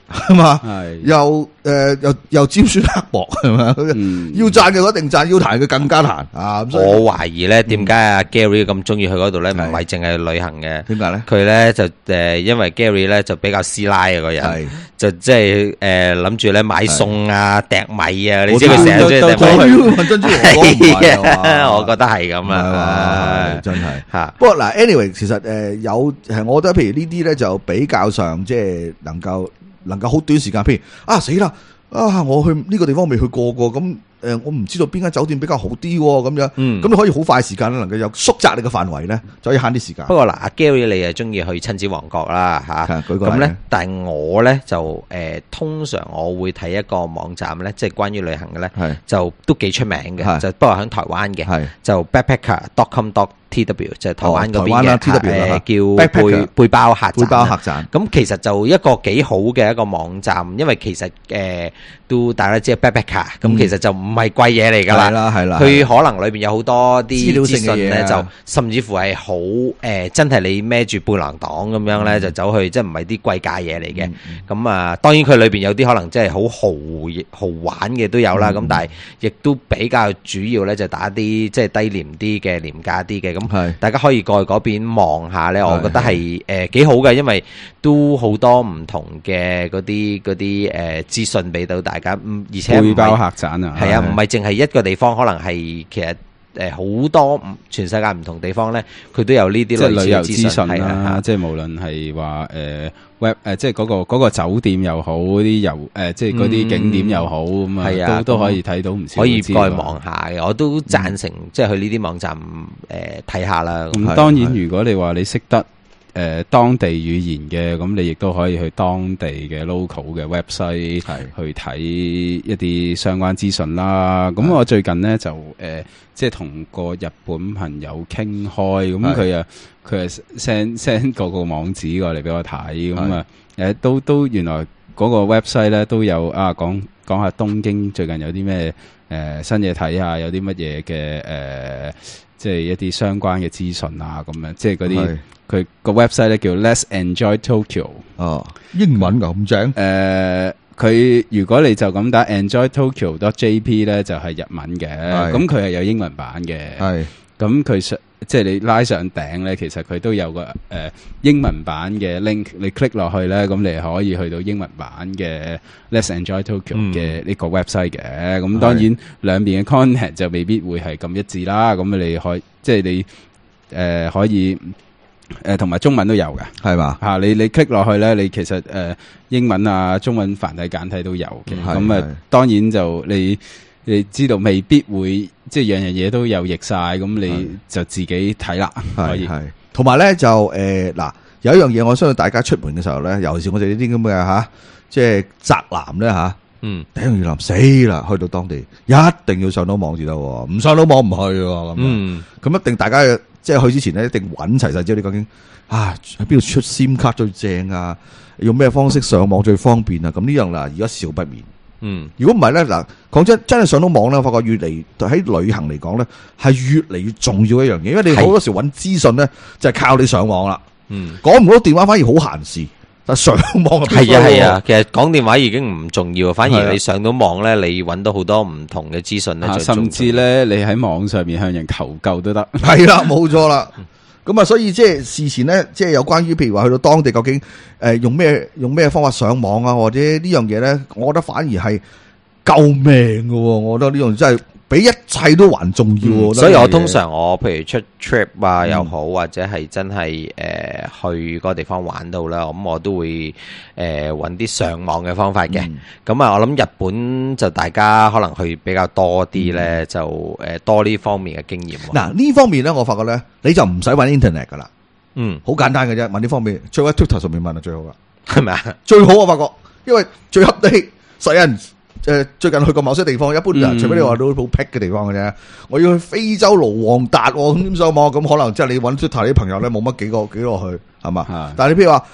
係嘛？又尖酸刻薄係嘛？要讚嘅一定讚，要彈嘅更加彈啊！ 我懷疑咧，點解阿 Gary 咁中意去嗰度咧？唔係淨係旅行嘅。點解咧？佢咧就因為 Gary 咧就比較師奶嘅個人，就即係諗住咧買餸啊、掟米啊，你知佢成日中意掟米。我覺得係咁啦， 真係吓。不過嗱 ，anyway， 其實我覺得譬如呢啲咧就比較上即係能夠好短時間，譬如死啦我去呢個地方未去過咁。我唔知道邊間酒店比較好啲咁樣，咁你可以好快時間能夠有縮窄你嘅範圍咧，就可以慳啲時間。 不過嗱，阿 Gary 你係中意去親子王國啦吓，咁咧，但係我咧就通常我會睇一個網站咧，即係關於旅行嘅咧，就都幾出名嘅，就不過喺台灣嘅，就 backpacker.com.tw 就係台灣嗰邊嘅，叫背包客棧。咁其實就一個幾好嘅一個網站，因為其實都大家知係 backpacker，咁其實就唔係貴嘢嚟㗎啦，係啦，佢可能裏邊有好多啲資訊咧，就甚至乎係好真係你孭住背囊黨咁樣咧，就走去即係唔係啲貴價嘢嚟嘅。咁啊，當然佢裏邊有啲可能即係好豪玩嘅都有啦。咁但係亦都比較主要咧，就打啲即係低廉啲嘅廉價啲嘅。咁大家可以過去嗰邊望下咧，我覺得係幾好嘅，因為都好多唔同嘅嗰啲資訊俾到大家。而且背包客棧啊， 係啊，唔係淨係一個地方，可能係其實好多全世界唔同地方咧，佢都有呢啲類似旅遊資訊啦。 即係無論係話web 即係嗰個酒店又好，啲遊即係嗰啲景點又好咁啊，都可以睇到唔少。 可以過去望下嘅，我都贊成即係去呢啲網站睇下啦。 咁當然，如果你話你識得當地語言嘅，咁你亦都可以去當地嘅 local 嘅 website 去睇一啲相關資訊啦。咁我最近呢，就即係同個日本朋友傾開，咁佢 send 個網址過嚟俾我睇，咁啊都原來嗰個 website 咧都有講下東京最近有啲咩新嘢睇下，有啲乜嘢嘅即係一啲相關嘅資訊啊，咁樣即係嗰啲佢個 website 咧叫 Let's Enjoy Tokyo。 英文咁正。 佢如果你就咁打 enjoytokyo.jp 咧，就係日文嘅。咁佢係有英文版嘅。咁佢即係你拉上頂咧，其實佢都有個英文版嘅 link， 你 click 落去咧，咁你可以去到英文版嘅 Let's Enjoy Tokyo 嘅呢個 website 嘅。咁當然兩邊嘅 content 就未必會係咁一致啦。咁你可以即係你可以同埋中文都有嘅，係嘛？你 click 落去咧，你其實英文啊、中文繁體簡體都有嘅。咁當然就你知道未必會即係樣樣嘢都有譯晒，咁你就自己睇啦。可以係。 同埋咧就嗱，有一樣嘢，我相信大家出門嘅時候咧，尤其是我哋呢啲咁嘅即係宅男咧第一樣要諗死啦，去到當地一定要上到網至得，唔上到網唔去咁。咁一定大家即係去之前咧，一定揾齊晒之後，你究竟喺邊度出 SIM 卡最正啊？用咩方式上網最方便啊？咁呢樣啦，而家少不免。如果唔係咧，嗱，講真係上到網咧，我發覺越嚟喺旅行嚟講咧，係越嚟越重要一樣嘢，因為你好多時揾資訊咧，就係靠你上網啦。講唔到電話反而好閒事，但上網係啊，其實講電話已經唔重要，反而你上到網咧，你揾到好多唔同嘅資訊咧， 甚至咧你喺網上面向人求救都得。 係啦，冇錯啦。咁所以即係事前咧，即係有關於譬如話去到當地究竟用咩方法上網啊，或者呢樣嘢咧，我覺得反而係救命㗎喎。我覺得呢樣真係比一切都還重要。 所以我通常譬如出 trip 啊又好，或者係真係去嗰個地方玩到啦，咁我都會揾啲上網嘅方法嘅。咁我諗日本就大家可能去比較多啲咧，就多呢方面嘅經驗。 嗱呢方面咧，我發覺咧，你就唔使揾 internet 噶啦，好簡單嘅啫。問呢方面，最喺 Twitter 上面問係最好噶， 係咪啊？ 最好我發覺，因為最 update，實有人最近去過某些地方，一般人除非你話到好僻嘅地方嘅啫。我要去非洲盧旺達，咁點上網？咁可能即係你揾 Twitter 啲朋友咧，冇乜幾個去，係嘛？但係你譬如話，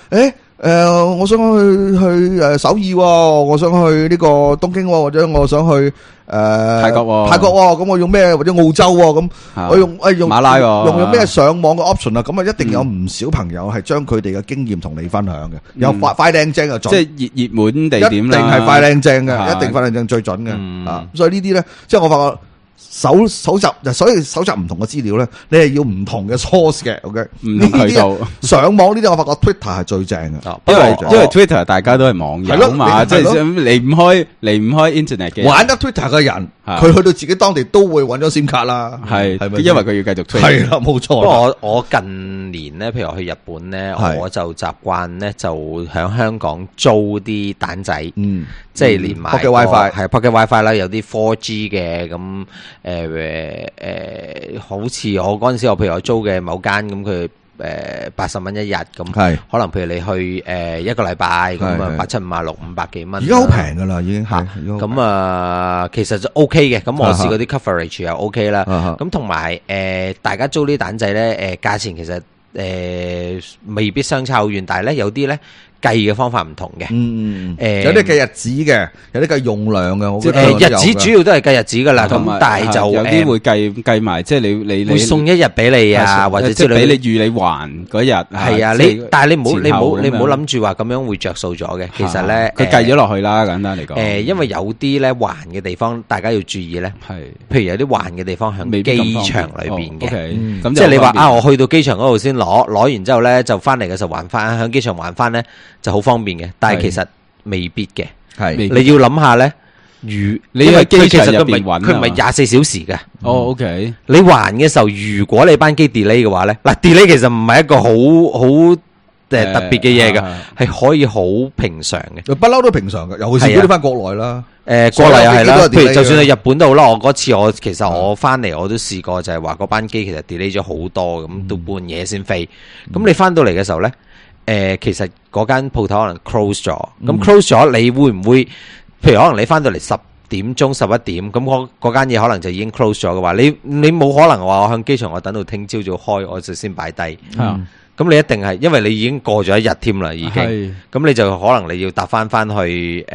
我想去首爾，我想去呢個東京，或者我想去泰國咁我用咩或者澳洲咁，我用馬拉用咩上網嘅 option 啊，咁啊一定有唔少朋友係將佢哋嘅經驗同你分享嘅，有快靚正嘅， 即係熱門地點啦， 一定係快靚正嘅，一定快靚正最準嘅啊！所以呢啲咧，即係我發覺。搜集，所以搜集唔同嘅資料咧，你係要唔同嘅 source 嘅 ，OK？ 唔同渠道上網呢啲，我發覺 Twitter 係最正嘅， 因為 Twitter 大家都係網友嘛，即係離唔開 internet 嘅。 玩得 Twitter 嘅人，佢去到自己當地都會揾咗 SIM 卡啦，係咪？因為佢要繼續推。係啦，冇錯。 不過我近年咧，譬如我去日本咧，我就習慣咧就喺香港租啲蛋仔，即係連埋 Pocket WiFi， 係 Pocket WiFi 啦，有啲 4G 嘅咁。好似我嗰陣時，我譬如我租嘅某間咁，佢80蚊一日咁，可能譬如你去一個禮拜咁啊，8756 500幾蚊， 而家好平噶啦，已經係咁啊，其實就 OK 嘅。咁我試嗰啲 coverage 又 OK 啦。咁同埋大家租啲蛋仔咧，價錢其實未必相差好遠，但係咧有啲咧。計嘅方法唔同嘅， 有啲計日子嘅，有啲計用量嘅，我覺得日子主要都係計日子噶啦，咁但係就有啲會計埋，即係你會送一日俾你啊，或者即係俾你預你還嗰日， 係啊，但係你唔好諗住話咁樣會着數咗嘅，其實咧佢計咗落去啦，簡單嚟講， 因為有啲咧還嘅地方，大家要注意咧，係，譬如有啲還嘅地方喺機場裏邊嘅，咁即係你話我去到機場嗰度先攞完之後咧，就翻嚟嘅時候還翻，喺機場還翻咧。就好方便嘅，但係其實未必嘅。係你要諗下咧，你喺機場入邊揾，佢唔係24小時嘅。 哦 ，OK。 你還嘅時候，如果你班機 delay 嘅話咧，嗱 delay 其實唔係一個好特別嘅嘢㗎，係可以好平常嘅。 不嬲都平常嘅，尤其是如果你翻國內啦。 國內又係啦，譬如就算係日本都好啦，我嗰次其實我翻嚟我都試過，就係話嗰班機其實 delay 咗好多，咁到半夜先飛。咁你翻到嚟嘅時候咧？其實嗰間鋪頭可能 close 咗，咁 close 咗，你會唔會？譬如可能你翻到嚟10點鐘、11點，咁嗰間嘢可能就已經 close 咗嘅話，你冇可能話我向機場我等到聽朝早開，我就先擺低。咁你一定係，因為你已經過咗一日添啦，已經。咁你就可能你要搭翻去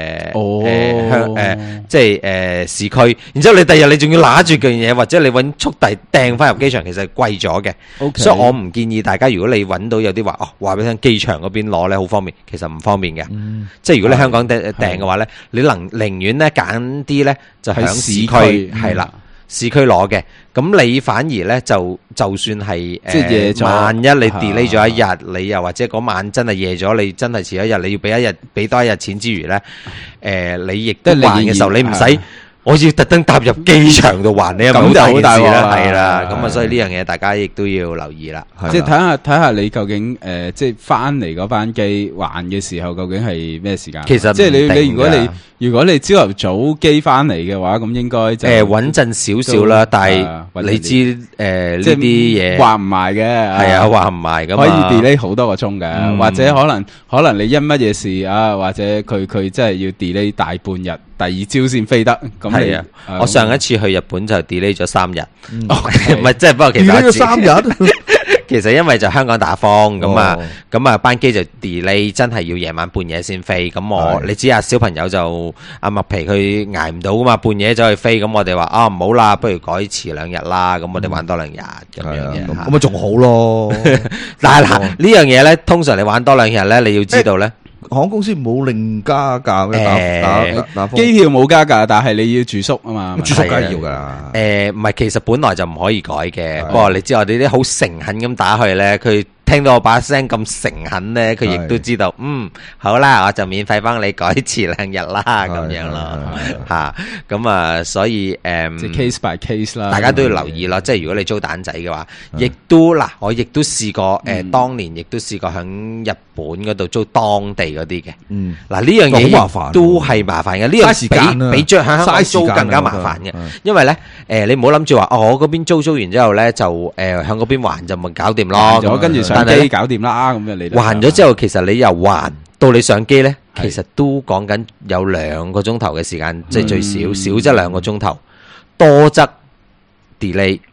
即係市區，然之後你第日你仲要拿住件嘢，或者你揾速遞掟翻入機場，其實係貴咗嘅。所以我唔建議大家，如果你揾到有啲話俾你聽，機場嗰邊攞咧好方便，其實唔方便嘅。即係如果你香港訂嘅話咧，你寧願咧揀啲咧就喺市區係啦。市區攞嘅，咁你反而咧就算係即係夜咗， 萬一你 delay 咗一日，你又或者嗰晚真係夜咗，你真係遲一日，你要俾多一日錢之餘咧，你亦都還嘅時候，你唔使我要特登踏入機場度還，你又咁就好大件事啦，係啦，咁啊，所以呢樣嘢大家亦都要留意啦。 即係睇下你究竟即係翻嚟嗰班機還嘅時候，究竟係咩時間？ 其實即係你如果你朝頭早機翻嚟嘅話，咁應該就穩陣少少啦。但係你知呢啲嘢話唔埋嘅， 係啊，話唔埋咁可以 delay 好多個鐘嘅，或者可能你因乜嘢事啊，或者佢真係要 delay 大半日。第二朝先飛得，咁係啊！ 我上一次去日本就 delay 咗3日，唔係即係不過其實 delay 咗3日， 其實因為就香港打風咁啊班機就 delay， 真係要夜晚半夜先飛。咁你知啊，小朋友就阿麥皮佢捱唔到噶嘛，半夜走去飛。咁我哋話唔好啦，不如改遲2日啦。咁我哋玩多2日咁樣嘅， 咁咪仲好咯。 但係嗱呢樣嘢咧，通常你玩多2日咧，你要知道咧。 航空公司冇另加價咩？ 機票冇加價，但係你要住宿啊嘛， 住宿梗係要噶。 唔係，其實本來就唔可以改嘅。不過你知我哋啲好誠懇咁打去咧，佢聽到我把聲咁誠懇咧，佢亦都知道，好啦，我就免費幫你改遲2日啦，咁樣咯，吓，咁啊，所以即係 case by case 啦， 大家都要留意咯。即係如果你租蛋仔嘅話，亦都嗱，我亦都試過，當年亦都試過響日本嗰度租當地嗰啲嘅。嗱呢樣嘢都係麻煩嘅，呢樣比喺香港租更加麻煩嘅，因為咧，你唔好諗住話，我嗰邊租完之後咧，就響嗰邊還就咪搞掂咯， 跟住上機搞掂啦，咁樣你還咗之後，其實你由還到你上機咧，其實都講緊有2個鐘頭嘅時間，即係最少，少則2個鐘頭，多則 delay，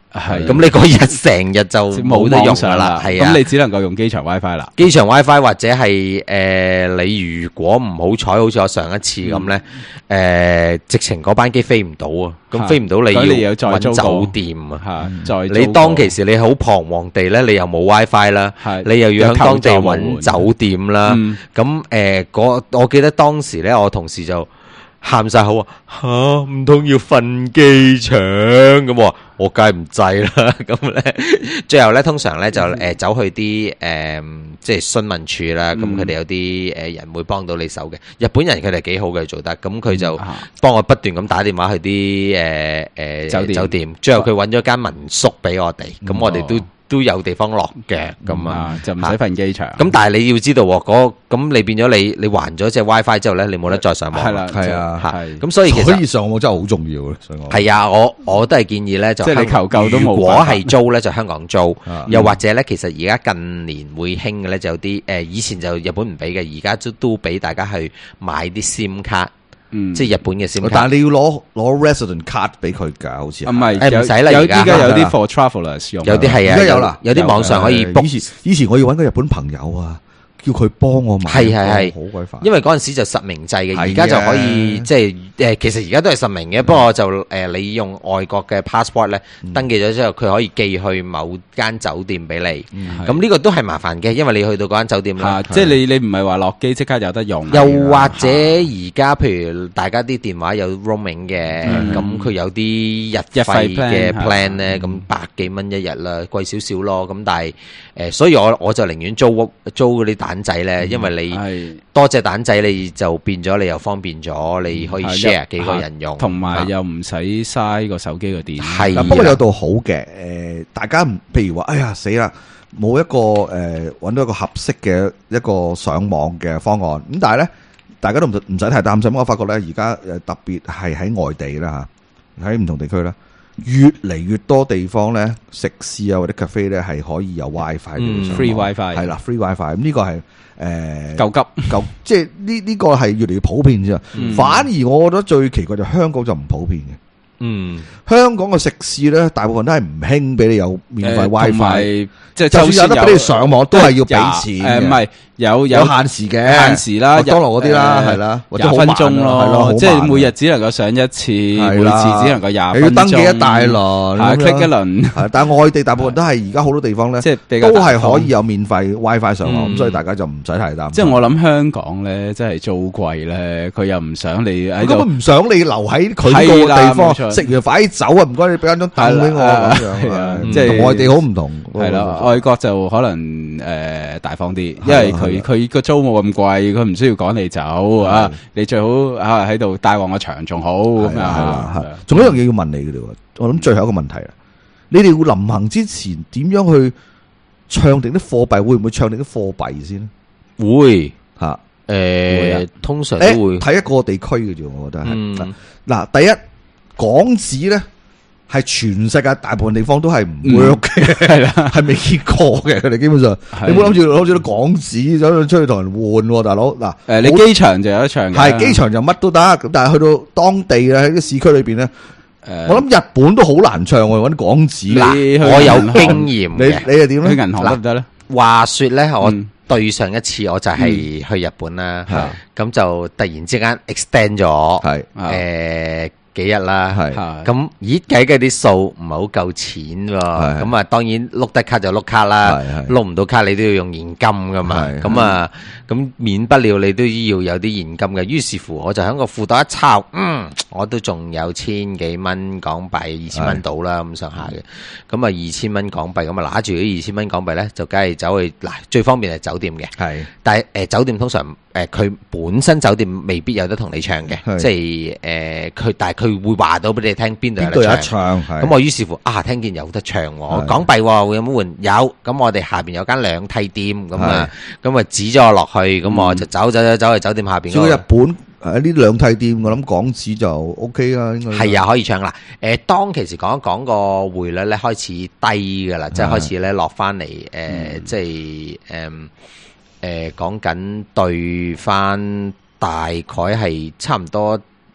係咁你嗰日成日就冇得用噶啦，係啊， 咁你只能夠用機場 WiFi 啦。 機場 WiFi 或者係你如果唔好彩，好似我上一次咁咧，直情嗰班機飛唔到啊，咁飛唔到你要揾酒店啊，你當其時你好彷徨地咧，你又冇 WiFi 啦，你又要喺當地揾酒店啦，咁我記得當時咧，我同事就喊晒口吓，唔通要瞓機場咁？我梗係唔制啦。咁咧，最後咧通常咧就走去啲即係詢問處啦。咁佢哋有啲人會幫到你手嘅。日本人佢哋幾好嘅做得，咁佢就幫我不斷咁打電話去啲酒店。最後佢揾咗間民宿俾我哋，咁我哋都有地方落嘅，咁就唔使瞓機場。 咁但係你要知道咁你變咗你還咗隻 WiFi 之後咧，你冇得再上網。 係啦，係啊， 咁所以其實可以上網真係好重要嘅。 係啊，我都係建議咧，就即係你求救都冇。 如果係租咧，就香港租，又或者咧，其實而家近年會興嘅咧，就有啲以前就日本唔俾嘅，而家都俾大家去買啲 SIM 卡。即係日本嘅 SIM 卡， 但係你要攞 resident card 俾佢㗎，好似唔係唔使啦，而家有啲 for travelers 用， 有啲係啊， 而家有啦， 有啲網上可以 book。 以前我要揾個日本朋友啊，叫佢幫我買， 係好鬼煩。 因為嗰陣時就實名制嘅，而家就可以即係其實而家都係實名嘅，不過就你用外國嘅 passport 咧登記咗之後，佢可以寄去某間酒店俾你。咁呢個都係麻煩嘅，因為你去到嗰間酒店啦， 即係你唔係話落機即刻有得用。 又或者而家譬如大家啲電話有 roaming 嘅，咁佢有啲日費嘅 plan 咧，咁100幾蚊一日啦，貴少少咯。咁但係所以我就寧願租嗰啲蛋仔咧，因為你多隻蛋仔，你就變咗你又方便咗，你可以 share 幾個人用， 同埋又唔使嘥個手機個電。 係，不過有度好嘅，大家譬如話，哎呀死啦，冇一個揾到一個合適嘅一個上網嘅方案。咁但係咧，大家都唔使太擔心。我發覺咧，而家特別係喺外地啦嚇，喺唔同地區啦，越嚟越多地方咧，食肆啊或者 cafe 咧係可以有 WiFi，free WiFi 係啦，free WiFi。咁呢個係夠急， 即係呢個係越嚟越普遍啫。反而我覺得最奇怪就香港就唔普遍嘅。香港嘅食肆咧，大部分都係唔興俾你有免費 WiFi， 即係就算有得俾你上網，都係要俾錢。 唔係有限時嘅， 限時啦， 麥當勞嗰啲啦，係啦 ，20分鐘咯，係咯，即係每日只能夠上一次，每次只能夠20分鐘， 要登記一大輪 ，click 一輪。 但係外地大部分都係而家好多地方咧， 即係都係可以有免費 WiFi 上網，咁所以大家就唔使太擔心。 即係我諗香港咧，真係租貴咧，佢又唔想你喺度， 唔想你留喺佢個地方，食完快啲走啊！唔該，你俾間張凳俾我咁樣，即係同外地好唔同。 係啦，外國就可能大方啲，因為佢個租冇咁貴，佢唔需要趕你走啊！你最好喺度帶旺個場仲好咁樣。 仲有一樣嘢要問你嘅喎，我諗最後一個問題啦，你哋會臨行之前點樣去唱定啲貨幣？會唔會唱定啲貨幣先？ 會嚇通常都會睇一個地區嘅啫，我覺得係嗱，第一港紙咧。係全世界大部分地方都係唔 work 嘅，係啦，係未見過嘅。佢哋基本上，你唔好諗住攞住啲港紙走出去同人換，大佬嗱。 你機場就有得唱嘅， 係機場就乜都得。咁但係去到當地咧，喺啲市區裏邊咧，我諗日本都好難唱喎，揾啲港紙。 我有經驗嘅， 你係點咧？ 去銀行得唔得咧？ 話說咧，我對上一次我就係去日本啦，咁就突然之間 extend 咗，幾日啦，咁咦計啲數唔係好夠錢喎，咁啊當然碌得卡就碌卡啦，碌唔到卡你都要用現金噶嘛，咁免不了你都要有啲現金嘅，於是乎我就喺個褲袋一抄，我都仲有千幾蚊港幣，2000蚊到啦咁上下嘅，咁啊2000蚊港幣，咁啊拿住啲2000蚊港幣咧，就梗係走去嗱最方便係酒店嘅，但係酒店通常佢本身酒店未必有得同你唱嘅，即係但係佢會話到俾你聽邊度有得唱，咁我於是乎聽見有得唱喎，港幣喎，有冇換？有，咁我哋下邊有間兩梯店，咁啊指咗我落去，咁我就走去酒店下邊。 所以日本呢兩梯店，我諗港紙就 OK 啦，應該係啊，可以唱啦。當其時講一講個匯率咧開始低噶啦，即係開始咧落翻嚟，即係講緊對翻大概係差唔多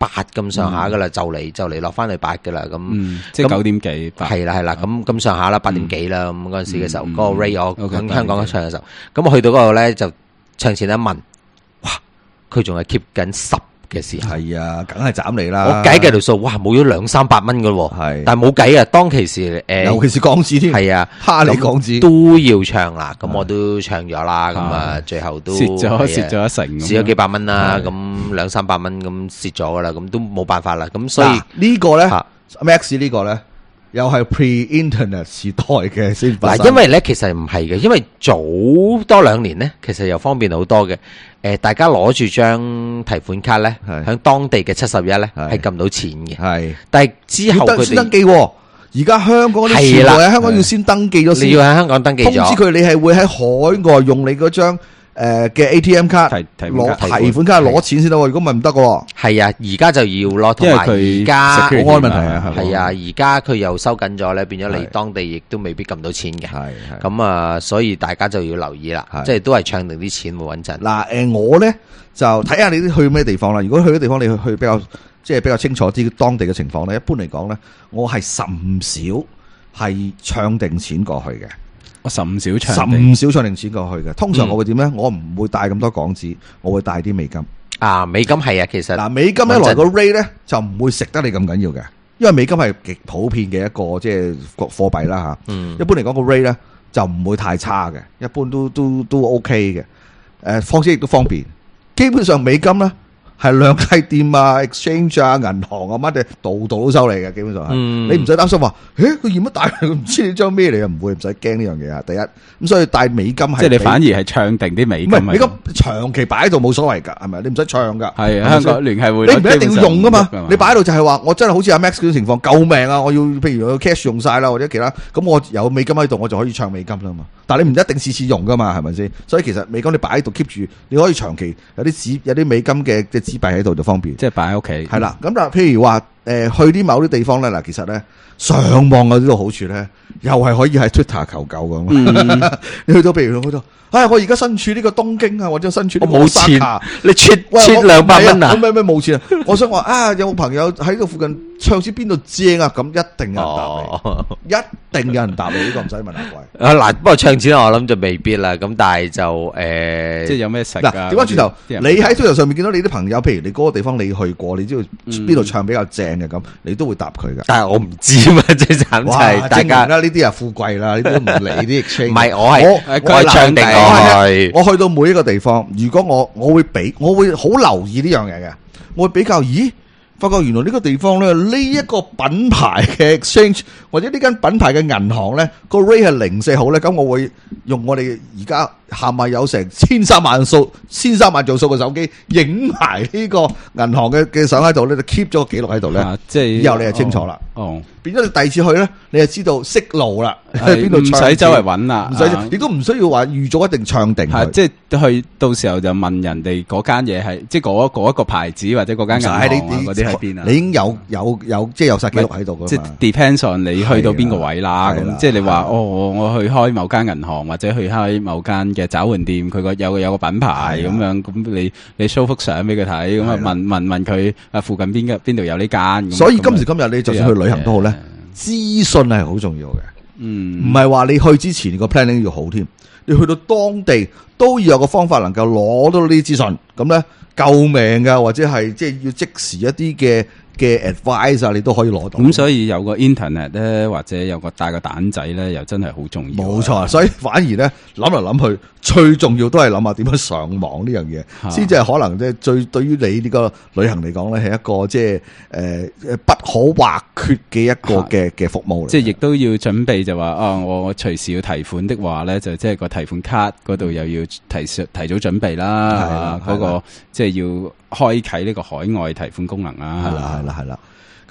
8咁上下噶啦，就嚟落翻去8噶啦，咁即係9點幾， 係啦，咁上下啦，8點幾啦，咁嗰陣時嘅時候，嗰個 rate 我喺香港唱嘅時候，咁我去到嗰度咧就唱前一問，哇，佢仲係 keep 緊10嘅時候， 係啊，梗係斬你啦！ 我計條數，哇，冇咗200-300蚊噶喎，係，但係冇計啊，當其時尤其是港紙添，係啊， 蝦你港紙都要唱啦，咁我都唱咗啦，咁啊，最後都蝕咗1成， 蝕咗幾百蚊啦，咁200-300蚊咁蝕咗噶啦，咁都冇辦法啦，咁所以呢個咧 Max 呢個咧。又係 pre-internet 時代嘅先發生。 嗱，因為咧其實唔係嘅，因為早多2年咧，其實又方便好多嘅。大家攞住張提款卡咧，喺當地嘅71咧係撳到錢嘅。係，但係之後佢哋先登記。而家香港啲全部喺香港要先登記咗先。 你要喺香港登記咗。 通知佢你係會喺海外用你嗰張嘅 ATM 卡攞提款卡攞錢先得喎，如果唔係唔得嘅。 係啊，而家就要咯，同埋而家保安問題啊， 係啊，而家佢又收緊咗咧，變咗你當地亦都未必撳到錢嘅。係咁啊，所以大家就要留意啦，即係都係唱定啲錢會穩陣。 嗱，我咧就睇下你啲去咩地方啦。如果去啲地方你去比較即係比較清楚啲當地嘅情況咧，一般嚟講咧，我係甚少係唱定錢過去嘅。 我甚少唱定錢過去嘅，通常我會點咧？我唔會帶咁多港紙，我會帶啲美金。 啊，美金係啊，其實美金一來個 rate 咧就唔會食得你咁緊要嘅，因為美金係極普遍嘅一個即係貨幣啦吓。一般嚟講個 rate 咧就唔會太差嘅，一般都 OK 嘅。況且亦都方便，基本上美金咧。係兩契店啊、exchange 啊、銀行啊乜嘅，度都收你嘅，基本上係。你唔使擔心話，佢驗乜大，佢唔知你張咩嚟啊，唔會，唔使驚呢樣嘢啊。第一，咁所以帶美金係， 即係你反而係唱定啲美金。 唔係美金長期擺喺度冇所謂㗎，係咪？你唔使唱㗎。 係香港聯繫匯， 你唔一定要用㗎嘛。你擺喺度就係話，我真係好似阿 Max 嗰種情況，救命啊！我要譬如我 cash 用晒啦，或者其他，咁我有美金喺度，我就可以唱美金啦嘛。但係你唔一定次次用㗎嘛，係咪先？所以其實美金你擺喺度 keep 住，你可以長期有啲美金嘅紙幣喺度就方便， 即係擺喺屋企。 係啦，咁但係譬如話去啲某啲地方咧，嗱，其實咧上網嘅呢個好處咧，又係可以喺 Twitter 求救咁。你去到譬如去到，我而家身處呢個東京啊，或者身處呢個冇錢，你切200蚊啊？ 咩冇錢啊？我想話有朋友喺個附近唱知邊度正啊？咁一定有人答你，一定有人答你，呢個唔使問阿貴。 嗱，不過唱錢我諗就未必啦。咁但係就即係有咩食啊？ 嗱，點解轉頭？你喺 Twitter 上面見到你啲朋友，譬如你嗰個地方你去過，你知道邊度唱比較正嘅咁，你都會答佢噶。 但係我唔知嘛，最慘就係大家啦，呢啲係富貴啦，呢啲都唔理啲 exchange。唔係，我係唱定我去到每一個地方，如果我會好留意呢樣嘢嘅，我會比較發覺原來呢個地方咧，呢一個品牌嘅 exchange 或者呢間品牌嘅銀行咧，個 rate 係0.4好咧，咁我會用我哋而家下咪有成13萬做數嘅手機影埋呢個銀行嘅相喺度咧，就 keep 咗個記錄喺度咧，即係以後你就清楚啦。變咗你第二次去咧，你就知道識路啦，邊度唔使周圍揾啦， 唔使亦都唔需要話預早一定唱定。 即係去到時候就問人哋嗰間嘢係即係嗰一個牌子或者嗰間銀行嗰啲喺邊啊？ 你已經有即係有晒記錄喺度噶嘛？ 即係 depends on 你去到邊個位啦。咁即係你話我去開某間銀行或者去開某間嘅找換店，佢有個品牌咁樣，咁你 show 幅相俾佢睇，咁啊問佢附近邊度有呢間。 所以今時今日你就算去旅行都好咧。資訊係好重要嘅，唔係話你去之前個 planning 要好添，你去到當地都要有個方法能夠攞到呢啲資訊，咁咧救命噶，或者係即係要即時一啲嘅 advice 啊，你都可以攞到。 咁所以有個 internet 咧，或者有個帶個蛋仔咧，又真係好重要。 冇錯，所以反而咧諗嚟諗去，最重要都係諗下點樣上網呢樣嘢，先至係可能即係最對於你呢個旅行嚟講咧，係一個即係不可或缺嘅一個嘅服務嚟。 即係亦都要準備就話我隨時要提款的話咧，就即係個提款卡嗰度又要提早準備啦，嗰個即係要開啟呢個海外提款功能啦。 係啦。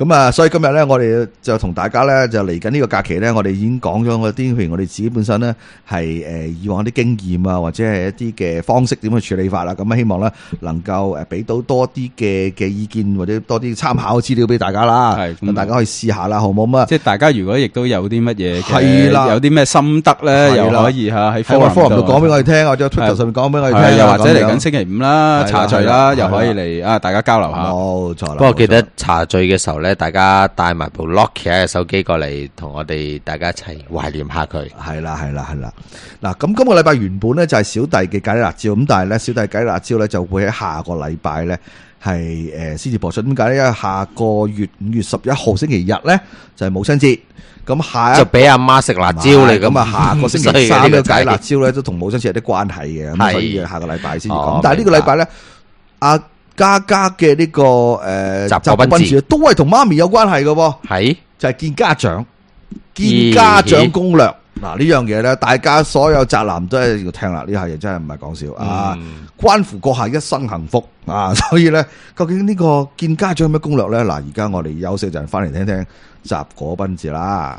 咁啊，所以今日咧，我哋就同大家咧就嚟緊呢個假期咧，我哋已經講咗嗰啲，譬如我哋自己本身咧係以往啲經驗啊，或者係一啲嘅方式點去處理法啦。咁啊，希望咧能夠俾到多啲嘅意見或者多啲參考資料俾大家啦。係，咁大家可以試下啦，好唔好啊？ 即係大家如果亦都有啲乜嘢係啦，有啲咩心得咧，又可以喺 forum 度講俾我哋聽，或者 Twitter 上面講俾我哋聽， 又或者嚟緊星期五啦，茶聚啦，又可以嚟啊，大家交流下。 冇錯啦。 不過記得茶聚嘅時候咧，大家帶埋部 Nokia 嘅手機過嚟，同我哋大家一齊懷念下佢。 係啦。嗱，咁今個禮拜原本咧就係小弟嘅咖喱辣椒，咁但係咧小弟咖喱辣椒咧就會喺下個禮拜咧係先至播出。點解咧？因為下個月5月11號星期日咧就係母親節，咁就俾阿媽食辣椒嚟， 咁啊下個星期三嘅咖喱辣椒咧都同母親節有啲關係嘅，咁所以下個禮拜先至講。但係呢個禮拜咧，阿嘉嘉嘅呢個雜果賓治都係同媽咪有關係嘅喎，係就係見家長攻略。嗱，呢樣嘢咧，大家所有宅男都係要聽啦，呢下嘢真係唔係講笑啊，關乎閣下一生幸福啊！所以咧，究竟呢個見家長有咩攻略咧？嗱，而家我哋休息陣翻嚟聽聽雜果賓治啦。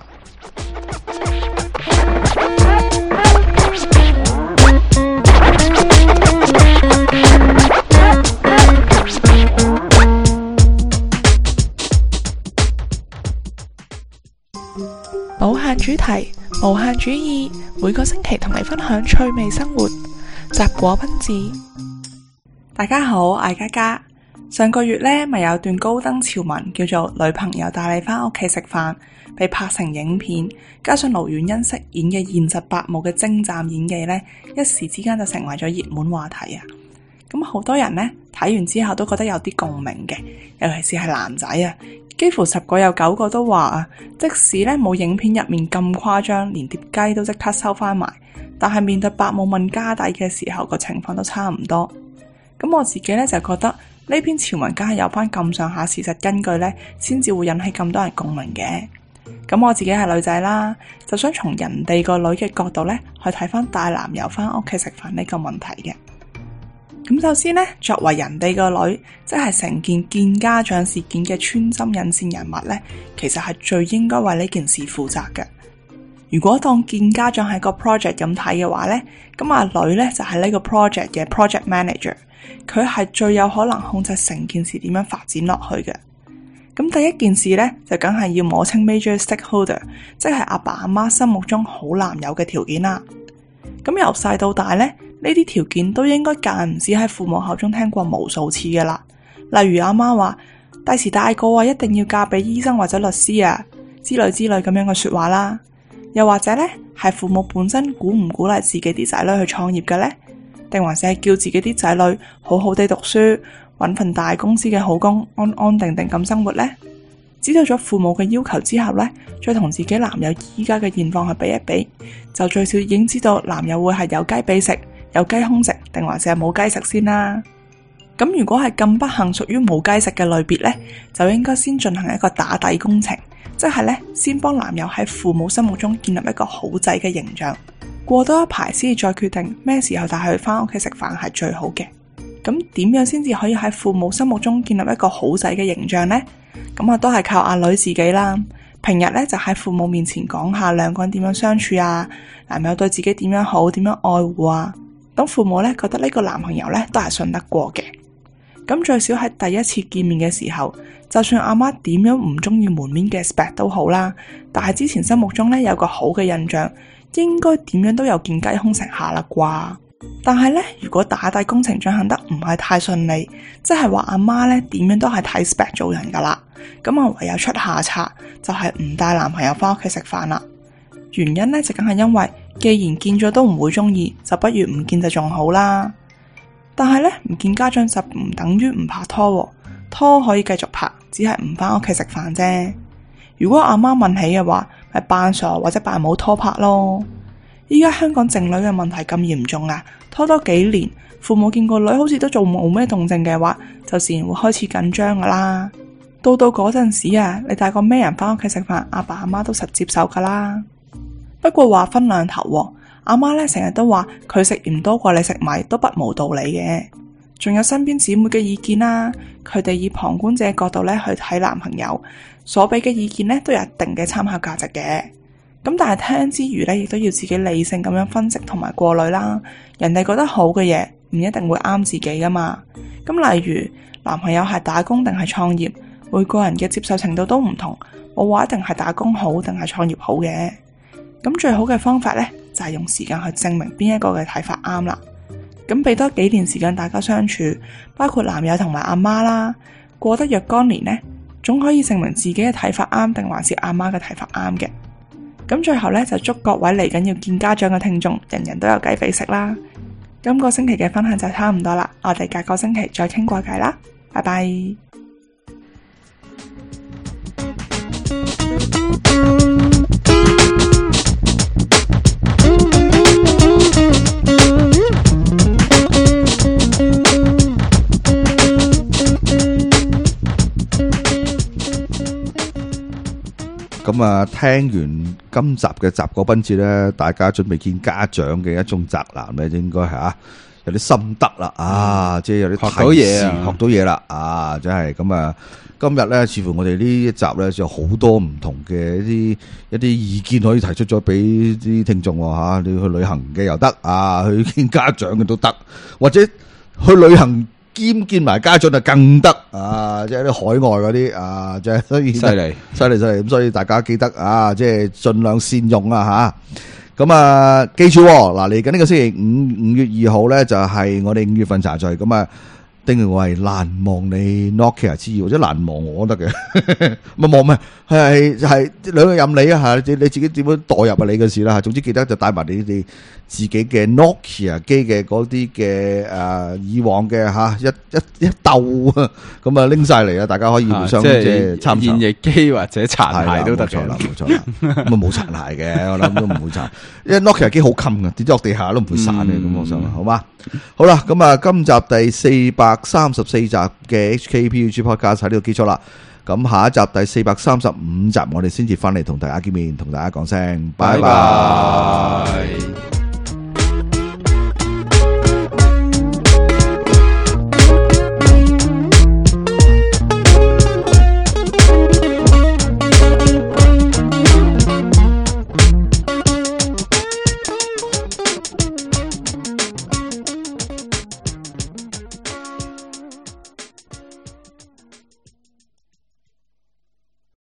無限主題，無限主義，每個星期同你分享趣味生活。雜果賓治，大家好，我係嘉嘉。上個月呢咪有段高登潮文叫做《女朋友帶你返屋企食飯》，被拍成影片，加上盧宛茵飾演嘅現實白母嘅精湛演技呢，一時之間就成為咗熱門話題啊！咁好多人呢睇完之後都覺得有啲共鳴嘅，尤其是係男仔啊，幾乎10個有9個都話啊，即使呢冇影片入面咁誇張，連碟雞都即刻收翻埋，但係面對白母問家底嘅時候，個情況都差唔多。咁我自己呢就覺得呢篇潮文梗係有翻咁上下事實根據呢，先至會引起咁多人共鳴嘅。咁我自己係女仔啦，就想從人哋個女嘅角度呢去睇翻帶男友翻屋企食飯呢個問題嘅。咁首先呢，作為人哋個女，即係成件見家長事件嘅穿針引線人物呢，其實係最應該為呢件事負責嘅。如果當見家長係個 project 咁睇嘅話呢，咁阿女呢就係呢個 project 嘅 project manager， 佢係最有可能控制成件事點樣發展落去嘅。咁第一件事呢，就梗係要摸清 major stakeholder， 即係阿爸阿媽心目中好男友嘅條件啦。咁由細到大呢，呢啲條件都應該間唔止喺父母口中聽過無數次嘅啦。例如阿媽話第時大個啊，一定要嫁俾醫生或者律師啊，之類咁樣嘅說話啦。又或者呢，係父母本身鼓唔鼓勵自己啲仔女去創業嘅呢？定還是係叫自己啲仔女好好地讀書，搵份大公司嘅好工，安安定定咁生活呢？知道咗父母嘅要求之後呢，再同自己男友依家嘅現況去比一比，就最少已經知道男友會係有雞髀食，有雞胸食，定還是係冇雞食先啦。咁如果係咁不幸屬於冇雞食嘅類別呢，就應該先進行一個打底工程，即係呢，先幫男友喺父母心目中建立一個好仔嘅形象，過多一排先至再決定咩時候帶佢返屋企食飯係最好嘅。咁點樣先至可以喺父母心目中建立一個好仔嘅形象呢？咁啊都係靠阿女自己啦。平日呢，就喺父母面前講下兩個人點樣相處啊，男友對自己點樣好，點樣愛護啊，等父母呢覺得呢個男朋友呢都係信得過嘅。咁最少喺第一次見面嘅時候，就算阿媽點樣唔中意門面嘅 spec 都好啦，但係之前心目中呢有個好嘅印象，應該點樣都有件雞胸食下啦啩。但係呢，如果打底工程進行得唔係太順利，即係話阿媽呢點樣都係睇 spec 做人噶啦，咁啊唯有出下策，就係唔帶男朋友返屋企食飯啦。原因呢，就梗係因為既然見咗都唔會中意，就不如唔見就仲好啦。但係呢，唔見家長就唔等於唔拍拖喎，拖可以繼續拍，只係唔返屋企食飯啫。如果阿媽問起嘅話，咪扮傻或者扮冇拖拍咯。依家香港剩女嘅問題咁嚴重啊，拖多幾年，父母見個女好似都做冇咩動靜嘅話，就自然會開始緊張噶啦。到嗰陣時啊，你帶個咩人返屋企食飯，阿爸阿媽都實接受噶啦。不過話分兩頭喎，阿媽呢成日都話佢食鹽多過你食米，都不無道理嘅。仲有身邊姊妹嘅意見啦，佢哋以旁觀者角度呢去睇男朋友， 所俾嘅意見呢都有一定嘅參考價值嘅。咁但係聽之餘呢，亦都要自己理性咁樣分析同埋過濾啦。人哋覺得好嘅嘢唔一定會啱自己噶嘛。咁例如男朋友係打工定係創業，每個人嘅接受程度都唔同，冇話一定係打工好定係創業好嘅。咁最好嘅方法呢，就係用時間去證明邊一個嘅睇法啱啦。咁俾多幾年時間大家相處，包括男友同埋阿媽啦，過得若干年呢，總可以證明自己嘅睇法啱定還是阿媽嘅睇法啱嘅。咁最後呢，就祝各位嚟緊要見家長嘅聽眾，人人都有雞髀食啦。今個星期嘅分享就差唔多啦，我哋隔個星期再傾過偈啦，拜拜。 咁啊，聽完今集嘅雜果賓節咧，大家準備見家長嘅一眾宅男咧，應該係有啲心得啦，即係有啲學到嘢啦，真係咁啊！今日咧，似乎我哋呢一集咧，就有好多唔同嘅一啲意見可以提出咗俾啲聽眾吓，你去旅行嘅又得去見家長嘅都得，或者去旅行兼見埋家長就更得即係啲海外嗰啲即係所以犀利咁，所以大家記得即係盡量善用咁記住嗱，嚟緊呢個星期5月2號咧就係我哋5月份茶聚，咁定義我係難忘你 Nokia 之遙，或者難忘我得嘅，唔係兩個任你你自己點樣代入你嘅事啦。總之記得就帶埋你哋自己嘅 Nokia 機嘅嗰啲嘅以往嘅一竇咁拎晒嚟大家可以互相即係參考。現役機或者殘骸都得嘅，冇錯啦，咁冇殘骸嘅，我諗都唔會殘，因為 Nokia 機好襟噶，跌咗落地下都唔會散嘅，咁我想好嘛？好啦，咁今集第434集嘅 HKPUG Podcast 喺呢度結束啦。咁下一集第435集，我哋先至翻嚟同大家見面，同大家講聲拜拜。